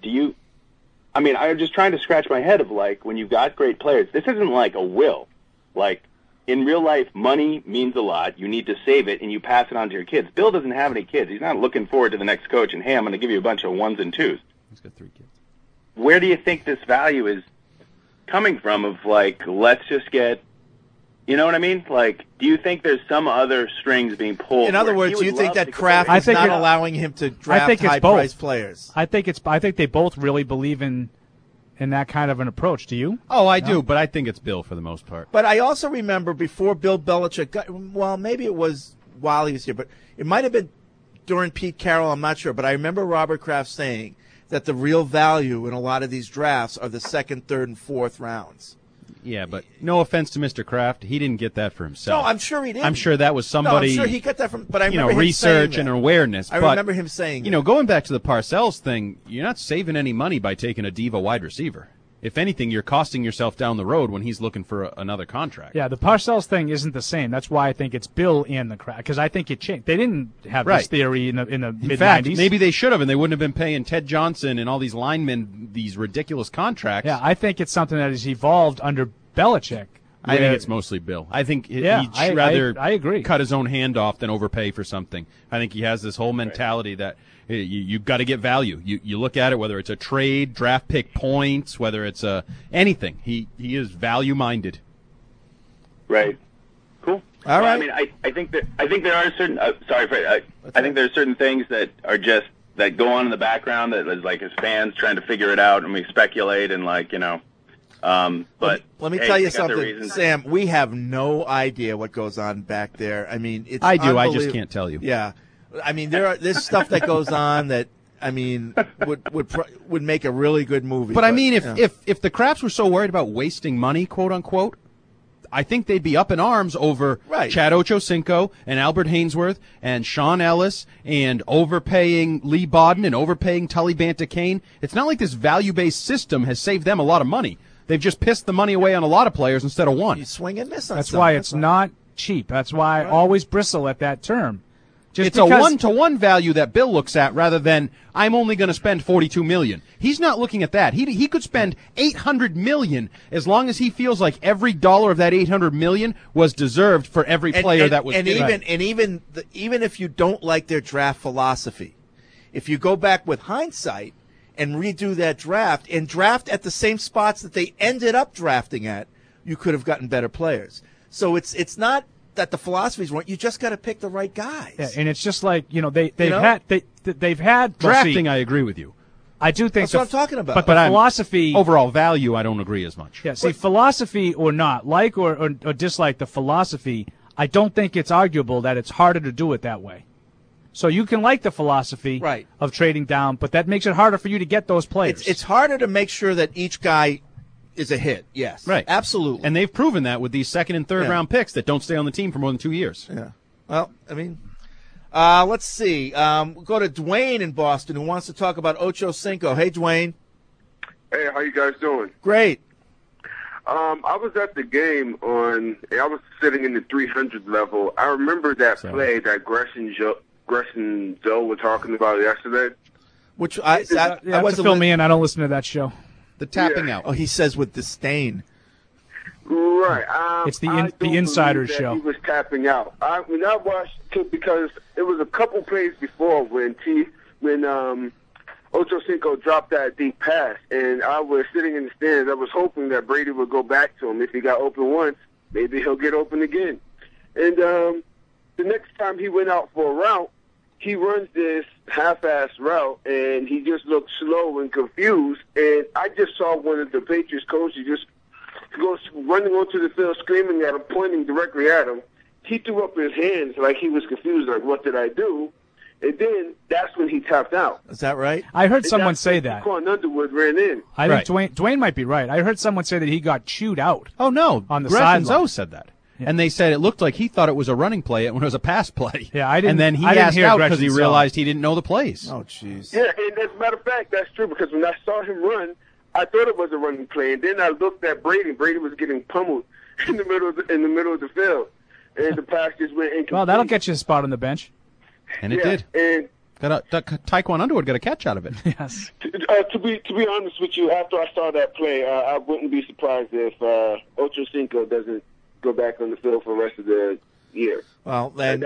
S2: I'm just trying to scratch my head of like, when you've got great players, this isn't like a will. Like, in real life, money means a lot. You need to save it, and you pass it on to your kids. Bill doesn't have any kids. He's not looking forward to the next coach and, hey, I'm going to give you a bunch of 1s and 2s.
S10: He's got 3 kids.
S2: Where do you think this value is coming from of, like, let's just get, you know what I mean? Like, do you think there's some other strings being pulled?
S9: In other words, do you think that Kraft is not allowing him to draft high-priced players?
S1: I think they both really believe in that kind of an approach. Do you?
S10: Oh, I do, but I think it's Bill for the most part.
S9: But I also remember before Bill Belichick got, well, maybe it was while he was here, but it might have been during Pete Carroll, I'm not sure, but I remember Robert Kraft saying that the real value in a lot of these drafts are the 2nd, 3rd, and 4th rounds.
S10: Yeah, but no offense to Mr. Kraft, he didn't get that for himself.
S9: No, I'm sure he didn't.
S10: I'm sure that was somebody.
S9: No, I'm sure he got that from. But I remember him
S10: research
S9: saying
S10: and
S9: that.
S10: awareness.
S9: I remember him saying.
S10: Going back to the Parcells thing, you're not saving any money by taking a diva wide receiver. If anything, you're costing yourself down the road when he's looking for another contract.
S1: Yeah, the Parcells thing isn't the same. That's why I think it's Bill and the Kraft, because I think it changed. They didn't have this theory in the mid-90s.
S10: In fact, maybe they should have, and they wouldn't have been paying Ted Johnson and all these linemen these ridiculous contracts.
S1: Yeah, I think it's something that has evolved under Belichick.
S10: I think it's mostly Bill. I think he'd rather
S1: I agree.
S10: cut his own hand off than overpay for something. I think he has this whole mentality that you've got to get value. You look at it, whether it's a trade, draft pick points, whether it's anything. He is value-minded.
S2: Right. Cool.
S9: All right.
S2: I mean, I think there are certain. Sorry, Fred. I think there are certain things that are just that go on in the background that is like as fans trying to figure it out, and we speculate and but
S9: let me tell you something, Sam. We have no idea what goes on back there. I mean, it's
S10: I do. I just can't tell you.
S9: Yeah, I mean, there's stuff that goes on that would make a really good movie.
S10: But I mean, if the Krafts were so worried about wasting money, quote unquote, I think they'd be up in arms over Chad Ochocinco and Albert Hainsworth and Sean Ellis and overpaying Lee Bodden and overpaying Tully Banta-Cain. It's not like this value-based system has saved them a lot of money. They've just pissed the money away on a lot of players instead of one.
S9: You swing and miss on
S1: That's
S9: stuff.
S1: why it's not cheap. That's why I always bristle at that term.
S10: It's a one-to-one value that Bill looks at rather than I'm only going to spend $42 million. He's not looking at that. He could spend $800 million as long as he feels like every dollar of that $800 million was deserved for every player that was given.
S9: Even if you don't like their draft philosophy, if you go back with hindsight and redo that draft and draft at the same spots that they ended up drafting at, you could have gotten better players. So it's not that the philosophies weren't. You just got to pick the right guys.
S1: Yeah, and it's just like they've had
S10: drafting. I agree with you.
S1: I do think
S9: that's what I'm talking about.
S1: But the philosophy,
S10: overall value, I don't agree as much.
S1: Yeah, see, philosophy or not, like or dislike the philosophy, I don't think it's arguable that it's harder to do it that way. So you can like the philosophy of trading down, but that makes it harder for you to get those players.
S9: It's harder to make sure that each guy is a hit. Yes,
S10: right,
S9: absolutely.
S10: And they've proven that with these 2nd and 3rd round picks that don't stay on the team for more than 2 years.
S9: Yeah. Well, I mean, let's see. We'll go to Dwayne in Boston who wants to talk about Ochocinco. Hey, Dwayne.
S12: Hey, how you guys doing?
S9: Great.
S12: I was at the game I was sitting in the 300 level. I remember that play that Gresham Joe were talking about yesterday.
S9: Which
S1: fill me in. I don't listen to that show.
S10: The tapping out.
S9: Oh, he says with disdain.
S12: Right.
S1: It's the insider show.
S12: He was tapping out. I watched it because it was a couple plays before when Ochocinco dropped that deep pass, and I was sitting in the stands. I was hoping that Brady would go back to him. If he got open once, maybe he'll get open again. And the next time he went out for a route, he runs this half-ass route, and he just looked slow and confused. And I just saw one of the Patriots coaches just goes running onto the field, screaming at him, pointing directly at him. He threw up his hands like he was confused, like, what did I do? And then that's when he tapped out.
S9: Is that right?
S1: I heard someone say that.
S12: Quan Underwood ran in.
S1: I think Dwayne might be right. I heard someone say that he got chewed out.
S10: Oh, no.
S1: On the
S10: Gresham
S1: sideline.
S10: Zoe said that. Yeah. And they said it looked like he thought it was a running play when it was a pass play.
S1: Yeah, I didn't.
S10: And then he
S1: I didn't
S10: asked
S1: hear
S10: out because he
S1: Gresham
S10: realized he didn't know the plays.
S9: Oh, jeez.
S12: Yeah, and as a matter of fact, that's true because when I saw him run, I thought it was a running play, and then I looked at Brady. Brady was getting pummeled in the middle of the field. and the pass just went incomplete.
S1: Well, that'll get you a spot on the bench.
S10: And it did.
S12: And
S10: Taekwondo Underwood got a catch out of it.
S1: Yes.
S12: to be honest with you, after I saw that play, I wouldn't be surprised if Ocho Cinco doesn't go back on the field for the rest of the year.
S9: Well, then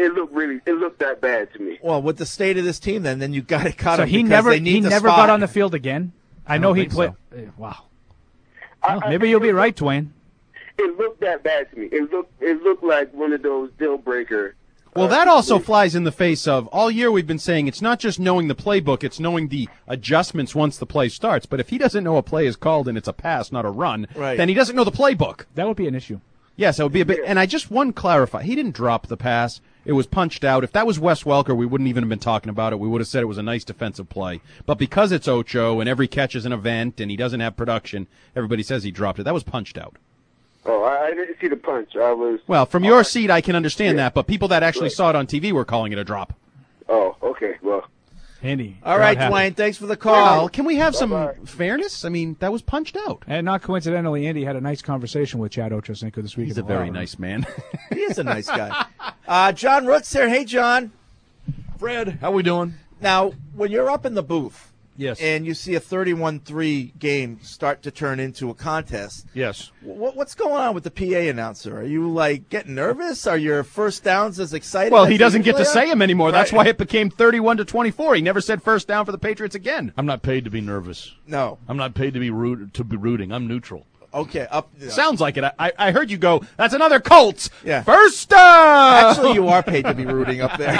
S12: it looked that bad to me.
S9: Well, with the state of this team, then you got to cut
S1: So
S9: him.
S1: he
S9: because
S1: never
S9: they need the
S1: got
S9: spot.
S1: on the field again. I know
S9: don't
S1: he
S9: think
S1: played. Wow. Well, maybe you'll be right, Dwayne.
S12: It looked that bad to me. It looked like one of those deal breaker.
S10: Well, that also flies in the face of all year we've been saying it's not just knowing the playbook, it's knowing the adjustments once the play starts. But if he doesn't know a play is called and it's a pass, not a run, then he doesn't know the playbook.
S1: That would be an issue.
S10: Yes, it would be a bit. And I just want to clarify, he didn't drop the pass. It was punched out. If that was Wes Welker, we wouldn't even have been talking about it. We would have said it was a nice defensive play. But because it's Ocho and every catch is an event and he doesn't have production, everybody says he dropped it. That was punched out.
S12: Oh, I didn't see the punch.
S10: Well, from your seat, I can understand that, but people that actually saw it on TV were calling it a drop.
S12: Oh, okay. Well,
S1: Andy.
S9: All right, Dwayne, thanks for the call.
S10: Well, can we have some fairness? I mean, that was punched out.
S1: And not coincidentally, Andy had a nice conversation with Chad Ochocinco this week.
S10: He's a very nice man.
S9: He is a nice guy. John Rook's here. Hey, John.
S13: Fred, how we doing?
S9: Now, when you're up in the booth,
S13: yes,
S9: and you see a 31-3 game start to turn into a contest,
S13: yes,
S9: what's going on with the PA announcer? Are you like getting nervous? Are your first downs as excited?
S10: Well,
S9: as
S10: he
S9: they
S10: doesn't get to
S9: usually
S10: say
S9: are?
S10: him anymore. That's
S9: Right.
S10: why it became 31-24. He never said first down for the Patriots again.
S13: I'm not paid to be nervous.
S9: No,
S13: I'm not paid to be rooting. I'm neutral.
S9: Okay,
S10: Sounds like it. I heard you go, that's another Colts.
S9: Yeah.
S10: First down.
S9: Actually, you are paid to be rooting up there.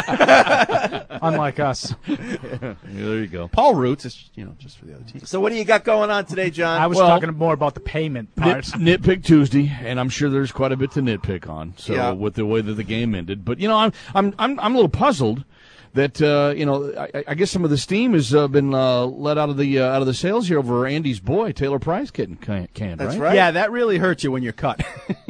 S1: Unlike us.
S13: Yeah, there you go.
S10: Paul roots. It's just for the other team.
S9: So what do you got going on today, John?
S1: I was talking more about the payment part.
S13: Nitpick Tuesday, and I'm sure there's quite a bit to nitpick on. So
S9: Yeah.
S13: with the way that the game ended, but I'm a little puzzled that I guess some of the steam has been let out of the sails here over Andy's boy Taylor Price getting canned.
S9: That's
S13: right?
S9: right.
S10: Yeah, that really hurts you when you're cut.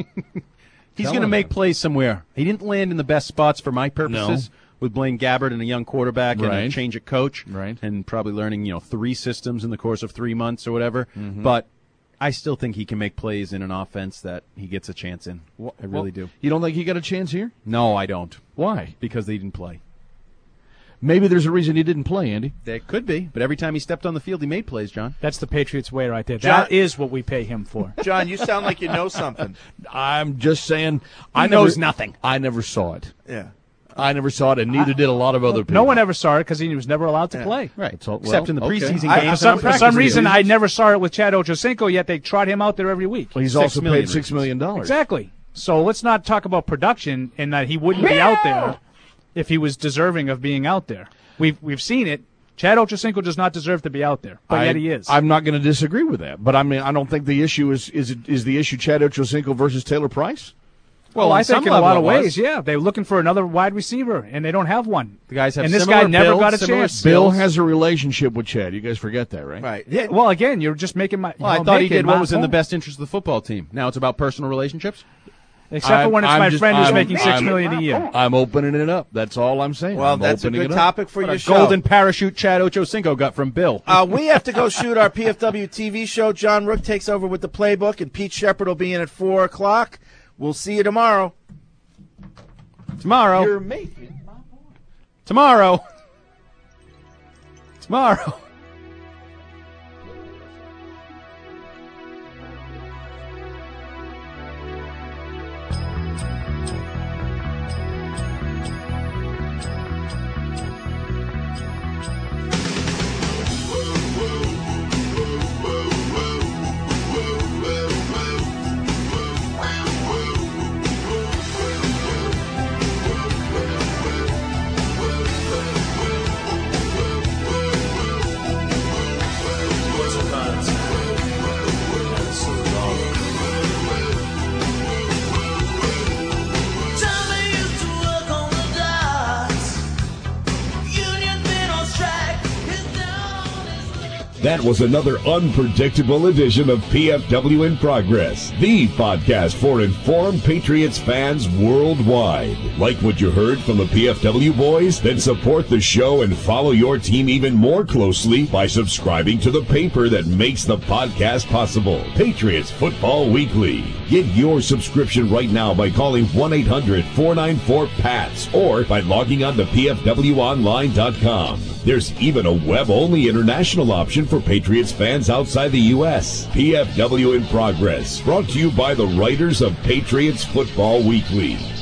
S10: He's
S13: Tell
S10: going to
S13: him
S10: make
S13: that.
S10: plays somewhere. He didn't land in the best spots for my purposes with Blaine Gabbert and a young quarterback and a
S13: Right.
S10: change of coach,
S13: Right.
S10: and probably learning 3 systems in the course of 3 months or whatever.
S13: Mhm.
S10: But I still think he can make plays in an offense that he gets a chance in. I really do.
S13: You don't think he got a chance here?
S10: No, I don't.
S13: Why?
S10: Because they didn't play.
S13: Maybe there's a reason he didn't play, Andy.
S10: There could be, but every time he stepped on the field, he made plays, John.
S1: That's the Patriots way right there.
S9: John-
S1: That is what we pay him for.
S9: John, you sound like you know something.
S13: I'm just saying.
S10: He knows nothing.
S13: I never saw it.
S9: Yeah.
S13: I never saw it, and neither did a lot of other people.
S1: No one ever saw it because he was never allowed to play.
S10: Right.
S13: So,
S10: Except in the
S13: well, okay.
S10: preseason
S1: For
S10: games.
S1: some,
S10: and
S1: for
S10: on
S1: some
S10: practice
S1: reason,
S10: fields.
S1: I never saw it with Chad Ochocinco, yet they trot him out there every week.
S13: Well, he's
S10: $6
S13: also
S10: million
S13: paid $6 million.
S1: Exactly. So let's not talk about production and that he wouldn't be out there if he was deserving of being out there. We've seen it. Chad Ochocinco does not deserve to be out there, but yet he is.
S13: I'm not going to disagree with that, but I mean, I don't think the issue is the issue Chad Ochocinco versus Taylor Price.
S1: Well,
S10: on
S1: I think
S10: some
S1: in a lot
S10: level
S1: of
S10: it
S1: ways,
S10: was.
S1: yeah. They're looking for another wide receiver, and they don't have one.
S10: The guys have
S1: and this
S10: similar
S1: guy never
S10: build,
S1: got a
S10: similar
S1: chance.
S13: Bill
S10: skills.
S13: has a relationship with Chad. You guys forget that, right?
S9: Right.
S1: Yeah, well, again, you're just making my.
S10: Well, I thought he did what was in the best interest of the football team. Now it's about personal relationships.
S1: Except for when it's my friend who's making $6
S13: I'm-
S1: million a year.
S13: I'm opening it up. That's all I'm saying.
S9: Well,
S13: I'm
S9: that's a
S13: opening
S9: good
S13: it up.
S9: topic for
S10: What
S9: your
S10: a
S9: show.
S10: golden parachute Chad Ochocinco got from Bill.
S9: We have to go shoot our PFW TV show. John Rook takes over with the playbook, and Pete Shepard will be in at 4 o'clock. We'll see you tomorrow.
S10: Tomorrow.
S9: Your mate.
S10: Tomorrow. Tomorrow.
S14: That was another unpredictable edition of PFW in Progress, the podcast for informed Patriots fans worldwide. Like what you heard from the PFW boys? Then support the show and follow your team even more closely by subscribing to the paper that makes the podcast possible, Patriots Football Weekly. Get your subscription right now by calling 1-800-494-PATS or by logging on to pfwonline.com. There's even a web-only international option for Patriots fans outside the U.S. PFW in Progress, brought to you by the writers of Patriots Football Weekly.